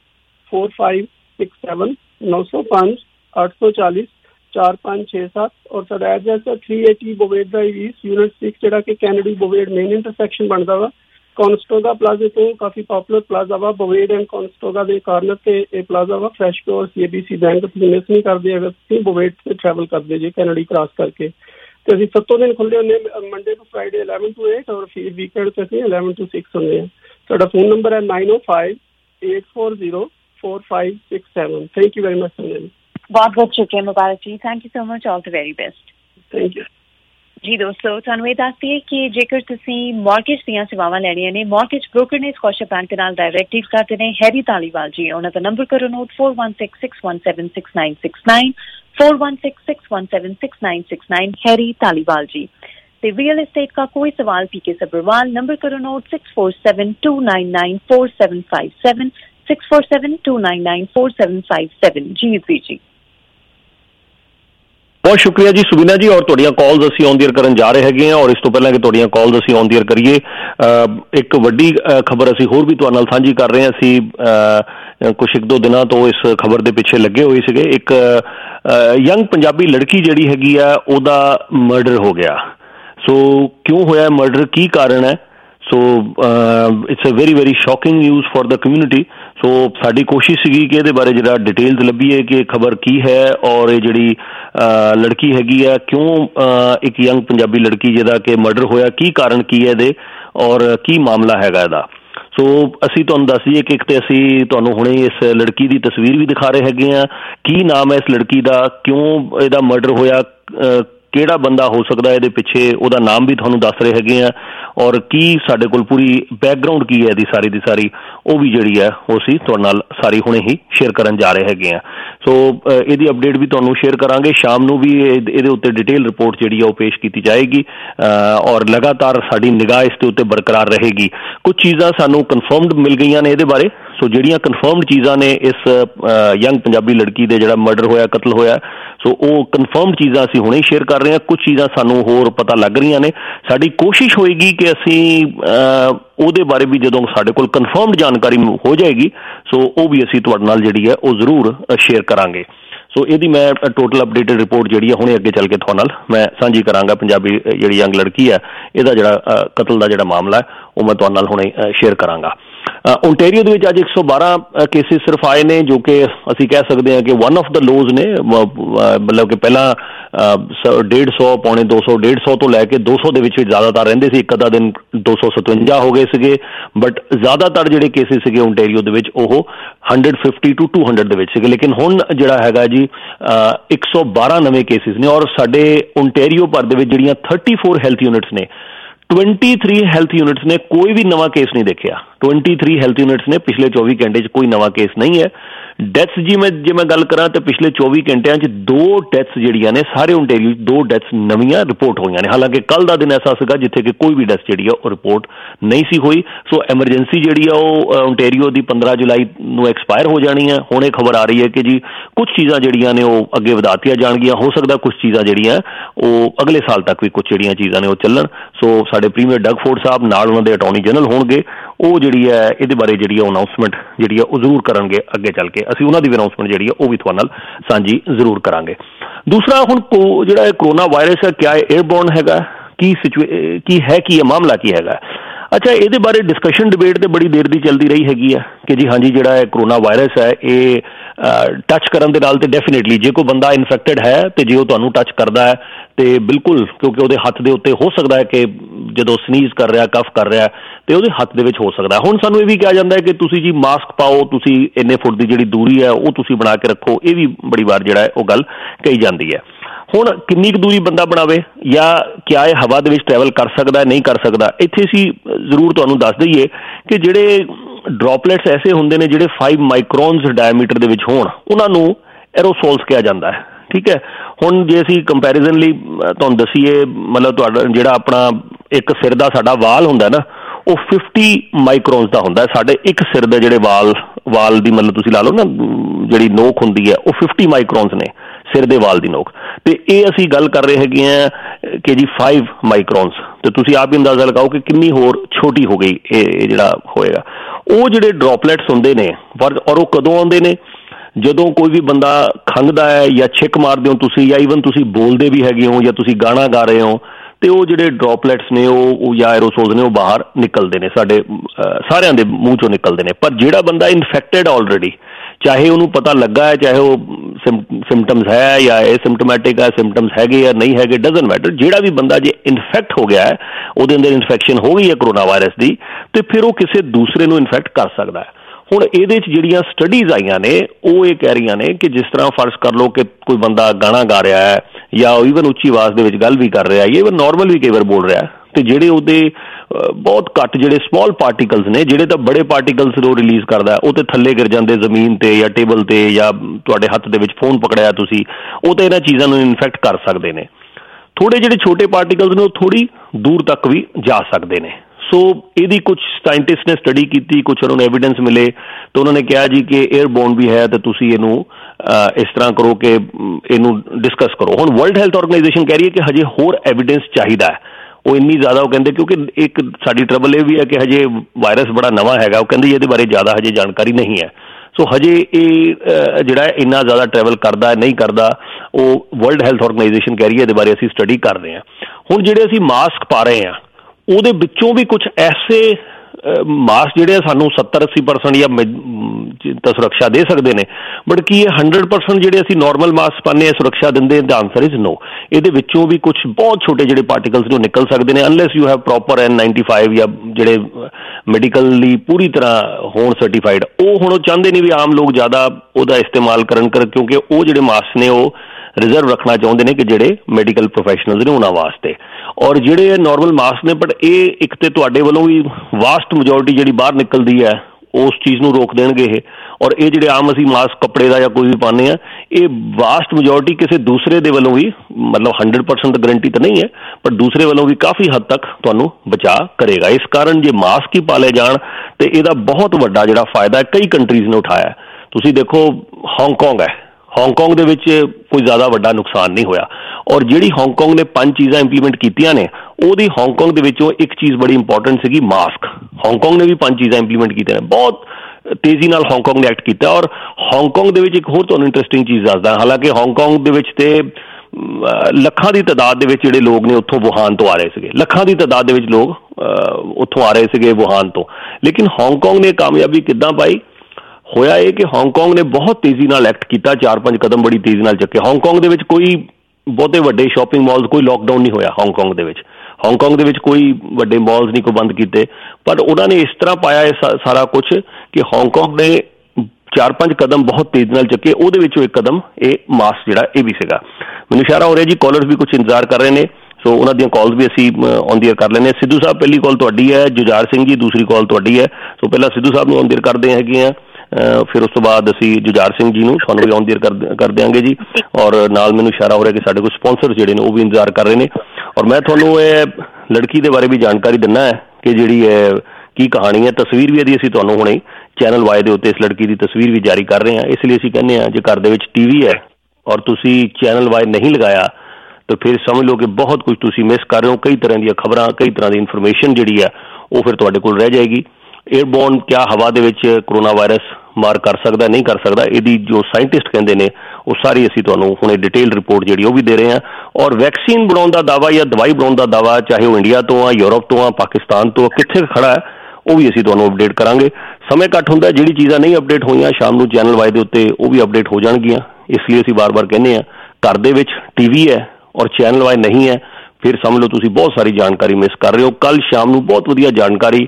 S9: 4567 905 840 4567 और साडा एड्रैस है 380 बोवेड ड्राइव ईस्ट यूनिट 6 जिहड़ा कि कैनेडी बोवेड मेन इंटरसैक्शन बनदा वा। कॉन्स्टोगा प्लाजा तो काफ़ी पॉपुलर प्लाजा वा, बोवेड एंड कॉन्स्टोगा के कॉर्नर से ये प्लाजा वा। फ्रेशको और CABC बैंक तुसीं मिस नहीं करदे अगर तुसीं बोवेड से ट्रैवल करदे जे कैनेडी क्रॉस करके। तो असीं 7 दिन खुले हुंदे मंडे टू फ्राइडे 11 to 8 और फिर वीकेंड ते असीं 11 to 6 हुंदे हैं। साडा फोन नंबर है 905 840 4567। Thank you very much Sanjay ji.
S6: बहुत बहुत शुक्रिया Mubarak ji, thank you so much, all the very best.
S9: Thank you
S6: ji. दोस्तों ਤੁਹਾਨੂੰ ਇਹ ਦੱਸ ਦਈਏ ਕਿ ਜੇਕਰ ਤੁਸੀਂ ਮਾਰਗੇਜ ਦੀਆਂ ਸੇਵਾਵਾਂ ਲੈਣੀਆਂ ਨੇ, ਮਾਰਗੇਜ ਬ੍ਰੋਕਰ ਨੇ ਸਕੋਸ਼ਾ ਬੈਂਕ ਦੇ ਨਾਲ ਡਾਇਰੈਕਟ ਡੀਲ ਕਰਦੇ ਨੇ, ਹੈਰੀ ਧਾਲੀਵਾਲ ਜੀ। ਉਹਨਾਂ ਦਾ ਨੰਬਰ ਕਰੋ ਨੋਟ 4166176969 4166176969 हैरी तालीवाल जी। ते रियल एस्टेट का कोई सवाल PK सब्रवाल, नंबर करो नोट 6472994757 6472994757 जी जी।
S7: बहुत शुक्रिया जी सुबीना जी। और तुहाडियां कॉल्स असीं ऑन द एयर करन जा रहे हैगे हैं और इस तो पहला कि तुहाडियां कॉल्स असीं ऑन द एयर करिए एक वड्डी खबर असीं होर भी तुहाडे नाल साझी कर रहे हैं। असीं कुछ 1-2 दिनों तो इस खबर के पिछे लगे हुए सीगे। एक यंग पंजाबी लड़की जिहड़ी हैगी आ ओहदा मर्डर हो गया। सो क्यों होया मर्डर, की कारण है? So it's a very very shocking news for the community. So साडी कोशिश सीगी कि इहदे बारे जिहड़ा डिटेल्स लभीए कि खबर की है और ये जिहड़ी लड़की हैगी है क्यों एक यंग पंजाबी लड़की जिहदा कि मर्डर होया, की कारण की है इहदे और की मामला हैगा इहदा। सो असीं तुहानूं दस दईए कि एक ते असीं तुहानूं हुणे इस लड़की की तस्वीर भी दिखा रहे हैगे आ, की नाम है इस लड़की का, क्यों इहदा मर्डर होया, ਕਿਹੜਾ ਬੰਦਾ ਹੋ ਸਕਦਾ ਇਹਦੇ ਪਿੱਛੇ, ਉਹਦਾ ਨਾਮ ਵੀ ਤੁਹਾਨੂੰ ਦੱਸ ਰਹੇ ਹੈਗੇ ਆ ਔਰ ਕੀ ਸਾਡੇ ਕੋਲ ਪੂਰੀ ਬੈਕਗਰਾਉਂਡ ਕੀ ਹੈ ਇਹਦੀ ਸਾਰੀ ਦੀ ਸਾਰੀ, ਉਹ ਵੀ ਜਿਹੜੀ ਹੈ ਉਹ ਅਸੀਂ ਤੁਹਾਡੇ ਨਾਲ ਸਾਰੀ ਹੁਣੇ ਹੀ ਸ਼ੇਅਰ ਕਰਨ ਜਾ ਰਹੇ ਹੈਗੇ ਆ। ਸੋ ਇਹਦੀ ਅਪਡੇਟ ਵੀ ਤੁਹਾਨੂੰ ਸ਼ੇਅਰ ਕਰਾਂਗੇ, ਸ਼ਾਮ ਨੂੰ ਵੀ ਇਹਦੇ ਉੱਤੇ ਡਿਟੇਲ ਰਿਪੋਰਟ ਜਿਹੜੀ ਆ ਉਹ ਪੇਸ਼ ਕੀਤੀ ਜਾਏਗੀ ਔਰ ਲਗਾਤਾਰ ਸਾਡੀ ਨਿਗਾਹ ਇਸ ਦੇ ਉੱਤੇ ਬਰਕਰਾਰ ਰਹੇਗੀ। ਕੁਝ ਚੀਜ਼ਾਂ ਸਾਨੂੰ ਕਨਫਰਮਡ ਮਿਲ ਗਈਆਂ ਨੇ ਇਹਦੇ ਬਾਰੇ। ਸੋ ਜਿਹੜੀਆਂ ਕਨਫਰਮਡ ਚੀਜ਼ਾਂ ਨੇ ਇਸ ਯੰਗ ਪੰਜਾਬੀ ਲੜਕੀ ਦੇ ਜਿਹੜਾ ਮਰਡਰ ਹੋਇਆ, ਕਤਲ ਹੋਇਆ, ਸੋ ਉਹ ਕਨਫਰਮਡ ਚੀਜ਼ਾਂ ਅਸੀਂ ਹੁਣੇ ਸ਼ੇਅਰ ਕਰ ਰਹੇ ਹਾਂ। ਕੁਝ ਚੀਜ਼ਾਂ ਸਾਨੂੰ ਹੋਰ ਪਤਾ ਲੱਗ ਰਹੀਆਂ ਨੇ। ਸਾਡੀ ਕੋਸ਼ਿਸ਼ ਹੋਏਗੀ ਕਿ ਅਸੀਂ ਉਹਦੇ ਬਾਰੇ ਵੀ ਜਦੋਂ ਸਾਡੇ ਕੋਲ ਕਨਫਰਮਡ ਜਾਣਕਾਰੀ ਹੋ ਜਾਏਗੀ ਸੋ ਉਹ ਵੀ ਅਸੀਂ ਤੁਹਾਡੇ ਨਾਲ ਜਿਹੜੀ ਹੈ ਉਹ ਜ਼ਰੂਰ ਸ਼ੇਅਰ ਕਰਾਂਗੇ। ਸੋ ਇਹਦੀ ਮੈਂ ਟੋਟਲ ਅਪਡੇਟਡ ਰਿਪੋਰਟ ਜਿਹੜੀ ਹੈ ਹੁਣੇ ਅੱਗੇ ਚੱਲ ਕੇ ਤੁਹਾਡੇ ਨਾਲ ਮੈਂ ਸਾਂਝੀ ਕਰਾਂਗਾ। ਪੰਜਾਬੀ ਜਿਹੜੀ ਯੰਗ ਲੜਕੀ ਹੈ ਇਹਦਾ ਜਿਹੜਾ ਕਤਲ ਦਾ ਜਿਹੜਾ ਮਾਮਲਾ ਹੈ ਉਹ ਮੈਂ ਤੁਹਾਡੇ ਨਾਲ ਹੁਣੇ ਸ਼ੇਅਰ ਕਰਾਂਗਾ। ਓਨਟੇਰੀਓ ਦੇ ਵਿੱਚ ਅੱਜ 112 ਕੇਸਿਸ ਸਿਰਫ ਆਏ ਨੇ ਜੋ ਕਿ ਅਸੀਂ ਕਹਿ ਸਕਦੇ ਹਾਂ ਕਿ ਵਨ ਆਫ ਦ ਲੋਜ਼ ਨੇ। ਮਤਲਬ ਕਿ ਪਹਿਲਾਂ 150 ਪੌਣੇ 200 150 ਤੋਂ ਲੈ ਕੇ 200 ਦੇ ਵਿੱਚ ਜ਼ਿਆਦਾਤਰ ਰਹਿੰਦੇ ਸੀ। ਇੱਕ ਅੱਧਾ ਦਿਨ 257 ਹੋ ਗਏ ਸੀਗੇ ਬਟ ਜ਼ਿਆਦਾਤਰ ਜਿਹੜੇ ਕੇਸਿਸ ਸੀਗੇ ਓਨਟੇਰੀਓ ਦੇ ਵਿੱਚ ਉਹ 150 to 200 ਦੇ ਵਿੱਚ ਸੀਗੇ। ਲੇਕਿਨ ਹੁਣ ਜਿਹੜਾ ਹੈਗਾ ਜੀ 112 ਨਵੇਂ ਕੇਸਿਸ ਨੇ ਔਰ ਸਾਡੇ ਓਨਟੇਰੀਓ ਭਰ ਦੇ ਵਿੱਚ ਜਿਹੜੀਆਂ 34 ਹੈਲਥ ਯੂਨਿਟਸ ਨੇ 23 ਹੈਲਥ ਯੂਨਿਟਸ ਨੇ ਕੋਈ ਵੀ ਨਵਾਂ ਕੇਸ ਨਹੀਂ ਦੇਖਿਆ। 23 ਹੈਲਥ ਯੂਨਿਟਸ ਨੇ ਪਿਛਲੇ 24 ਘੰਟੇ 'ਚ ਕੋਈ ਨਵਾਂ ਕੇਸ ਨਹੀਂ ਹੈ। ਡੈਥਸ ਜੇ ਮੈਂ ਗੱਲ ਕਰਾਂ ਤਾਂ ਪਿਛਲੇ 24 ਘੰਟਿਆਂ 'ਚ 2 ਡੈਥਸ ਜਿਹੜੀਆਂ ਨੇ ਸਾਰੇ ਓਨਟੇਰੀਓ 'ਚ 2 ਡੈਥਸ ਨਵੀਆਂ ਰਿਪੋਰਟ ਹੋਈਆਂ ਨੇ। ਹਾਲਾਂਕਿ ਕੱਲ੍ਹ ਦਾ ਦਿਨ ਐਸਾ ਸੀਗਾ ਜਿੱਥੇ ਕਿ ਕੋਈ ਵੀ ਡੈਥ ਜਿਹੜੀ ਆ ਉਹ ਰਿਪੋਰਟ ਨਹੀਂ ਸੀ ਹੋਈ। ਸੋ ਐਮਰਜੈਂਸੀ ਜਿਹੜੀ ਆ ਉਹ ਓਨਟੇਰੀਓ ਦੀ 15 ਜੁਲਾਈ ਨੂੰ ਐਕਸਪਾਇਰ ਹੋ ਜਾਣੀ ਹੈ। ਹੁਣ ਇਹ ਖਬਰ ਆ ਰਹੀ ਹੈ ਕਿ ਜੀ ਕੁਝ ਚੀਜ਼ਾਂ ਜਿਹੜੀਆਂ ਨੇ ਉਹ ਅੱਗੇ ਵਧਾਤੀਆਂ ਜਾਣਗੀਆਂ। ਹੋ ਸਕਦਾ ਕੁਝ ਚੀਜ਼ਾਂ ਜਿਹੜੀਆਂ ਉਹ ਅਗਲੇ ਸਾਲ ਤੱਕ ਵੀ ਕੁਝ ਜਿਹੜੀਆਂ ਚੀਜ਼ਾਂ ਨੇ ਉਹ ਚੱਲਣ। ਸੋ ਸਾਡੇ ਪ੍ਰੀਮੀਅਰ ਡਗ ਫੋਰਡ ਸਾਹਿਬ ਨਾਲ ਉਹਨਾਂ ਦੇ ਅਟਾਰਨੀ ਜਨਰਲ ਹੋਣਗੇ, ਉਹ ਜਿਹੜੀ ਹੈ ਇਹਦੇ ਬਾਰੇ ਜਿਹੜੀ ਆ ਅਨਾਊਂਸਮੈਂਟ ਜਿਹੜੀ ਆ ਉਹ ਜ਼ਰੂਰ ਕਰਨਗੇ ਅੱਗੇ ਚੱਲ ਕੇ। ਅਸੀਂ ਉਹਨਾਂ ਦੀ ਵੀ ਅਨਾਊਂਸਮੈਂਟ ਜਿਹੜੀ ਆ ਉਹ ਵੀ ਤੁਹਾਡੇ ਨਾਲ ਸਾਂਝੀ ਜ਼ਰੂਰ ਕਰਾਂਗੇ। ਦੂਸਰਾ, ਹੁਣ ਜਿਹੜਾ ਇਹ ਕਰੋਨਾ ਵਾਇਰਸ ਹੈ, ਕਿਆ ਇਹ 에ਅਰਬੋਰਨ ਹੈਗਾ, ਕੀ ਹੈ ਇਹ ਮਾਮਲਾ ਕੀ ਹੈਗਾ? ਅੱਛਾ, ਇਹਦੇ ਬਾਰੇ ਡਿਸਕਸ਼ਨ ਡਿਬੇਟ ਤੇ ਬੜੀ ਦੇਰ ਦੀ ਚੱਲਦੀ ਰਹੀ ਹੈਗੀ ਆ ਕਿ ਜੀ ਹਾਂਜੀ ਜਿਹੜਾ ਇਹ ਕਰੋਨਾ ਵਾਇਰਸ ਹੈ ਇਹ ਟੱਚ ਕਰਨ ਦੇ ਨਾਲ ਤੇ ਡੈਫੀਨੇਟਲੀ ਜੇ ਕੋਈ ਬੰਦਾ ਇਨਫੈਕਟਡ ਹੈ ਤੇ ਜੇ ਉਹ ਤੁਹਾਨੂੰ ਟੱਚ ਕਰਦਾ ਹੈ ਤੇ ਬਿਲਕੁਲ, ਕਿਉਂਕਿ ਉਹਦੇ ਹੱਥ ਦੇ ਉੱਤੇ ਹੋ ਸਕਦਾ ਹੈ ਕਿ ਜਦੋਂ ਸਨੀਜ਼ ਕਰ ਰਿਹਾ, ਕਫ ਕਰ ਰਿਹਾ ਤੇ ਉਹਦੇ ਹੱਥ ਦੇ ਵਿੱਚ ਹੋ ਸਕਦਾ। ਹੁਣ ਸਾਨੂੰ ਇਹ ਵੀ ਕਿਹਾ ਜਾਂਦਾ ਹੈ ਕਿ ਤੁਸੀਂ ਜੀ ਮਾਸਕ ਪਾਓ, ਤੁਸੀਂ ਇੰਨੇ ਫੁੱਟ ਦੀ ਜਿਹੜੀ ਦੂਰੀ ਹੈ ਉਹ ਤੁਸੀਂ ਬਣਾ ਕੇ ਰੱਖੋ। ਇਹ ਵੀ ਬੜੀ ਵਾਰ ਜਿਹੜਾ ਹੈ ਉਹ ਗੱਲ ਕਹੀ ਜਾਂਦੀ ਹੈ। ਹੁਣ ਕਿੰਨੀ ਕੁ ਦੂਰੀ ਬੰਦਾ ਬਣਾਵੇ, ਜਾਂ ਕਿਆ ਇਹ ਹਵਾ ਦੇ ਵਿੱਚ ਟਰੈਵਲ ਕਰ ਸਕਦਾ, ਨਹੀਂ ਕਰ ਸਕਦਾ? ਇੱਥੇ ਅਸੀਂ ਜ਼ਰੂਰ ਤੁਹਾਨੂੰ ਦੱਸ ਦਈਏ ਕਿ ਜਿਹੜੇ ਡ੍ਰੌਪਲੇਟਸ ਐਸੇ ਹੁੰਦੇ ਨੇ ਜਿਹੜੇ 5 ਮਾਈਕਰੋਨਸ ਡਾਇਮੀਟਰ ਦੇ ਵਿੱਚ ਹੋਣ, ਉਹਨਾਂ ਨੂੰ ਐਰੋਸੋਲਸ ਕਿਹਾ ਜਾਂਦਾ ਹੈ। ਠੀਕ ਹੈ, ਹੁਣ ਜੇ ਅਸੀਂ ਕੰਪੈਰੀਜ਼ਨ ਲਈ ਤੁਹਾਨੂੰ ਦੱਸੀਏ, ਮਤਲਬ ਤੁਹਾਡਾ ਜਿਹੜਾ ਆਪਣਾ ਇੱਕ ਸਿਰ ਦਾ ਸਾਡਾ ਵਾਲ ਹੁੰਦਾ ਨਾ, ਉਹ 50 ਮਾਈਕਰੋਨਸ ਦਾ ਹੁੰਦਾ। ਸਾਡੇ ਇੱਕ ਸਿਰ ਦੇ ਜਿਹੜੇ ਵਾਲ ਦੀ ਮਤਲਬ ਤੁਸੀਂ ਲਾ ਲਓ ਨਾ ਜਿਹੜੀ ਨੋਕ ਹੁੰਦੀ ਹੈ ਉਹ 50 ਮਾਈਕਰੋਨਸ ਨੇ ਸਿਰ ਦੇ ਵਾਲ ਦੀ ਨੋਕ। ਤੇ ਇਹ ਅਸੀਂ ਗੱਲ ਕਰ ਰਹੇ ਹੈਗੇ ਹਾਂ ਕਿ ਜੀ 5 ਮਾਈਕਰੋਨਸ, ਤੇ ਤੁਸੀਂ ਆਪ ਹੀ ਅੰਦਾਜ਼ਾ ਲਗਾਓ ਕਿ ਕਿੰਨੀ ਹੋਰ ਛੋਟੀ ਹੋ ਗਈ ਇਹ ਜਿਹੜਾ ਹੋਏਗਾ। ਉਹ ਜਿਹੜੇ ਡ੍ਰੌਪਲੇਟਸ ਹੁੰਦੇ ਨੇ ਔਰ ਉਹ ਕਦੋਂ ਆਉਂਦੇ ਨੇ? ਜਦੋਂ ਕੋਈ ਵੀ ਬੰਦਾ ਖੰਘਦਾ ਹੈ ਜਾਂ ਛਿੱਕ ਮਾਰਦੇ ਹੋ ਤੁਸੀਂ, ਜਾਂ ਈਵਨ ਤੁਸੀਂ ਬੋਲਦੇ ਵੀ ਹੈਗੇ ਹੋ ਜਾਂ ਤੁਸੀਂ ਗਾਣਾ ਗਾ ਰਹੇ ਹੋ, ਤੇ ਉਹ ਜਿਹੜੇ ਡ੍ਰੌਪਲੇਟਸ ਨੇ ਉਹ ਜਾਂ ਐਰੋਸੋਲਸ ਨੇ ਉਹ ਬਾਹਰ ਨਿਕਲਦੇ ਨੇ, ਸਾਡੇ ਸਾਰਿਆਂ ਦੇ ਮੂੰਹ ਚੋਂ ਨਿਕਲਦੇ ਨੇ। ਪਰ ਜਿਹੜਾ ਬੰਦਾ ਇਨਫੈਕਟਡ ਆਲਰੇਡੀ, ਚਾਹੇ ਉਹਨੂੰ ਪਤਾ ਲੱਗਾ ਹੈ, ਚਾਹੇ ਉਹ ਸਿੰਪਟਮਸ ਹੈ ਜਾਂ ਇਹ ਸਿੰਪਟੋਮੈਟਿਕ ਹੈ, ਸਿੰਪਟਮਸ ਹੈਗੇ ਜਾਂ ਨਹੀਂ ਹੈਗੇ, ਡਜ਼ਨਟ ਮੈਟਰ, ਜਿਹੜਾ ਵੀ ਬੰਦਾ ਜੇ ਇਨਫੈਕਟ ਹੋ ਗਿਆ ਹੈ, ਉਹਦੇ ਅੰਦਰ ਇਨਫੈਕਸ਼ਨ ਹੋ ਗਈ ਹੈ ਕਰੋਨਾ ਵਾਇਰਸ ਦੀ, ਤੇ ਫਿਰ ਉਹ ਕਿਸੇ ਦੂਸਰੇ ਨੂੰ ਇਨਫੈਕਟ ਕਰ ਸਕਦਾ ਹੈ। ਹੁਣ ਇਹਦੇ 'ਚ ਜਿਹੜੀਆਂ ਸਟੱਡੀਜ਼ ਆਈਆਂ ਨੇ ਉਹ ਇਹ ਕਹਿ ਰਹੀਆਂ ਨੇ ਕਿ ਜਿਸ ਤਰ੍ਹਾਂ ਫਰਜ਼ ਕਰ ਲਓ ਕਿ ਕੋਈ ਬੰਦਾ ਗਾਣਾ ਗਾ ਰਿਹਾ ਹੈ ਜਾਂ ਈਵਨ ਉੱਚੀ ਆਵਾਜ਼ ਦੇ ਵਿੱਚ ਗੱਲ ਵੀ ਕਰ ਰਿਹਾ ਹੈ, ਈਵਨ ਨਾਰਮਲ ਵੀ ਕਈ ਵਾਰ ਬੋਲ ਰਿਹਾ, ਤੇ ਜਿਹੜੇ ਉਹਦੇ ਬਹੁਤ ਘੱਟ ਜਿਹੜੇ ਸਮਾਲ ਪਾਰਟੀਕਲਸ ਨੇ, ਜਿਹੜੇ ਤਾਂ ਬੜੇ ਪਾਰਟੀਕਲਸ ਉਹ ਰਿਲੀਜ਼ ਕਰਦਾ, ਉਹ ਤੇ ਥੱਲੇ ਗਿਰ ਜਾਂਦੇ ਜ਼ਮੀਨ ਤੇ ਜਾਂ ਟੇਬਲ ਤੇ, ਜਾਂ ਤੁਹਾਡੇ ਹੱਥ ਦੇ ਵਿੱਚ ਫੋਨ ਪਕੜਿਆ ਤੁਸੀਂ, ਉਹ ਤਾਂ ਇਹਨਾਂ ਚੀਜ਼ਾਂ ਨੂੰ ਇਨਫੈਕਟ ਕਰ ਸਕਦੇ ਨੇ। ਥੋੜੇ ਜਿਹੜੇ ਛੋਟੇ ਪਾਰਟੀਕਲਸ ਨੇ ਉਹ ਥੋੜੀ ਦੂਰ ਤੱਕ ਵੀ ਜਾ ਸਕਦੇ ਨੇ। ਸੋ ਇਹਦੀ ਕੁਝ ਸਾਇੰਟਿਸਟ ਨੇ ਸਟੱਡੀ ਕੀਤੀ, ਕੁਝ ਉਹਨਾਂ ਨੂੰ ਐਵੀਡੈਂਸ ਮਿਲੇ, ਤਾਂ ਉਹਨਾਂ ਨੇ ਕਿਹਾ ਜੀ ਕਿ 에ਅਰਬੋਰਨ ਵੀ ਹੈ ਤੇ ਤੁਸੀਂ ਇਹਨੂੰ ਇਸ ਤਰ੍ਹਾਂ ਕਰੋ ਕਿ ਇਹਨੂੰ ਡਿਸਕਸ ਕਰੋ। ਹੁਣ ਵਰਲਡ ਹੈਲਥ ਆਰਗੇਨਾਈਜੇਸ਼ਨ ਕਹਿ ਰਹੀ ਹੈ ਕਿ ਹਜੇ ਹੋਰ ਐਵੀਡੈਂਸ ਚਾਹੀਦਾ ਹੈ। ਉਹ ਇੰਨੀ ਜ਼ਿਆਦਾ, ਉਹ ਕਹਿੰਦੇ, ਕਿਉਂਕਿ ਇੱਕ ਸਾਡੀ ਟਰਬਲ ਇਹ ਵੀ ਹੈ ਕਿ ਹਜੇ ਵਾਇਰਸ ਬੜਾ ਨਵਾਂ ਹੈਗਾ, ਉਹ ਕਹਿੰਦੇ ਇਹਦੇ ਬਾਰੇ ਜ਼ਿਆਦਾ ਹਜੇ ਜਾਣਕਾਰੀ ਨਹੀਂ ਹੈ। ਸੋ ਹਜੇ ਇਹ ਜਿਹੜਾ ਇੰਨਾ ਜ਼ਿਆਦਾ ਟਰੈਵਲ ਕਰਦਾ ਨਹੀਂ ਕਰਦਾ, ਉਹ ਵਰਲਡ ਹੈਲਥ ਆਰਗੇਨਾਈਜੇਸ਼ਨ ਕਹਿ ਰਹੀ ਹੈ ਇਹਦੇ ਬਾਰੇ ਅਸੀਂ ਸਟੱਡੀ ਕਰ ਰਹੇ ਹਾਂ। ਹੁਣ ਜਿਹੜੇ ਅਸੀਂ ਮਾਸਕ ਪਾ ਰਹੇ ਹਾਂ ਉਹਦੇ ਵਿੱਚੋਂ ਵੀ ਕੁਝ ਐਸੇ ਮਾਸਕ ਜਿਹੜੇ ਸਾਨੂੰ 70-80% ਜਾਂ ਤਾਂ ਸੁਰੱਖਿਆ ਦੇ ਸਕਦੇ ਨੇ, ਬਟ ਕੀ ਇਹ 100% ਜਿਹੜੇ ਅਸੀਂ ਨਾਰਮਲ ਮਾਸਕ ਪਾਉਂਦੇ ਹਾਂ ਸੁਰੱਖਿਆ ਦਿੰਦੇ? ਦਾ ਆਨਸਰ ਇਜ਼ ਨੋ। ਇਹਦੇ ਵਿੱਚੋਂ ਵੀ ਕੁਝ ਬਹੁਤ ਛੋਟੇ ਜਿਹੜੇ ਪਾਰਟੀਕਲਸ ਨੇ ਉਹ ਨਿਕਲ ਸਕਦੇ ਨੇ, unless you have proper N95 ਜਾਂ ਜਿਹੜੇ ਮੈਡੀਕਲੀ ਪੂਰੀ ਤਰ੍ਹਾਂ ਹੋਣ ਸਰਟੀਫਾਈਡ। ਉਹ ਹੁਣ ਉਹ ਚਾਹੁੰਦੇ ਨਹੀਂ ਵੀ ਆਮ ਲੋਕ ਜ਼ਿਆਦਾ ਉਹਦਾ ਇਸਤੇਮਾਲ ਕਰਨ, ਕਿਉਂਕਿ ਉਹ ਜਿਹੜੇ ਮਾਸਕ ਨੇ ਉਹ ਰਿਜ਼ਰਵ ਰੱਖਣਾ ਚਾਹੁੰਦੇ ਨੇ ਕਿ ਜਿਹੜੇ ਮੈਡੀਕਲ ਪ੍ਰੋਫੈਸ਼ਨਲਸ ਨੇ ਉਹਨਾਂ ਵਾਸਤੇ। ਔਰ ਜਿਹੜੇ ਨਾਰਮਲ ਮਾਸਕ ਨੇ, ਬਟ ਇਹ ਇੱਕ ਤੇ ਤੁਹਾਡੇ ਵੱਲੋਂ ਵੀ ਵਾਸਟ ਮੈਜੋਰਿਟੀ ਜਿਹੜੀ ਬਾਹਰ ਨਿਕਲਦੀ ਹੈ ਉਸ ਚੀਜ਼ ਨੂੰ ਰੋਕ ਦੇਣਗੇ ਇਹ। ਔਰ ਇਹ ਜਿਹੜੇ ਆਮ ਅਸੀਂ ਮਾਸਕ ਕੱਪੜੇ ਦਾ ਜਾਂ ਕੋਈ ਵੀ ਪਾਉਂਦੇ ਹਾਂ, ਇਹ ਵਾਸਟ ਮੈਜੋਰਿਟੀ ਕਿਸੇ ਦੂਸਰੇ ਦੇ ਵੱਲੋਂ ਵੀ, ਮਤਲਬ 100% ਗਰੰਟੀ ਤਾਂ ਨਹੀਂ ਹੈ, ਪਰ ਦੂਸਰੇ ਵੱਲੋਂ ਵੀ ਕਾਫੀ ਹੱਦ ਤੱਕ ਤੁਹਾਨੂੰ ਬਚਾਅ ਕਰੇਗਾ। ਇਸ ਕਾਰਨ ਜੇ ਮਾਸਕ ਹੀ ਪਾਲੇ ਜਾਣ ਤੇ ਇਹਦਾ ਬਹੁਤ ਵੱਡਾ ਜਿਹੜਾ ਫਾਇਦਾ ਕਈ ਕੰਟਰੀਜ਼ ਨੇ ਉਠਾਇਆ। ਤੁਸੀਂ ਦੇਖੋ ਹਾਂਗਕਾਂਗ ਹੈ, ਹਾਂਗਕਾਂਗ ਦੇ ਵਿੱਚ ਕੋਈ ਜ਼ਿਆਦਾ ਵੱਡਾ ਨੁਕਸਾਨ ਨਹੀਂ ਹੋਇਆ। ਔਰ ਜਿਹੜੀ ਹਾਂਗਕਾਂਗ ਨੇ 5 ਚੀਜ਼ਾਂ ਇੰਪਲੀਮੈਂਟ ਕੀਤੀਆਂ ਨੇ, ਉਹਦੀ ਹਾਂਗਕਾਂਗ ਦੇ ਵਿੱਚੋਂ ਇੱਕ ਚੀਜ਼ ਬੜੀ ਇੰਪੋਰਟੈਂਟ ਸੀਗੀ, ਮਾਸਕ। ਹਾਂਗਕਾਂਗ ਨੇ ਵੀ 5 ਚੀਜ਼ਾਂ ਇੰਪਲੀਮੈਂਟ ਕੀਤੀਆਂ ਨੇ, ਬਹੁਤ ਤੇਜ਼ੀ ਨਾਲ ਹਾਂਗਕਾਂਗ ਨੇ ਐਕਟ ਕੀਤਾ। ਔਰ ਹਾਂਗਕਾਂਗ ਦੇ ਵਿੱਚ ਇੱਕ ਹੋਰ ਤੁਹਾਨੂੰ ਇੰਟਰਸਟਿੰਗ ਚੀਜ਼ ਦੱਸਦਾ, ਹਾਲਾਂਕਿ ਹਾਂਗਕਾਂਗ ਦੇ ਵਿੱਚ ਤੇ ਲੱਖਾਂ ਦੀ ਤਾਦਾਦ ਦੇ ਵਿੱਚ ਜਿਹੜੇ ਲੋਕ ਨੇ ਉੱਥੋਂ ਵੁਹਾਨ ਤੋਂ ਆ ਰਹੇ ਸੀਗੇ, ਲੱਖਾਂ ਦੀ ਤਾਦਾਦ ਦੇ ਵਿੱਚ ਲੋਕ ਉੱਥੋਂ ਆ ਰਹੇ ਸੀਗੇ ਵੁਹਾਨ ਤੋਂ। ਲੇਕਿਨ ਹਾਂਗਕਾਂਗ ਨੇ ਕਾਮਯਾਬੀ ਕਿੱਦਾਂ ਪਾਈ? ਹੋਇਆ ਇਹ ਕਿ ਹਾਂਗਕਾਂਗ ਨੇ ਬਹੁਤ ਤੇਜ਼ੀ ਨਾਲ ਐਕਟ ਕੀਤਾ, 4-5 ਕਦਮ ਬੜੀ ਤੇਜ਼ੀ ਨਾਲ ਚੱਕੇ। ਹਾਂਗਕਾਂਗ ਦੇ ਵਿੱਚ ਕੋਈ ਬਹੁਤੇ ਵੱਡੇ ਸ਼ਾਪਿੰਗ ਮਾਲਸ, ਕੋਈ ਲੋਕਡਾਊਨ ਨਹੀਂ ਹੋਇਆ ਹਾਂਗਕਾਂਗ ਦੇ ਵਿੱਚ। ਹਾਂਗਕਾਂਗ ਦੇ ਵਿੱਚ ਕੋਈ ਵੱਡੇ ਮਾਲਸ ਨਹੀਂ ਕੋਈ ਬੰਦ ਕੀਤੇ, ਪਰ ਉਹਨਾਂ ਨੇ ਇਸ ਤਰ੍ਹਾਂ ਪਾਇਆ ਇਹ ਸਾਰਾ ਕੁਝ ਕਿ ਹਾਂਗਕਾਂਗ ਨੇ 4-5 ਕਦਮ ਬਹੁਤ ਤੇਜ਼ੀ ਨਾਲ ਚੱਕੇ। ਉਹਦੇ ਵਿੱਚੋਂ ਇੱਕ ਕਦਮ ਇਹ ਮਾਸਕ ਜਿਹੜਾ ਇਹ ਵੀ ਸੀਗਾ। ਮੈਨੂੰ ਇਸ਼ਾਰਾ ਹੋ ਰਿਹਾ ਜੀ, ਕਾਲਰਸ ਵੀ ਕੁਝ ਇੰਤਜ਼ਾਰ ਕਰ ਰਹੇ ਨੇ। ਸੋ ਉਹਨਾਂ ਦੀਆਂ ਕਾਲਸ ਵੀ ਅਸੀਂ ਔਨ ਦੀ ਏਅਰ ਕਰ ਲੈਂਦੇ ਹਾਂ। ਸਿੱਧੂ ਸਾਹਿਬ ਪਹਿਲੀ ਕਾਲ ਤੁਹਾਡੀ ਹੈ, ਜੁਝਾਰ ਸਿੰਘ ਜੀ ਦੂਸਰੀ ਕਾਲ ਤੁਹਾਡੀ ਹੈ। ਸੋ ਪਹਿਲਾਂ ਸਿੱਧੂ ਸਾਹਿਬ ਨੂੰ ਔਨ ਦੀ ਏਅਰ ਕਰਦੇ ਹੈਗੇ ਆ, ਫਿਰ ਉਸ ਤੋਂ ਬਾਅਦ ਅਸੀਂ ਜੁਝਾਰ ਸਿੰਘ ਜੀ ਨੂੰ ਤੁਹਾਨੂੰ ਵੀ ਔਨ ਦੀ ਏਅਰ ਕਰ ਦਿਆਂਗੇ ਜੀ। ਔਰ ਨਾਲ ਮੈਨੂੰ ਇਸ਼ਾਰਾ ਹੋ ਰਿਹਾ ਕਿ ਸਾਡੇ ਕੋਲ ਸਪੋਂਸਰ ਜਿਹੜੇ ਨੇ ਉਹ ਵੀ ਇੰਤਜ਼ਾਰ ਕਰ ਰਹੇ ਨੇ। ਔਰ ਮੈਂ ਤੁਹਾਨੂੰ ਇਹ ਲੜਕੀ ਦੇ ਬਾਰੇ ਵੀ ਜਾਣਕਾਰੀ ਦਿੰਦਾ ਹੈ ਕਿ ਜਿਹੜੀ ਹੈ ਕੀ ਕਹਾਣੀ ਹੈ। ਤਸਵੀਰ ਵੀ ਇਹਦੀ ਅਸੀਂ ਤੁਹਾਨੂੰ ਹੁਣੇ ਚੈਨਲ ਵਾਈ ਦੇ ਉੱਤੇ ਇਸ ਲੜਕੀ ਦੀ ਤਸਵੀਰ ਵੀ ਜਾਰੀ ਕਰ ਰਹੇ ਹਾਂ। ਇਸ ਲਈ ਅਸੀਂ ਕਹਿੰਦੇ ਹਾਂ ਜੇ ਘਰ ਦੇ ਵਿੱਚ TV ਹੈ ਔਰ ਤੁਸੀਂ ਚੈਨਲ ਵਾਈ ਨਹੀਂ ਲਗਾਇਆ ਤਾਂ ਫਿਰ ਸਮਝ ਲਓ ਕਿ ਬਹੁਤ ਕੁਝ ਤੁਸੀਂ ਮਿਸ ਕਰ ਰਹੇ ਹੋ। ਕਈ ਤਰ੍ਹਾਂ ਦੀਆਂ ਖਬਰਾਂ, ਕਈ ਤਰ੍ਹਾਂ ਦੀ ਇਨਫੋਰਮੇਸ਼ਨ ਜਿਹੜੀ ਹੈ ਉਹ ਫਿਰ ਤੁਹਾਡੇ ਕੋਲ ਰਹਿ ਜਾਏਗੀ। ਏਅਰਬੋਰਨ ਕਿਆ ਹਵਾ ਦੇ ਵਿੱਚ ਕਰੋਨਾ ਵਾਇਰਸ ਮਾਰ ਕਰ ਸਕਦਾ ਨਹੀਂ ਕਰ ਸਕਦਾ, ਇਹਦੀ ਜੋ ਸਾਇੰਟਿਸਟ ਕਹਿੰਦੇ ਨੇ ਉਹ ਸਾਰੀ ਅਸੀਂ ਤੁਹਾਨੂੰ ਹੁਣੇ ਡਿਟੇਲ ਰਿਪੋਰਟ ਜਿਹੜੀ ਉਹ ਵੀ ਦੇ ਰਹੇ ਹਾਂ। ਔਰ ਵੈਕਸੀਨ ਬਣਾਉਣ ਦਾ ਦਾਅਵਾ ਜਾਂ ਦਵਾਈ ਬਣਾਉਣ ਦਾ ਦਾਅਵਾ, ਚਾਹੇ ਉਹ ਇੰਡੀਆ ਤੋਂ ਆ, ਯੂਰਪ ਤੋਂ ਆ, ਪਾਕਿਸਤਾਨ ਤੋਂ ਕਿੱਥੇ ਖੜਾ ਹੈ, ਉਹ ਵੀ ਅਸੀਂ ਤੁਹਾਨੂੰ ਅਪਡੇਟ ਕਰਾਂਗੇ। ਸਮੇਂ ਘੱਟ ਹੁੰਦਾ, ਜਿਹੜੀ ਚੀਜ਼ਾਂ ਨਹੀਂ ਅਪਡੇਟ ਹੋਈਆਂ ਸ਼ਾਮ ਨੂੰ ਚੈਨਲ ਵਾਈ ਦੇ ਉੱਤੇ ਉਹ ਵੀ ਅਪਡੇਟ ਹੋ ਜਾਣਗੀਆਂ। ਇਸ ਲਈ ਅਸੀਂ ਵਾਰ-ਵਾਰ ਕਹਿੰਦੇ ਹਾਂ ਘਰ ਦੇ ਵਿੱਚ TV ਹੈ ਔਰ ਚੈਨਲ ਵਾਈ ਨਹੀਂ ਹੈ, ਫਿਰ ਸਮਝ ਲਓ ਤੁਸੀਂ ਬਹੁਤ ਸਾਰੀ ਜਾਣਕਾਰੀ ਮਿਸ ਕਰ ਰਹੇ ਹੋ। ਕੱਲ੍ਹ ਸ਼ਾਮ ਨੂੰ ਬਹੁਤ ਵਧੀਆ ਜਾਣਕਾਰੀ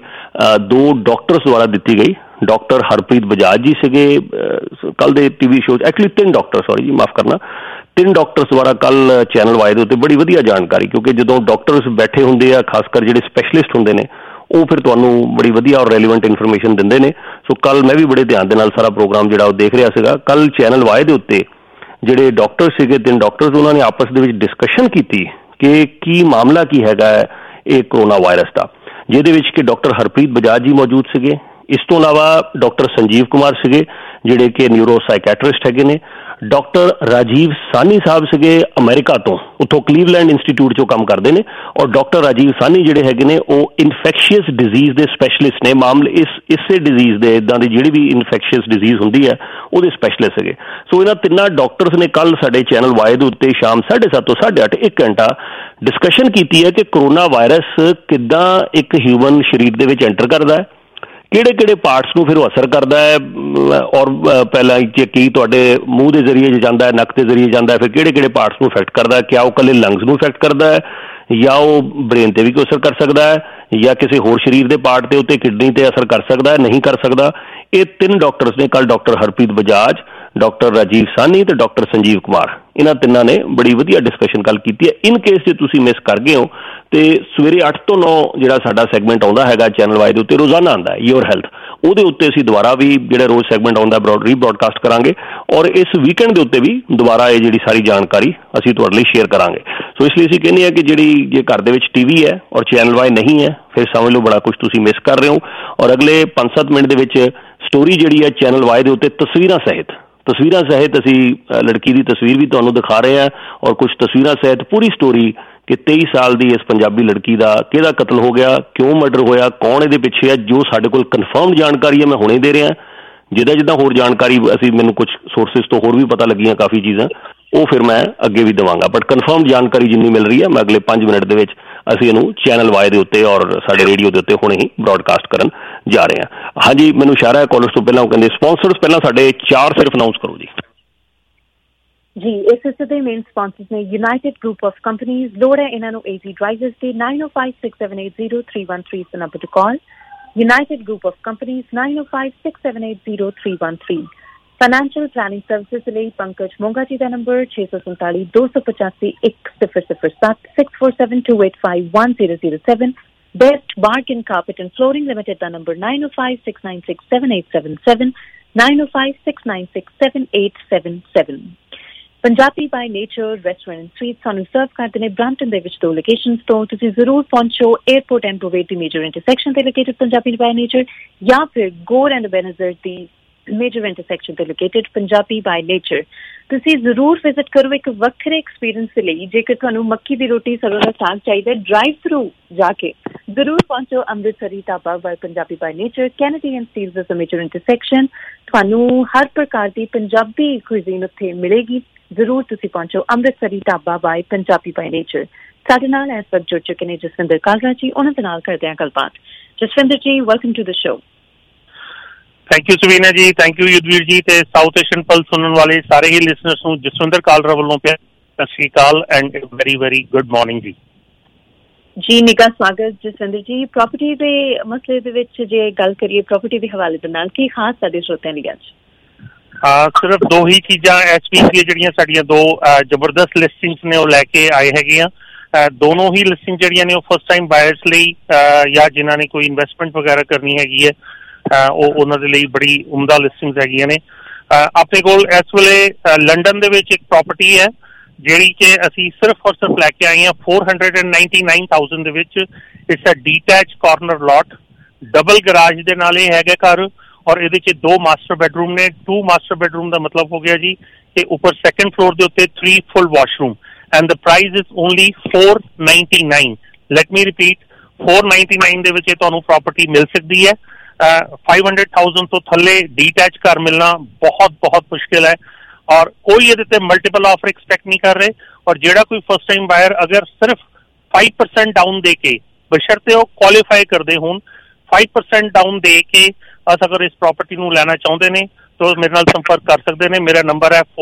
S7: 2 ਡਾਕਟਰਸ ਦੁਆਰਾ ਦਿੱਤੀ ਗਈ। ਡਾਕਟਰ ਹਰਪ੍ਰੀਤ ਬਜਾਜ ਜੀ ਸੀਗੇ ਕੱਲ੍ਹ ਦੇ TV ਸ਼ੋਅ 'ਚ, ਐਕਚੁਅਲੀ 3 ਡਾਕਟਰ, ਸੌਰੀ ਜੀ ਮਾਫ਼ ਕਰਨਾ, 3 ਡਾਕਟਰਸ ਦੁਆਰਾ ਕੱਲ੍ਹ ਚੈਨਲ ਵਾਈ ਦੇ ਉੱਤੇ ਬੜੀ ਵਧੀਆ ਜਾਣਕਾਰੀ, ਕਿਉਂਕਿ ਜਦੋਂ ਡਾਕਟਰਸ ਬੈਠੇ ਹੁੰਦੇ ਆ, ਖਾਸ ਕਰ ਜਿਹੜੇ ਸਪੈਸ਼ਲਿਸਟ ਹੁੰਦੇ ਨੇ, ਉਹ ਫਿਰ ਤੁਹਾਨੂੰ ਬੜੀ ਵਧੀਆ ਔਰ ਰੈਲੀਵੈਂਟ ਇਨਫੋਰਮੇਸ਼ਨ ਦਿੰਦੇ ਨੇ। ਸੋ ਕੱਲ੍ਹ ਮੈਂ ਵੀ ਬੜੇ ਧਿਆਨ ਦੇ ਨਾਲ ਸਾਰਾ ਪ੍ਰੋਗਰਾਮ ਜਿਹੜਾ ਉਹ ਦੇਖ ਰਿਹਾ ਸੀਗਾ। ਕੱਲ੍ਹ ਚੈਨਲ ਵਾਈ ਦੇ ਉੱਤੇ ਜਿਹੜੇ ਡਾਕਟਰ ਸੀਗੇ, 3 ਡਾਕਟਰਸ, ਉਹਨਾਂ ਨੇ ਆਪਸ ਦੇ ਵਿੱਚ ਡਿਸਕਸ਼ਨ ਕੀਤੀ ਕਿ ਕੀ ਮਾਮਲਾ ਕੀ ਹੈਗਾ ਹੈ ਇਹ ਕਰੋਨਾ ਵਾਇਰਸ ਦਾ, ਜਿਹਦੇ ਵਿੱਚ ਕਿ ਡਾਕਟਰ ਹਰਪ੍ਰੀਤ ਬਜਾਜ ਜੀ ਮੌਜੂਦ ਸੀਗੇ। ਇਸ ਤੋਂ ਇਲਾਵਾ ਡਾਕਟਰ ਸੰਜੀਵ ਕੁਮਾਰ ਸੀਗੇ ਜਿਹੜੇ ਕਿ ਨਿਊਰੋ ਸਾਈਕੈਟਰਿਸਟ ਹੈਗੇ ਨੇ। ਡਾਕਟਰ ਰਾਜੀਵ ਸਾਨੀ ਸਾਹਿਬ ਸੀਗੇ ਅਮਰੀਕਾ ਤੋਂ, ਉੱਥੋਂ ਕਲੀਵਲੈਂਡ ਇੰਸਟੀਚਿਊਟ 'ਚੋਂ ਕੰਮ ਕਰਦੇ ਨੇ। ਔਰ ਡਾਕਟਰ ਰਾਜੀਵ ਸਾਨੀ ਜਿਹੜੇ ਹੈਗੇ ਨੇ ਉਹ ਇਨਫੈਕਸ਼ੀਅਸ ਡਿਜ਼ੀਜ਼ ਦੇ ਸਪੈਸ਼ਲਿਸਟ ਨੇ। ਮਾਮਲੇ ਇਸੇ ਡਿਜ਼ੀਜ਼ ਦੇ, ਇੱਦਾਂ ਦੀ ਜਿਹੜੀ ਵੀ ਇਨਫੈਕਸ਼ੀਅਸ ਡਿਜ਼ੀਜ਼ ਹੁੰਦੀ ਹੈ ਉਹਦੇ ਸਪੈਸ਼ਲਿਸਟ ਸੀਗੇ। ਸੋ ਇਹਨਾਂ 3 ਡਾਕਟਰਸ ਨੇ ਕੱਲ੍ਹ ਸਾਡੇ ਚੈਨਲ ਵਾਈ ਦੇ ਉੱਤੇ ਸ਼ਾਮ 7:30 ਤੋਂ 8:30 1 ਘੰਟਾ ਡਿਸਕਸ਼ਨ ਕੀਤੀ ਹੈ ਕਿ ਕਰੋਨਾ ਵਾਇਰਸ ਕਿੱਦਾਂ ਇੱਕ ਹਿਊਮਨ ਸਰੀਰ ਦੇ ਵਿੱਚ ਐਂਟਰ ਕਰਦਾ ਹੈ, ਕਿਹੜੇ ਪਾਰਟਸ ਨੂੰ ਫਿਰ ਉਹ ਅਸਰ ਕਰਦਾ ਹੈ, ਔਰ ਪਹਿਲਾਂ ਕੀ ਤੁਹਾਡੇ ਮੂੰਹ ਦੇ ਜ਼ਰੀਏ ਜਾਂਦਾ ਹੈ, ਨੱਕ ਦੇ ਜ਼ਰੀਏ ਜਾਂਦਾ ਹੈ, ਫਿਰ ਕਿਹੜੇ ਪਾਰਟਸ ਨੂੰ ਇਫੈਕਟ ਕਰਦਾ ਹੈ, ਕਿਆ ਉਹ ਇਕੱਲੇ ਲੰਗਸ ਨੂੰ ਇਫੈਕਟ ਕਰਦਾ ਹੈ ਜਾਂ ਉਹ ਬ੍ਰੇਨ 'ਤੇ ਵੀ ਕੋਈ ਅਸਰ ਕਰ ਸਕਦਾ ਹੈ ਜਾਂ ਕਿਸੇ ਹੋਰ ਸਰੀਰ ਦੇ ਪਾਰਟ ਦੇ ਉੱਤੇ, ਕਿਡਨੀ 'ਤੇ ਅਸਰ ਕਰ ਸਕਦਾ ਹੈ, ਨਹੀਂ ਕਰ ਸਕਦਾ। ਇਹ 3 ਡਾਕਟਰਸ ਨੇ ਕੱਲ੍ਹ, ਡਾਕਟਰ ਹਰਪ੍ਰੀਤ ਬਜਾਜ, ਡਾਕਟਰ ਰਾਜੀਵ ਸਾਨੀ ਤੇ ਡਾਕਟਰ ਸੰਜੀਵ ਕੁਮਾਰ, ਇਹਨਾਂ 3 ਨੇ ਬੜੀ ਵਧੀਆ ਡਿਸਕਸ਼ਨ ਕੱਲ੍ਹ ਕੀਤੀ ਹੈ। ਇਨ ਕੇਸ ਜੇ ਤੁਸੀਂ ਮਿਸ ਕਰ ਗਏ ਹੋ ਤੇ ਸਵੇਰੇ 8 ਤੋਂ 9 ਜਿਹੜਾ ਸਾਡਾ ਸੈਗਮੈਂਟ ਆਉਂਦਾ ਹੈਗਾ ਚੈਨਲ ਵਾਈ ਦੇ ਉੱਤੇ, ਰੋਜ਼ਾਨਾ ਆਉਂਦਾ ਯੋਰ ਹੈਲਥ, ਉਹਦੇ ਉੱਤੇ ਅਸੀਂ ਦੁਬਾਰਾ ਵੀ ਜਿਹੜਾ ਰੋਜ਼ ਸੈਗਮੈਂਟ ਆਉਂਦਾ ਰੀਬ੍ਰੌਡਕਾਸਟ ਕਰਾਂਗੇ। ਔਰ ਇਸ ਵੀਕਐਂਡ ਦੇ ਉੱਤੇ ਵੀ ਦੁਬਾਰਾ ਇਹ ਜਿਹੜੀ ਸਾਰੀ ਜਾਣਕਾਰੀ ਅਸੀਂ ਤੁਹਾਡੇ ਲਈ ਸ਼ੇਅਰ ਕਰਾਂਗੇ। ਸੋ ਇਸ ਲਈ ਅਸੀਂ ਕਹਿੰਦੇ ਹਾਂ ਕਿ ਜੇ ਘਰ ਦੇ ਵਿੱਚ TV ਹੈ ਔਰ ਚੈਨਲ ਵਾਈ ਨਹੀਂ ਹੈ, ਫਿਰ ਸਮਝ ਲਓ ਬੜਾ ਕੁਝ ਤੁਸੀਂ ਮਿਸ ਕਰ ਰਹੇ ਹੋ। ਔਰ ਅਗਲੇ 5-7 ਮਿੰਟ ਦੇ ਵਿੱਚ ਸਟੋਰੀ ਜਿਹੜੀ ਹੈ ਚੈਨਲ ਵਾਈ ਦੇ ਉੱਤੇ ਤਸਵੀਰਾਂ ਸਹਿਤ ਅਸੀਂ ਲੜਕੀ ਦੀ ਤਸਵੀਰ ਵੀ ਤੁਹਾਨੂੰ ਦਿਖਾ ਰਹੇ ਹਾਂ ਔਰ ਕੁਝ ਤਸਵੀਰਾਂ ਸਹਿਤ ਪੂਰੀ ਸਟੋਰੀ ਕਿ 23 ਸਾਲ ਦੀ ਇਸ ਪੰਜਾਬੀ ਲੜਕੀ ਦਾ ਕਿਹਦਾ ਕਤਲ ਹੋ ਗਿਆ, ਕਿਉਂ ਮਰਡਰ ਹੋਇਆ, ਕੌਣ ਇਹਦੇ ਪਿੱਛੇ ਹੈ, ਜੋ ਸਾਡੇ ਕੋਲ ਕਨਫਰਮ ਜਾਣਕਾਰੀ ਹੈ ਮੈਂ ਹੁਣੇ ਦੇ ਰਿਹਾ। ਜਿੱਦਾਂ ਹੋਰ ਜਾਣਕਾਰੀ ਮੈਨੂੰ ਕੁਝ ਸੋਰਸਿਸ ਤੋਂ ਹੋਰ ਵੀ ਪਤਾ ਲੱਗੀਆਂ ਕਾਫੀ ਚੀਜ਼ਾਂ, ਉਹ ਫਿਰ ਮੈਂ ਅੱਗੇ ਵੀ ਦੇਵਾਂਗਾ। ਬਟ ਕਨਫਰਮ ਜਾਣਕਾਰੀ ਜਿੰਨੀ ਮਿਲ ਰਹੀ ਹੈ ਮੈਂ ਅਗਲੇ 5 ਮਿੰਟ ਦੇ ਵਿੱਚ ਅਸੀਂ ਇਹਨੂੰ ਚੈਨਲ ਵਾਈ ਦੇ ਉੱਤੇ ਔਰ ਸਾਡੇ ਰੇਡੀਓ ਦੇ ਉੱਤੇ ਹੁਣੇ ਹੀ ਬ੍ਰੌਡਕਾਸਟ ਕਰਨ ਜਾ ਰਹੇ ਹਾਂ। ਹਾਂਜੀ, ਮੈਨੂੰ ਇਸ਼ਾਰਾ ਹੈ ਕਾਲਰਸ ਤੋਂ ਪਹਿਲਾਂ ਉਹ ਕਹਿੰਦੇ ਸਪਾਂਸਰਸ ਪਹਿਲਾਂ ਸਾਡੇ 4 ਸਿਰਫ ਅਨਾਊਂਸ ਕਰੋ ਜੀ।
S6: ਜੀ, ਇਸ ਹਿੱਸੇ ਦੇ ਮੇਨ ਸਪਾਂਸਰਸ ਨੇ ਯੂਨਾਈਟਿਡ ਗਰੁੱਪ ਆਫ ਕੰਪਨੀਜ਼। ਲੋੜ ਹੈ ਇਹਨਾਂ ਨੂੰ AZ ਡਰਾਈਵਰਸ ਦੇ 9056780313 number to call. United Group of Companies 9056780313। Financial Planning Services ਲਈ ਪੰਕਜ ਮੋਂਗਾ ਜੀ ਦਾ number 647-285-1007 6472851007। Best Bargain Carpet and Flooring Limited ਦਾ number 9056967877 9056967877। Punjabi by nature restaurant and sweet ਸਾਨੂੰ ਸਰਵ ਕਰਦੇ ਨੇ ਬ੍ਰੈਂਪਟਨ ਦੇ ਵਿੱਚ 2 ਲੋਕੇਸ਼ਨਸ ਤੋਂ। ਤੁਸੀਂ ਜ਼ਰੂਰ ਪਹੁੰਚੋ ਏਅਰਪੋਰਟ ਐਂਡ ਬੋਵੇਟ ਦੀ ਮੇਜਰ ਇੰਟਰਸੈਕਸ਼ਨ ਤੇ ਲੋਕੇਟਡ ਪੰਜਾਬੀ ਬਾਈ ਨੇਚਰ, ਜਾਂ ਫਿਰ ਗੋਰ ਐਂਡ ਬੈਨਜ਼ਰ ਦੀ ਮੇਜਰ ਇੰਟਰਸੈਕਸ਼ਨ ਤੇ ਲੋਕੇਟਡ ਪੰਜਾਬੀ ਬਾਈ ਨੇਚਰ। ਤੁਸੀਂ ਜ਼ਰੂਰ ਵਿਜ਼ਿਟ ਕਰੋ ਇੱਕ ਵੱਖਰੇ ਐਕਸਪੀਰੀਅੰਸ ਦੇ ਲਈ। ਜੇਕਰ ਤੁਹਾਨੂੰ ਮੱਕੀ ਦੀ ਰੋਟੀ ਸਰੋਂ ਦਾ ਸਾਗ ਚਾਹੀਦਾ, ਡਰਾਈਵ ਥਰੂ ਜਾ ਕੇ ਜ਼ਰੂਰ ਪਹੁੰਚੋ Amritsari Dhaba by Punjabi by nature, Kennedy and Steeles ਦਾ ਮੇਜਰ ਇੰਟਰਸੈਕਸ਼ਨ। ਤੁਹਾਨੂੰ ਹਰ ਪ੍ਰਕਾਰ ਦੀ ਪੰਜਾਬੀ ਕੁਜ਼ੀਨ ਉੱਥੇ ਮਿਲੇਗੀ। ਜ਼ਰੂਰ ਤੁਸੀਂ ਪਹੁੰਚੋ Amritsari Dhaba by Punjabi by nature. ਸਾਡੇ ਨਾਲ ਇਸ ਵਕਤ ਜੁੜ ਚੁੱਕੇ ਨੇ ਜਸਵਿੰਦਰ ਕਾਲਰਾ ਜੀ, ਉਹਨਾਂ ਦੇ ਨਾਲ ਕਰਦੇ ਹਾਂ ਗੱਲਬਾਤ। Jaswinder ji, welcome to the show.
S10: Thank you Savina ji, thank you Yudhvir ਜੀ ਤੇ ਸਾਊਥ ਏਸ਼ੀਅਨ ਪਲਸ ਸੁਣਨ ਵਾਲੇ ਸਾਰੇ ਹੀ ਲਿਸਨਰਸ ਨੂੰ ਜਸਵਿੰਦਰ ਕਾਲਰਾ ਵੱਲੋਂ ਸਤਿ ਸ਼੍ਰੀ ਅਕਾਲ and very very good morning ਜੀ।
S6: ਜੀ ਨਿੱਘਾ ਸਵਾਗਤ ਜਸਵਿੰਦਰ ਜੀ। ਪ੍ਰੋਪਰਟੀ ਦੇ ਮਸਲੇ ਦੇ ਵਿੱਚ ਜੇ ਗੱਲ ਕਰੀਏ ਪ੍ਰੋਪਰਟੀ ਦੇ ਹਵਾਲੇ ਦੇ ਨਾਲ, ਕੀ ਖਾਸ ਸਾਡੇ ਸਰੋਤਿਆਂ ਲਈ ਅੱਜ?
S10: ਸਿਰਫ 2 ਹੀ ਚੀਜ਼ਾਂ ਇਸ ਵੀਕ ਦੀਆਂ ਜਿਹੜੀਆਂ ਸਾਡੀਆਂ 2 ਜ਼ਬਰਦਸਤ ਲਿਸਟਿੰਗਸ ਨੇ ਉਹ ਲੈ ਕੇ ਆਏ ਹੈਗੇ ਆ। ਦੋਨੋਂ ਹੀ ਲਿਸਟਿੰਗ ਜਿਹੜੀਆਂ ਨੇ ਉਹ ਫਸਟ ਟਾਈਮ ਬਾਇਰਸ ਲਈ ਜਾਂ ਜਿਨ੍ਹਾਂ ਨੇ ਕੋਈ ਇਨਵੈਸਟਮੈਂਟ ਵਗੈਰਾ ਕਰਨੀ ਹੈਗੀ ਹੈ ਉਹ ਉਹਨਾਂ ਦੇ ਲਈ ਬੜੀ ਉਮਦਾ ਲਿਸਟਿੰਗਸ ਹੈਗੀਆਂ ਨੇ। ਆਪਣੇ ਕੋਲ ਇਸ ਵੇਲੇ ਲੰਡਨ ਦੇ ਵਿੱਚ ਇੱਕ ਪ੍ਰਾਪਰਟੀ ਹੈ ਜਿਹੜੀ ਕਿ ਅਸੀਂ ਸਿਰਫ ਔਰ ਸਿਰਫ ਲੈ ਕੇ ਆਏ ਹਾਂ 499,000 ਦੇ ਵਿੱਚ। It's a detach corner lot, double garage ਦੇ ਨਾਲ ਇਹ ਹੈਗਾ ਘਰ, ਔਰ ਇਹਦੇ 'ਚ 2 ਮਾਸਟਰ ਬੈਡਰੂਮ ਨੇ। 2 ਮਾਸਟਰ ਬੈਡਰੂਮ ਦਾ ਮਤਲਬ ਹੋ ਗਿਆ ਜੀ ਕਿ ਉੱਪਰ ਸੈਕੰਡ ਫਲੋਰ ਦੇ ਉੱਤੇ 3 full washroom and the price is only 499। Let me repeat, 499 ਦੇ ਵਿੱਚ ਇਹ ਤੁਹਾਨੂੰ ਪ੍ਰਾਪਰਟੀ ਮਿਲ ਸਕਦੀ ਹੈ। 500,000 ਤੋਂ ਥੱਲੇ ਡੀਟੈਚ ਘਰ ਮਿਲਣਾ ਬਹੁਤ ਬਹੁਤ ਮੁਸ਼ਕਿਲ ਹੈ, ਔਰ ਕੋਈ ਇਹਦੇ ਤੇ ਮਲਟੀਪਲ ਆਫਰ ਐਕਸਪੈਕਟ ਨਹੀਂ ਕਰ ਰਹੇ। ਔਰ ਜਿਹੜਾ ਕੋਈ ਫਸਟ ਟਾਈਮ ਬਾਇਰ ਅਗਰ ਸਿਰਫ 5% ਡਾਊਨ ਦੇ ਕੇ, ਬਸ਼ਰਤੇ ਉਹ ਕੁਆਲੀਫਾਈ ਕਰਦੇ ਹੋਣ, 5% ਡਾਊਨ ਦੇ ਕੇ ਅਗਰ ਇਸ ਪ੍ਰਾਪਰਟੀ ਨੂੰ ਲੈਣਾ ਚਾਹੁੰਦੇ ਨੇ ਤਾਂ ਮੇਰੇ ਨਾਲ ਸੰਪਰਕ ਕਰ ਸਕਦੇ ਨੇ। ਮੇਰਾ ਨੰਬਰ ਹੈ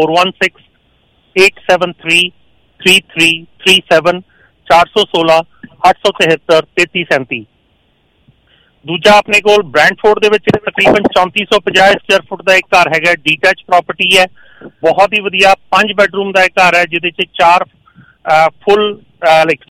S10: 4168733337 416-873-3337। ਦੂਜਾ ਆਪਣੇ ਕੋਲ ਬ੍ਰੈਂਟਫੋਰਡ ਦੇ ਵਿੱਚ ਤਕਰੀਬਨ 3450 ਸਕੁਅਰ ਫੁੱਟ ਦਾ ਇੱਕ ਘਰ ਹੈਗਾ, ਡੀਟੈਚ ਪ੍ਰਾਪਰਟੀ ਹੈ, ਬਹੁਤ ਹੀ ਵਧੀਆ 5 ਬੈਡਰੂਮ ਦਾ ਇੱਕ ਘਰ ਹੈ ਜਿਹਦੇ 'ਚ 4 ਫੁੱਲ ਲਾਈਕ